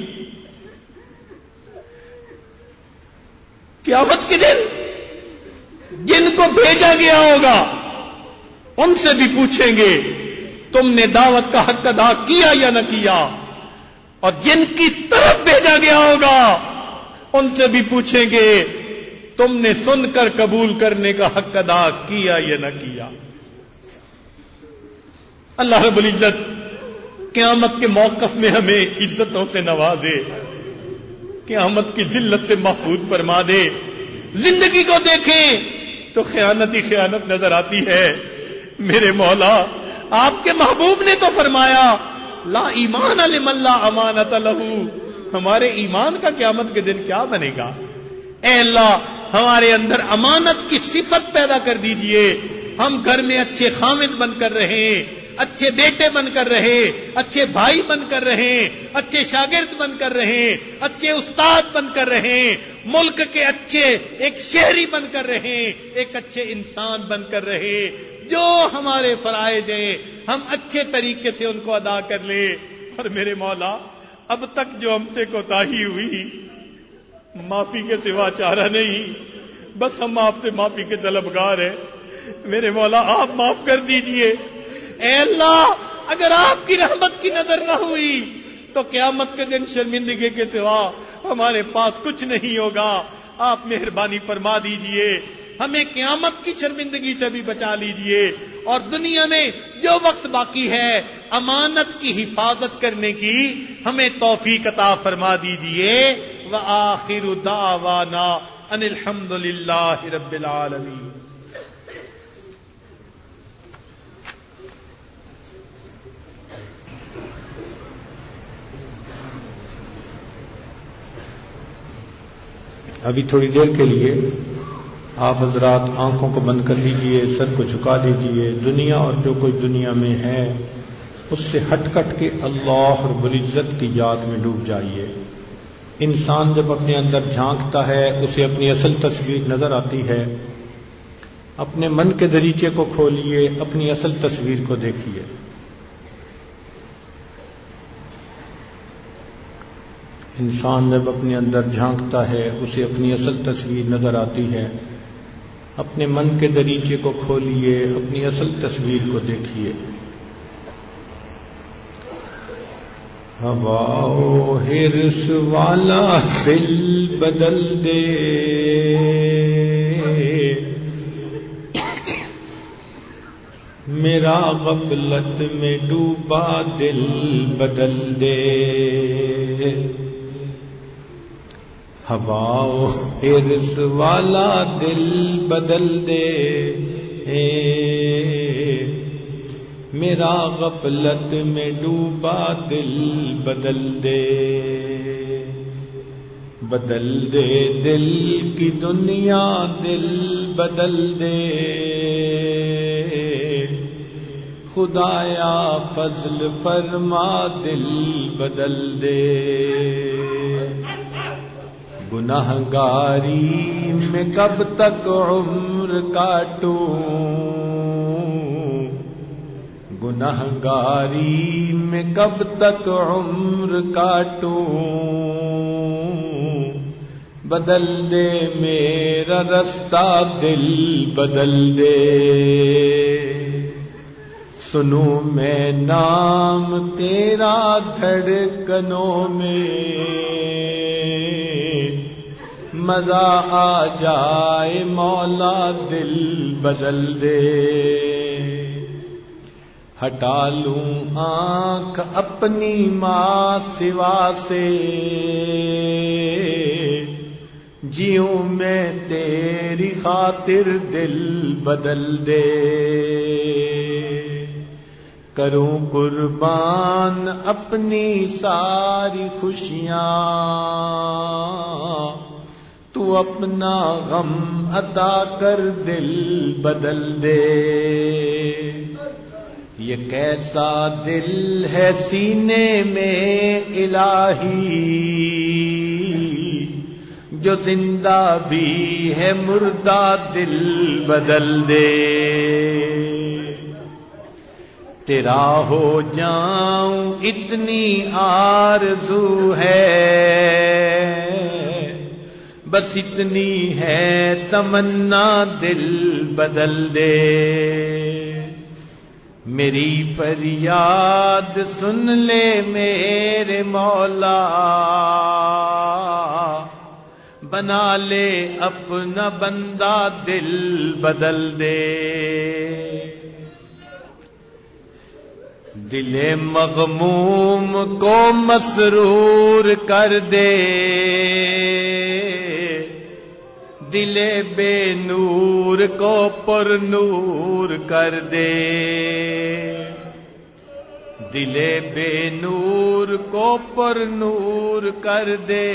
قیامت کے دن جن کو بھیجا گیا ہوگا ان سے بھی پوچھیں گے تم نے دعوت کا حق ادا کیا یا نہ کیا، اور جن کی طرف بھیجا گیا ہوگا ان سے بھی پوچھیں گے تم نے سن کر قبول کرنے کا حق ادا کیا یا نہ کیا. اللہ رب العزت قیامت کے موقف میں ہمیں عزتوں سے نوازے، قیامت کی ذلت سے محفوظ فرما دے. زندگی کو دیکھیں تو خیانت ہی خیانت نظر آتی ہے. میرے مولا آپ کے محبوب نے تو فرمایا لا ایمان لمن لا امانت لہ. ہمارے ایمان کا قیامت کے دن کیا بنے گا؟ اے اللہ ہمارے اندر امانت کی صفت پیدا کر دیجئے. ہم گھر میں اچھے خامد بن کر رہیں، اچھے بیٹے بن کر رہے، اچھے بھائی بن کر رہے، اچھے شاگرد بن کر رہے، اچھے استاد بن کر رہے، ملک کے اچھے ایک شہری بن کر رہے، ایک اچھے انسان بن کر رہے۔ جو ہمارے فرائض ہیں ہم اچھے طریقے سے ان کو ادا کر لیں۔ اور میرے مولا اب تک جو ہم سے کوتاہی ہوئی، معافی کے سوا چارہ نہیں، بس ہم آپ سے معافی کے طلبگار ہیں۔ میرے مولا آپ معاف کر دیجئے۔ اے اللہ، اگر آپ کی رحمت کی نظر نہ ہوئی تو قیامت کے دن شرمندگی کے سوا ہمارے پاس کچھ نہیں ہوگا۔ آپ مہربانی فرما دیجئے، ہمیں قیامت کی شرمندگی سے بھی بچا لیجئے، اور دنیا میں جو وقت باقی ہے امانت کی حفاظت کرنے کی ہمیں توفیق عطا فرما دیجئے۔ وآخر دعوانا ان الحمد للہ رب العالمین۔ ابھی تھوڑی دیر کے لیے آپ حضرات آنکھوں کو بند کر لیجئے، سر کو جھکا دیجئے، دنیا اور جو کوئی دنیا میں ہے اس سے ہٹ کٹ کے اللہ رب العزت کی یاد میں ڈوب جائیے۔ انسان جب اپنے اندر جھانکتا ہے اسے اپنی اصل تصویر نظر آتی ہے۔ اپنے من کے دریچے کو کھولیے، اپنی اصل تصویر کو دیکھیے۔ انسان جب اپنے اندر جھانکتا ہے اسے اپنی اصل تصویر نظر آتی ہے۔ اپنے من کے دریچے کو کھولیے، اپنی اصل تصویر کو دیکھیے۔ ہوا و حرص والا دل بدل دے، میرا غفلت میں ڈوبا دل بدل دے۔ ہوا و حرص والا دل بدل دے، میرا غفلت میں ڈوبا دل بدل دے۔ بدل دے دل کی دنیا، دل بدل دے، خدایا فضل فرما دل بدل دے۔ گنہگاری میں کب تک عمر کاٹوں، گنہگاری میں کب تک عمر کاٹوں، بدل دے میرا رستہ دل بدل دے۔ سنوں میں نام تیرا دھڑکنوں میں، مزہ آ جائے مولا دل بدل دے۔ ہٹا لوں آنکھ اپنی ماں سوا سے، جیوں میں تیری خاطر دل بدل دے۔ کروں قربان اپنی ساری خوشیاں، تو اپنا غم عطا کر دل بدل دے۔ یہ کیسا دل ہے سینے میں الہی، جو زندہ بھی ہے مردہ دل بدل دے۔ تیرا ہو جاؤں اتنی آرزو ہے، بس اتنی ہے تمنا دل بدل دے۔ میری فریاد سن لے میرے مولا، بنا لے اپنا بندہ دل بدل دے۔ دل مغموم کو مسرور کر دے، دل بے نور کو پر نور کر دے۔ دل بے نور کو پر نور کر دے،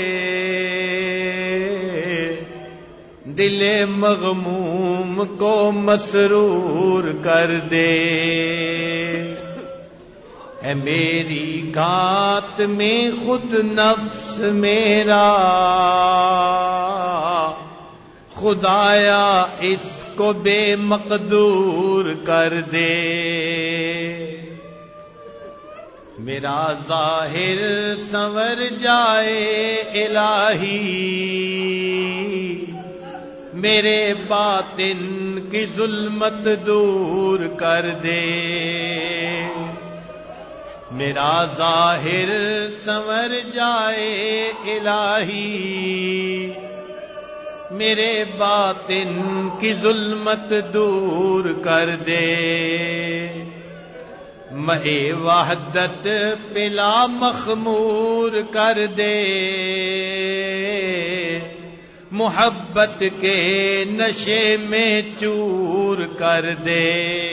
دل مغموم کو مسرور کر دے۔ اے میری گھات میں خود نفس میرا، خدایا اس کو بے مقدور کر دے، میرا ظاہر سنور جائے الہی، میرے باطن کی ظلمت دور کر دے، میرا ظاہر سنور جائے الہی، میرے باطن کی ظلمت دور کر دے، مے وحدت پلا مخمور کر دے، محبت کے نشے میں چور کر دے۔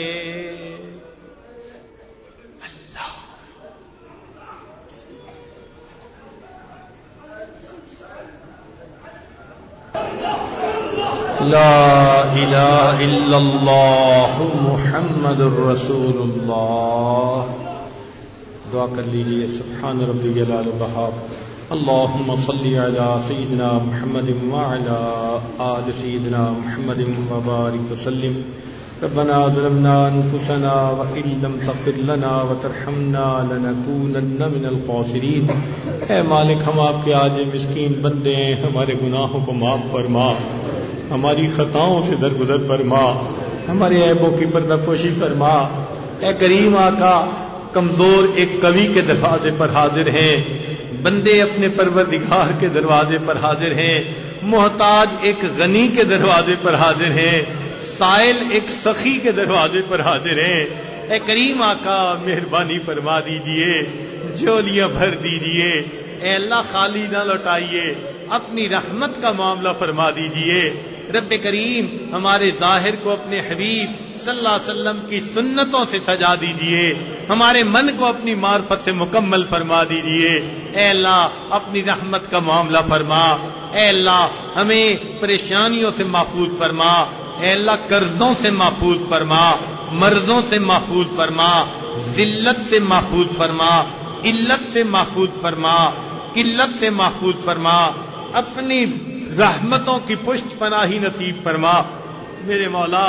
لا الہ الا اللہ محمد الرسول اللہ۔ دعا کر لیجیے، سبحان ربی العلی الوہاب، اللہم صلی علی سیدنا محمد وعلی آل سیدنا محمد وبارک وسلم۔ ربنا ظلمنا انفسنا وان لم تغفر لنا وترحمنا لنکونن من الخاسرین۔ اے مالک، ہم آپ کے عاجز مسکین بندے ہیں، ہمارے گناہوں کو معاف فرما، ہماری خطاؤں سے درگزر فرما، ہمارے عیبوں کی پردہ پوشی فرما۔ اے کریم آقا، کمزور ایک قوی کے دروازے پر حاضر ہیں، بندے اپنے پروردگار کے دروازے پر حاضر ہیں، محتاج ایک غنی کے دروازے پر حاضر ہیں، سائل ایک سخی کے دروازے پر حاضر ہیں۔ اے کریم آقا، مہربانی فرما دیجئے، جھولیاں بھر دیجئے، اے اللہ خالی نہ لوٹائیے، اپنی رحمت کا معاملہ فرما دیجئے۔ رب کریم، ہمارے ظاہر کو اپنے حبیب صلی اللہ علیہ وسلم کی سنتوں سے سجا دیجئے، ہمارے من کو اپنی معرفت سے مکمل فرما دیجئے۔ اے اللہ، اپنی رحمت کا معاملہ فرما۔ اے اللہ، ہمیں پریشانیوں سے محفوظ فرما۔ اے اللہ، قرضوں سے محفوظ فرما، مرضوں سے محفوظ فرما، ذلت سے محفوظ فرما، علت سے محفوظ فرما، قلت سے محفوظ فرما، اپنی رحمتوں کی پشت پناہی نصیب فرما۔ میرے مولا،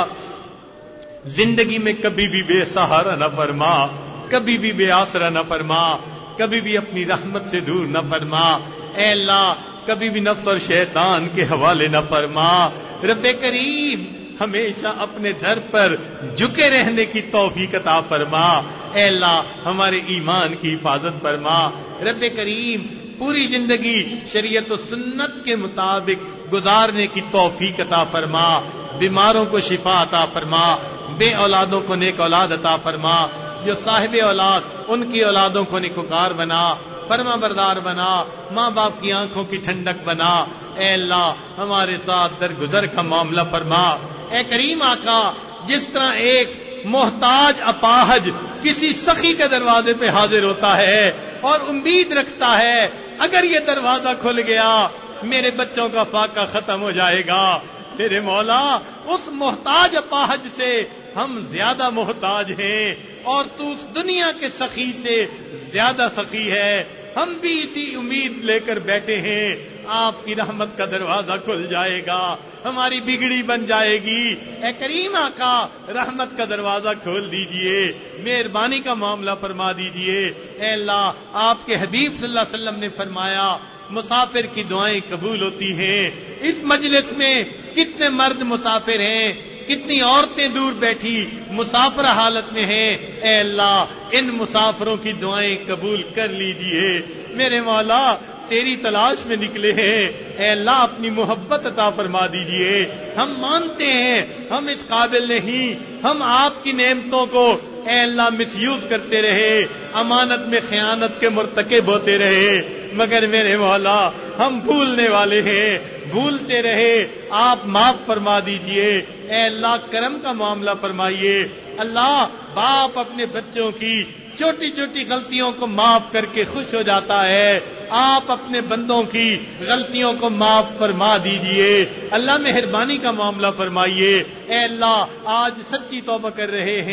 زندگی میں کبھی بھی بے سہارا نہ فرما، کبھی بھی بے آسرا نہ فرما، کبھی بھی اپنی رحمت سے دور نہ فرما۔ اے اللہ، کبھی بھی نفس اور شیطان کے حوالے نہ فرما۔ رب کریم، ہمیشہ اپنے در پر جھکے رہنے کی توفیق عطا فرما۔ اے اللہ، ہمارے ایمان کی حفاظت فرما۔ رب کریم، پوری زندگی شریعت و سنت کے مطابق گزارنے کی توفیق عطا فرما۔ بیماروں کو شفا عطا فرما، بے اولادوں کو نیک اولاد عطا فرما، جو صاحب اولاد ان کی اولادوں کو نیکوکار بنا، فرما بردار بنا، ماں باپ کی آنکھوں کی ٹھنڈک بنا۔ اے اللہ، ہمارے ساتھ درگزر کا معاملہ فرما۔ اے کریم آقا، جس طرح ایک محتاج اپاہج کسی سخی کے دروازے پہ حاضر ہوتا ہے اور امید رکھتا ہے اگر یہ دروازہ کھل گیا میرے بچوں کا فاقہ ختم ہو جائے گا، میرے مولا، اس محتاج اپاہج سے ہم زیادہ محتاج ہیں اور تو اس دنیا کے سخی سے زیادہ سخی ہے۔ ہم بھی اسی امید لے کر بیٹھے ہیں، آپ کی رحمت کا دروازہ کھل جائے گا، ہماری بگڑی بن جائے گی۔ اے کریم آقا، رحمت کا دروازہ کھول دیجئے، مہربانی کا معاملہ فرما دیجئے۔ اے اللہ، آپ کے حبیب صلی اللہ علیہ وسلم نے فرمایا، مسافر کی دعائیں قبول ہوتی ہیں۔ اس مجلس میں کتنے مرد مسافر ہیں، کتنی عورتیں دور بیٹھی مسافر حالت میں ہیں۔ اے اللہ، ان مسافروں کی دعائیں قبول کر لیجئے۔ میرے مولا، تیری تلاش میں نکلے ہیں، اے اللہ اپنی محبت عطا فرما دیجئے۔ ہم مانتے ہیں ہم اس قابل نہیں، ہم آپ کی نعمتوں کو اے اللہ مس یوز کرتے رہے، امانت میں خیانت کے مرتکب ہوتے رہے، مگر میرے مولا ہم بھولنے والے ہیں، بھولتے رہے، آپ معاف فرما دیجئے۔ اے اللہ کرم کا معاملہ فرمائیے۔ اللہ، باپ اپنے بچوں کی چھوٹی چھوٹی غلطیوں کو معاف کر کے خوش ہو جاتا ہے، آپ اپنے بندوں کی غلطیوں کو معاف فرما دیجئے۔ اللہ مہربانی کا معاملہ فرمائیے۔ اے اللہ، آج سچی توبہ کر رہے ہیں،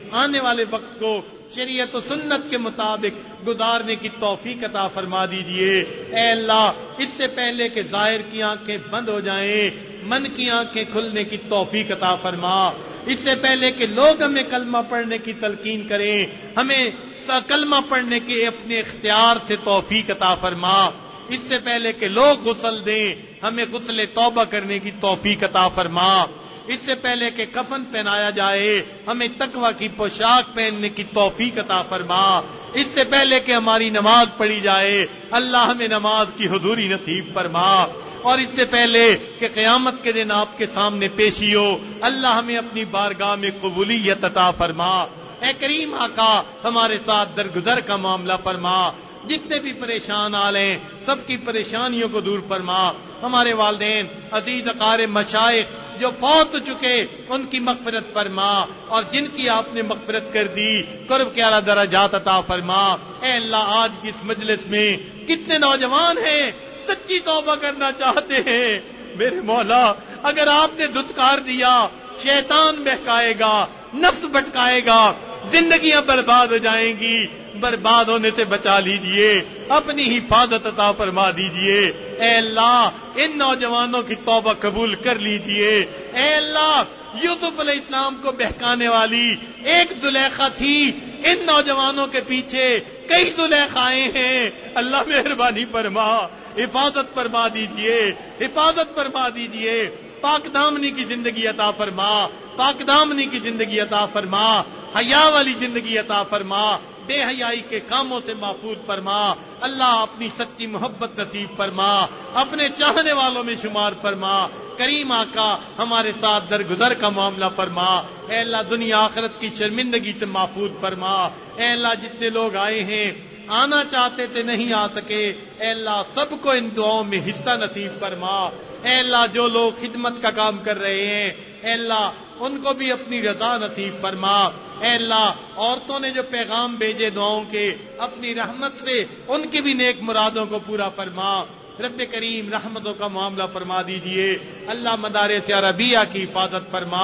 آنے والے وقت کو شریعت و سنت کے مطابق گزارنے کی توفیق عطا فرما دیجئے۔ اے اللہ، اس سے پہلے کہ ظاہر کی آنکھیں بند ہو جائیں، من کی آنکھیں کھلنے کی توفیق عطا فرما۔ اس سے پہلے کہ لوگ ہمیں کلمہ پڑھنے کی تلقین کریں، ہمیں کلمہ پڑھنے کے اپنے اختیار سے توفیق عطا فرما۔ اس سے پہلے کہ لوگ غسل دیں، ہمیں غسل توبہ کرنے کی توفیق عطا فرما۔ اس سے پہلے کہ کفن پہنایا جائے، ہمیں تقوی کی پوشاک پہننے کی توفیق عطا فرما۔ اس سے پہلے کہ ہماری نماز پڑھی جائے، اللہ ہمیں نماز کی حضوری نصیب فرما۔ اور اس سے پہلے کہ قیامت کے دن آپ کے سامنے پیشی ہو، اللہ ہمیں اپنی بارگاہ میں قبولیت عطا فرما۔ اے کریم آقا، ہمارے ساتھ درگزر کا معاملہ فرما۔ جتنے بھی پریشان آلے ہیں، سب کی پریشانیوں کو دور فرما۔ ہمارے والدین، عزیز اقارب، مشائخ جو فوت ہو چکے، ان کی مغفرت فرما، اور جن کی آپ نے مغفرت کر دی، قرب کے اعلیٰ درجات عطا فرما۔ اے اللہ، آج کی اس مجلس میں کتنے نوجوان ہیں سچی توبہ کرنا چاہتے ہیں، میرے مولا اگر آپ نے دھتکار دیا، شیطان بہکائے گا، نفس بھٹکائے گا، زندگیاں برباد ہو جائیں گی، برباد ہونے سے بچا لیجئے، اپنی حفاظت عطا فرما دیجئے۔ اے اللہ، ان نوجوانوں کی توبہ قبول کر لیجئے۔ اے اللہ، یوسف علیہ السلام کو بہکانے والی ایک زلیخا تھی، ان نوجوانوں کے پیچھے کئی زلیخائیں ہیں، اللہ مہربانی فرما، حفاظت فرما دیجئے، حفاظت فرما دیجئے۔ پاک دامنی کی زندگی عطا فرما، پاک دامنی کی زندگی عطا فرما، حیا والی زندگی عطا فرما، بے حیائی کے کاموں سے محفوظ فرما۔ اللہ، اپنی سچی محبت نصیب فرما، اپنے چاہنے والوں میں شمار فرما۔ کریم آقا، ہمارے ساتھ درگزر کا معاملہ فرما۔ اے اللہ، دنیا آخرت کی شرمندگی سے محفوظ فرما۔ اے اللہ، جتنے لوگ آئے ہیں، آنا چاہتے تھے نہیں آ سکے، اے اللہ سب کو ان دعاؤں میں حصہ نصیب فرما۔ اے اللہ، جو لوگ خدمت کا کام کر رہے ہیں، اے اللہ ان کو بھی اپنی رضا نصیب فرما۔ اے اللہ، عورتوں نے جو پیغام بھیجے دعاؤں کے، اپنی رحمت سے ان کی بھی نیک مرادوں کو پورا فرما۔ رب کریم، رحمتوں کا معاملہ فرما دیجئے۔ اللہ، مدارس عربیہ کی حفاظت فرما،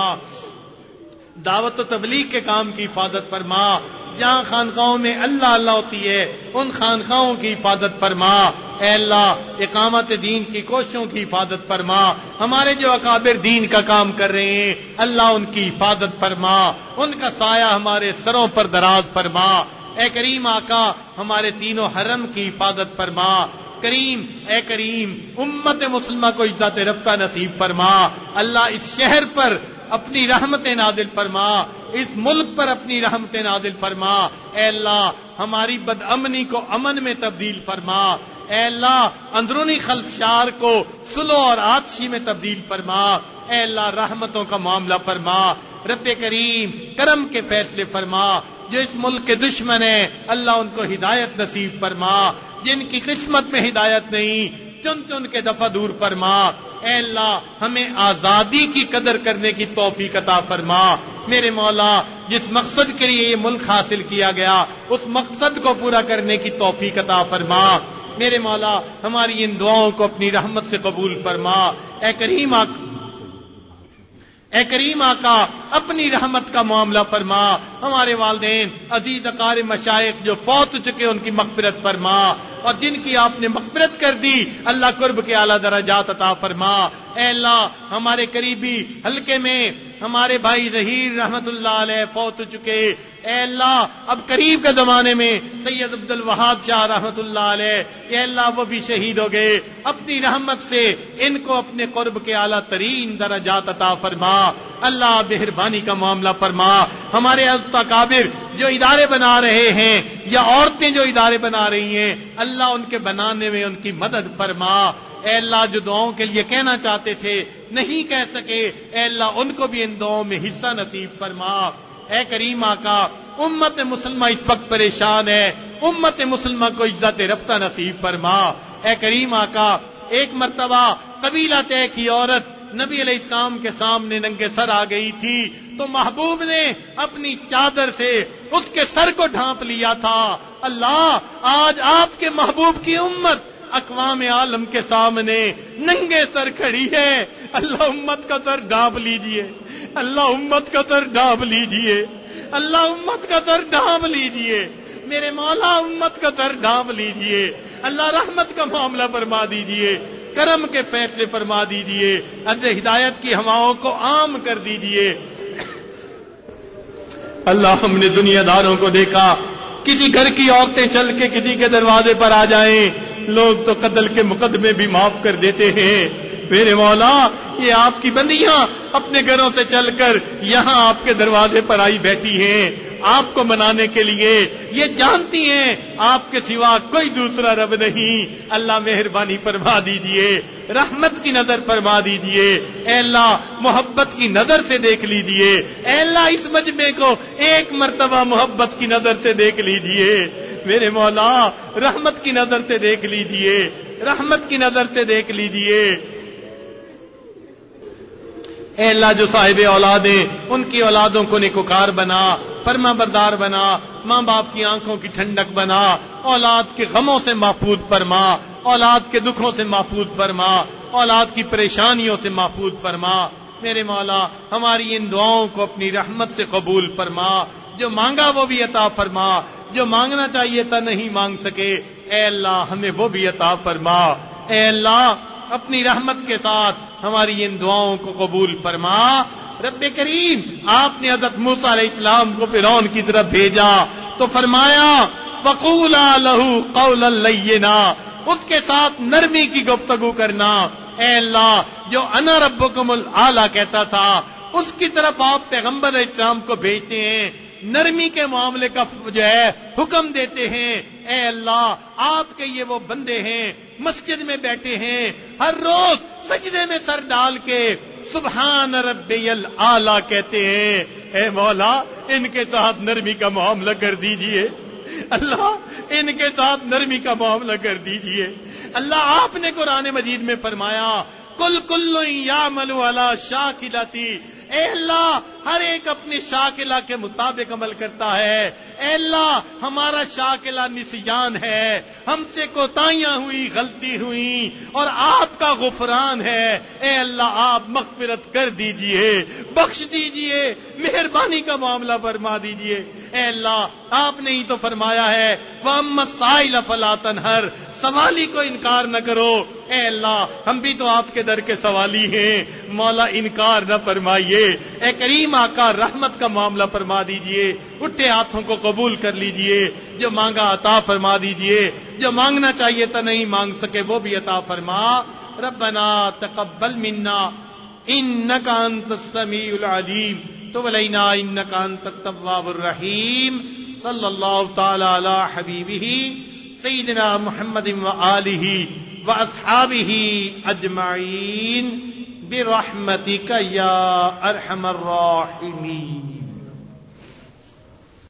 دعوت و تبلیغ کے کام کی حفاظت فرما۔ جہاں خانقاہوں میں اللہ اللہ ہوتی ہے، ان خانقاہوں کی حفاظت فرما۔ اے اللہ، اقامت دین کی کوششوں کی حفاظت فرما۔ ہمارے جو اکابر دین کا کام کر رہے ہیں، اللہ ان کی حفاظت فرما، ان کا سایہ ہمارے سروں پر دراز فرما۔ اے کریم آقا، ہمارے تینوں حرم کی حفاظت فرما۔ کریم، اے کریم، امت مسلمہ کو عزت رفتہ نصیب فرما۔ اللہ، اس شہر پر اپنی رحمت نازل فرما، اس ملک پر اپنی رحمت نازل فرما۔ اے اللہ، ہماری بد امنی کو امن میں تبدیل فرما۔ اے اللہ، اندرونی خلفشار کو صلح اور آتشی میں تبدیل فرما۔ اے اللہ، رحمتوں کا معاملہ فرما۔ رب کریم، کرم کے فیصلے فرما۔ جو اس ملک کے دشمن ہیں، اللہ ان کو ہدایت نصیب فرما۔ جن کی قسمت میں ہدایت نہیں، چن چن کے دفع دور فرما۔ اے اللہ، ہمیں آزادی کی قدر کرنے کی توفیق عطا فرما۔ میرے مولا، جس مقصد کے لیے یہ ملک حاصل کیا گیا، اس مقصد کو پورا کرنے کی توفیق عطا فرما۔ میرے مولا، ہماری ان دعاؤں کو اپنی رحمت سے قبول فرما۔ اے کریم آقا، اپنی رحمت کا معاملہ فرما۔ ہمارے والدین، عزیز اقارب، مشائخ جو فوت ہو چکے، ان کی مغفرت فرما، اور جن کی آپ نے مغفرت کر دی، اللہ قرب کے اعلیٰ درجات عطا فرما۔ اے اللہ، ہمارے قریبی حلقے میں ہمارے بھائی ظہیر رحمت اللہ علیہ فوت ہو چکے، اے اللہ، اب قریب کے زمانے میں سید عبد الوہاب شاہ رحمت اللہ علیہ، اے اللہ وہ بھی شہید ہو گئے، اپنی رحمت سے ان کو اپنے قرب کے اعلیٰ ترین درجات عطا فرما۔ اللہ، مہربانی کا معاملہ فرما۔ ہمارے اکابر جو ادارے بنا رہے ہیں، یا عورتیں جو ادارے بنا رہی ہیں، اللہ ان کے بنانے میں ان کی مدد فرما۔ اے اللہ، جو دعاؤں کے لیے کہنا چاہتے تھے نہیں کہہ سکے، اے اللہ ان کو بھی ان دعاؤں میں حصہ نصیب فرما۔ اے کریم آقا، امت مسلمہ اس وقت پریشان ہے، امت مسلمہ کو عزت رفتہ نصیب فرما۔ اے کریم آقا، ایک مرتبہ قبیلہ طے کی عورت نبی علیہ السلام کے سامنے ننگے سر آ گئی تھی، تو محبوب نے اپنی چادر سے اس کے سر کو ڈھانپ لیا تھا۔ اللہ، آج آپ کے محبوب کی امت اقوام عالم کے سامنے ننگے سر کھڑی ہے، اللہ امت کا سر ڈھانپ لیجئے، اللہ امت کا سر ڈھانپ لیجئے، اللہ امت کا سر ڈھانپ لیجئے، میرے مولا امت کا سر ڈھانپ لیجئے، اللہ رحمت کا معاملہ فرما دیجئے، کرم کے فیصلے فرما دیجئے، ہدایت کی ہواؤں کو عام کر دیجئے۔ اللہ ہم نے دنیا داروں کو دیکھا، کسی گھر کی عورتیں چل کے کسی کے دروازے پر آ جائیں، لوگ تو قتل کے مقدمے بھی معاف کر دیتے ہیں۔ میرے مولا یہ آپ کی بندیاں اپنے گھروں سے چل کر یہاں آپ کے دروازے پر آئی بیٹھی ہیں آپ کو منانے کے لیے، یہ جانتی ہیں آپ کے سوا کوئی دوسرا رب نہیں۔ اللہ مہربانی فرما دیجئے، رحمت کی نظر فرما دیجئے، اے اللہ محبت کی نظر سے دیکھ لیجئے، اے اللہ اس مجمع کو ایک مرتبہ محبت کی نظر سے دیکھ لیجئے، میرے مولا رحمت کی نظر سے دیکھ لیجئے، رحمت کی نظر سے دیکھ لیجئے۔ اے اللہ جو صاحب اولاد ہیں ان کی اولادوں کو نیکوکار بنا، فرما بردار بنا، ماں باپ کی آنکھوں کی ٹھنڈک بنا، اولاد کے غموں سے محفوظ فرما، اولاد کے دکھوں سے محفوظ فرما، اولاد کی پریشانیوں سے محفوظ فرما۔ میرے مولا ہماری ان دعاؤں کو اپنی رحمت سے قبول فرما، جو مانگا وہ بھی عطا فرما، جو مانگنا چاہیے تھا نہیں مانگ سکے، اے اللہ ہمیں وہ بھی عطا فرما۔ اے اللہ اپنی رحمت کے ساتھ ہماری ان دعاؤں کو قبول فرما۔ رب کریم آپ نے حضرت موسیٰ علیہ السلام کو فرعون کی طرف بھیجا تو فرمایا وَقُولَا لَهُ قَوْلًا لَيِّنًا، اس کے ساتھ نرمی کی گفتگو کرنا۔ اے اللہ جو انا ربکم الاعلی کہتا تھا اس کی طرف آپ پیغمبر علیہ السلام کو بھیجتے ہیں، نرمی کے معاملے کا جو ہے حکم دیتے ہیں۔ اے اللہ آپ کے یہ وہ بندے ہیں مسجد میں بیٹھے ہیں ہر روز سجدے میں سر ڈال کے سبحان ربی الاعلی کہتے ہیں، اے مولا ان کے ساتھ نرمی کا معاملہ کر دیجئے، اللہ ان کے ساتھ نرمی کا معاملہ کر دیجئے۔ اللہ آپ نے قرآن مجید میں فرمایا کل کل یعمل علی شاکلتی، اے اللہ ہر ایک اپنی شاکلہ کے مطابق عمل کرتا ہے۔ اے اللہ ہمارا شاکلہ نسیان ہے، ہم سے کوتاہیاں ہوئی، غلطی ہوئی، اور آپ کا غفران ہے۔ اے اللہ آپ مغفرت کر دیجئے، بخش دیجئے، مہربانی کا معاملہ فرما دیجئے۔ اے اللہ آپ نے ہی تو فرمایا ہے وَأَمَّا السَّائِلَ فَلَا تَنْهَرْ، سوالی کو انکار نہ کرو۔ اے اللہ ہم بھی تو آپ کے در کے سوالی ہیں، مولا انکار نہ فرمائیے۔ اے کریم آقا رحمت کا معاملہ فرما دیجئے، اٹھے ہاتھوں کو قبول کر لیجئے، جو مانگا عطا فرما دیجئے، جو مانگنا چاہیے تھا نہیں مانگ سکے وہ بھی عطا فرما۔ ربنا تقبل منا انک انت السمیع العلیم تب علینا انک انت التواب الرحیم۔ صلی اللہ تعالی علی حبیبہ سیدنا محمد وآلہ واصحابہ اجمعین برحمتک یا ارحم الراحمین۔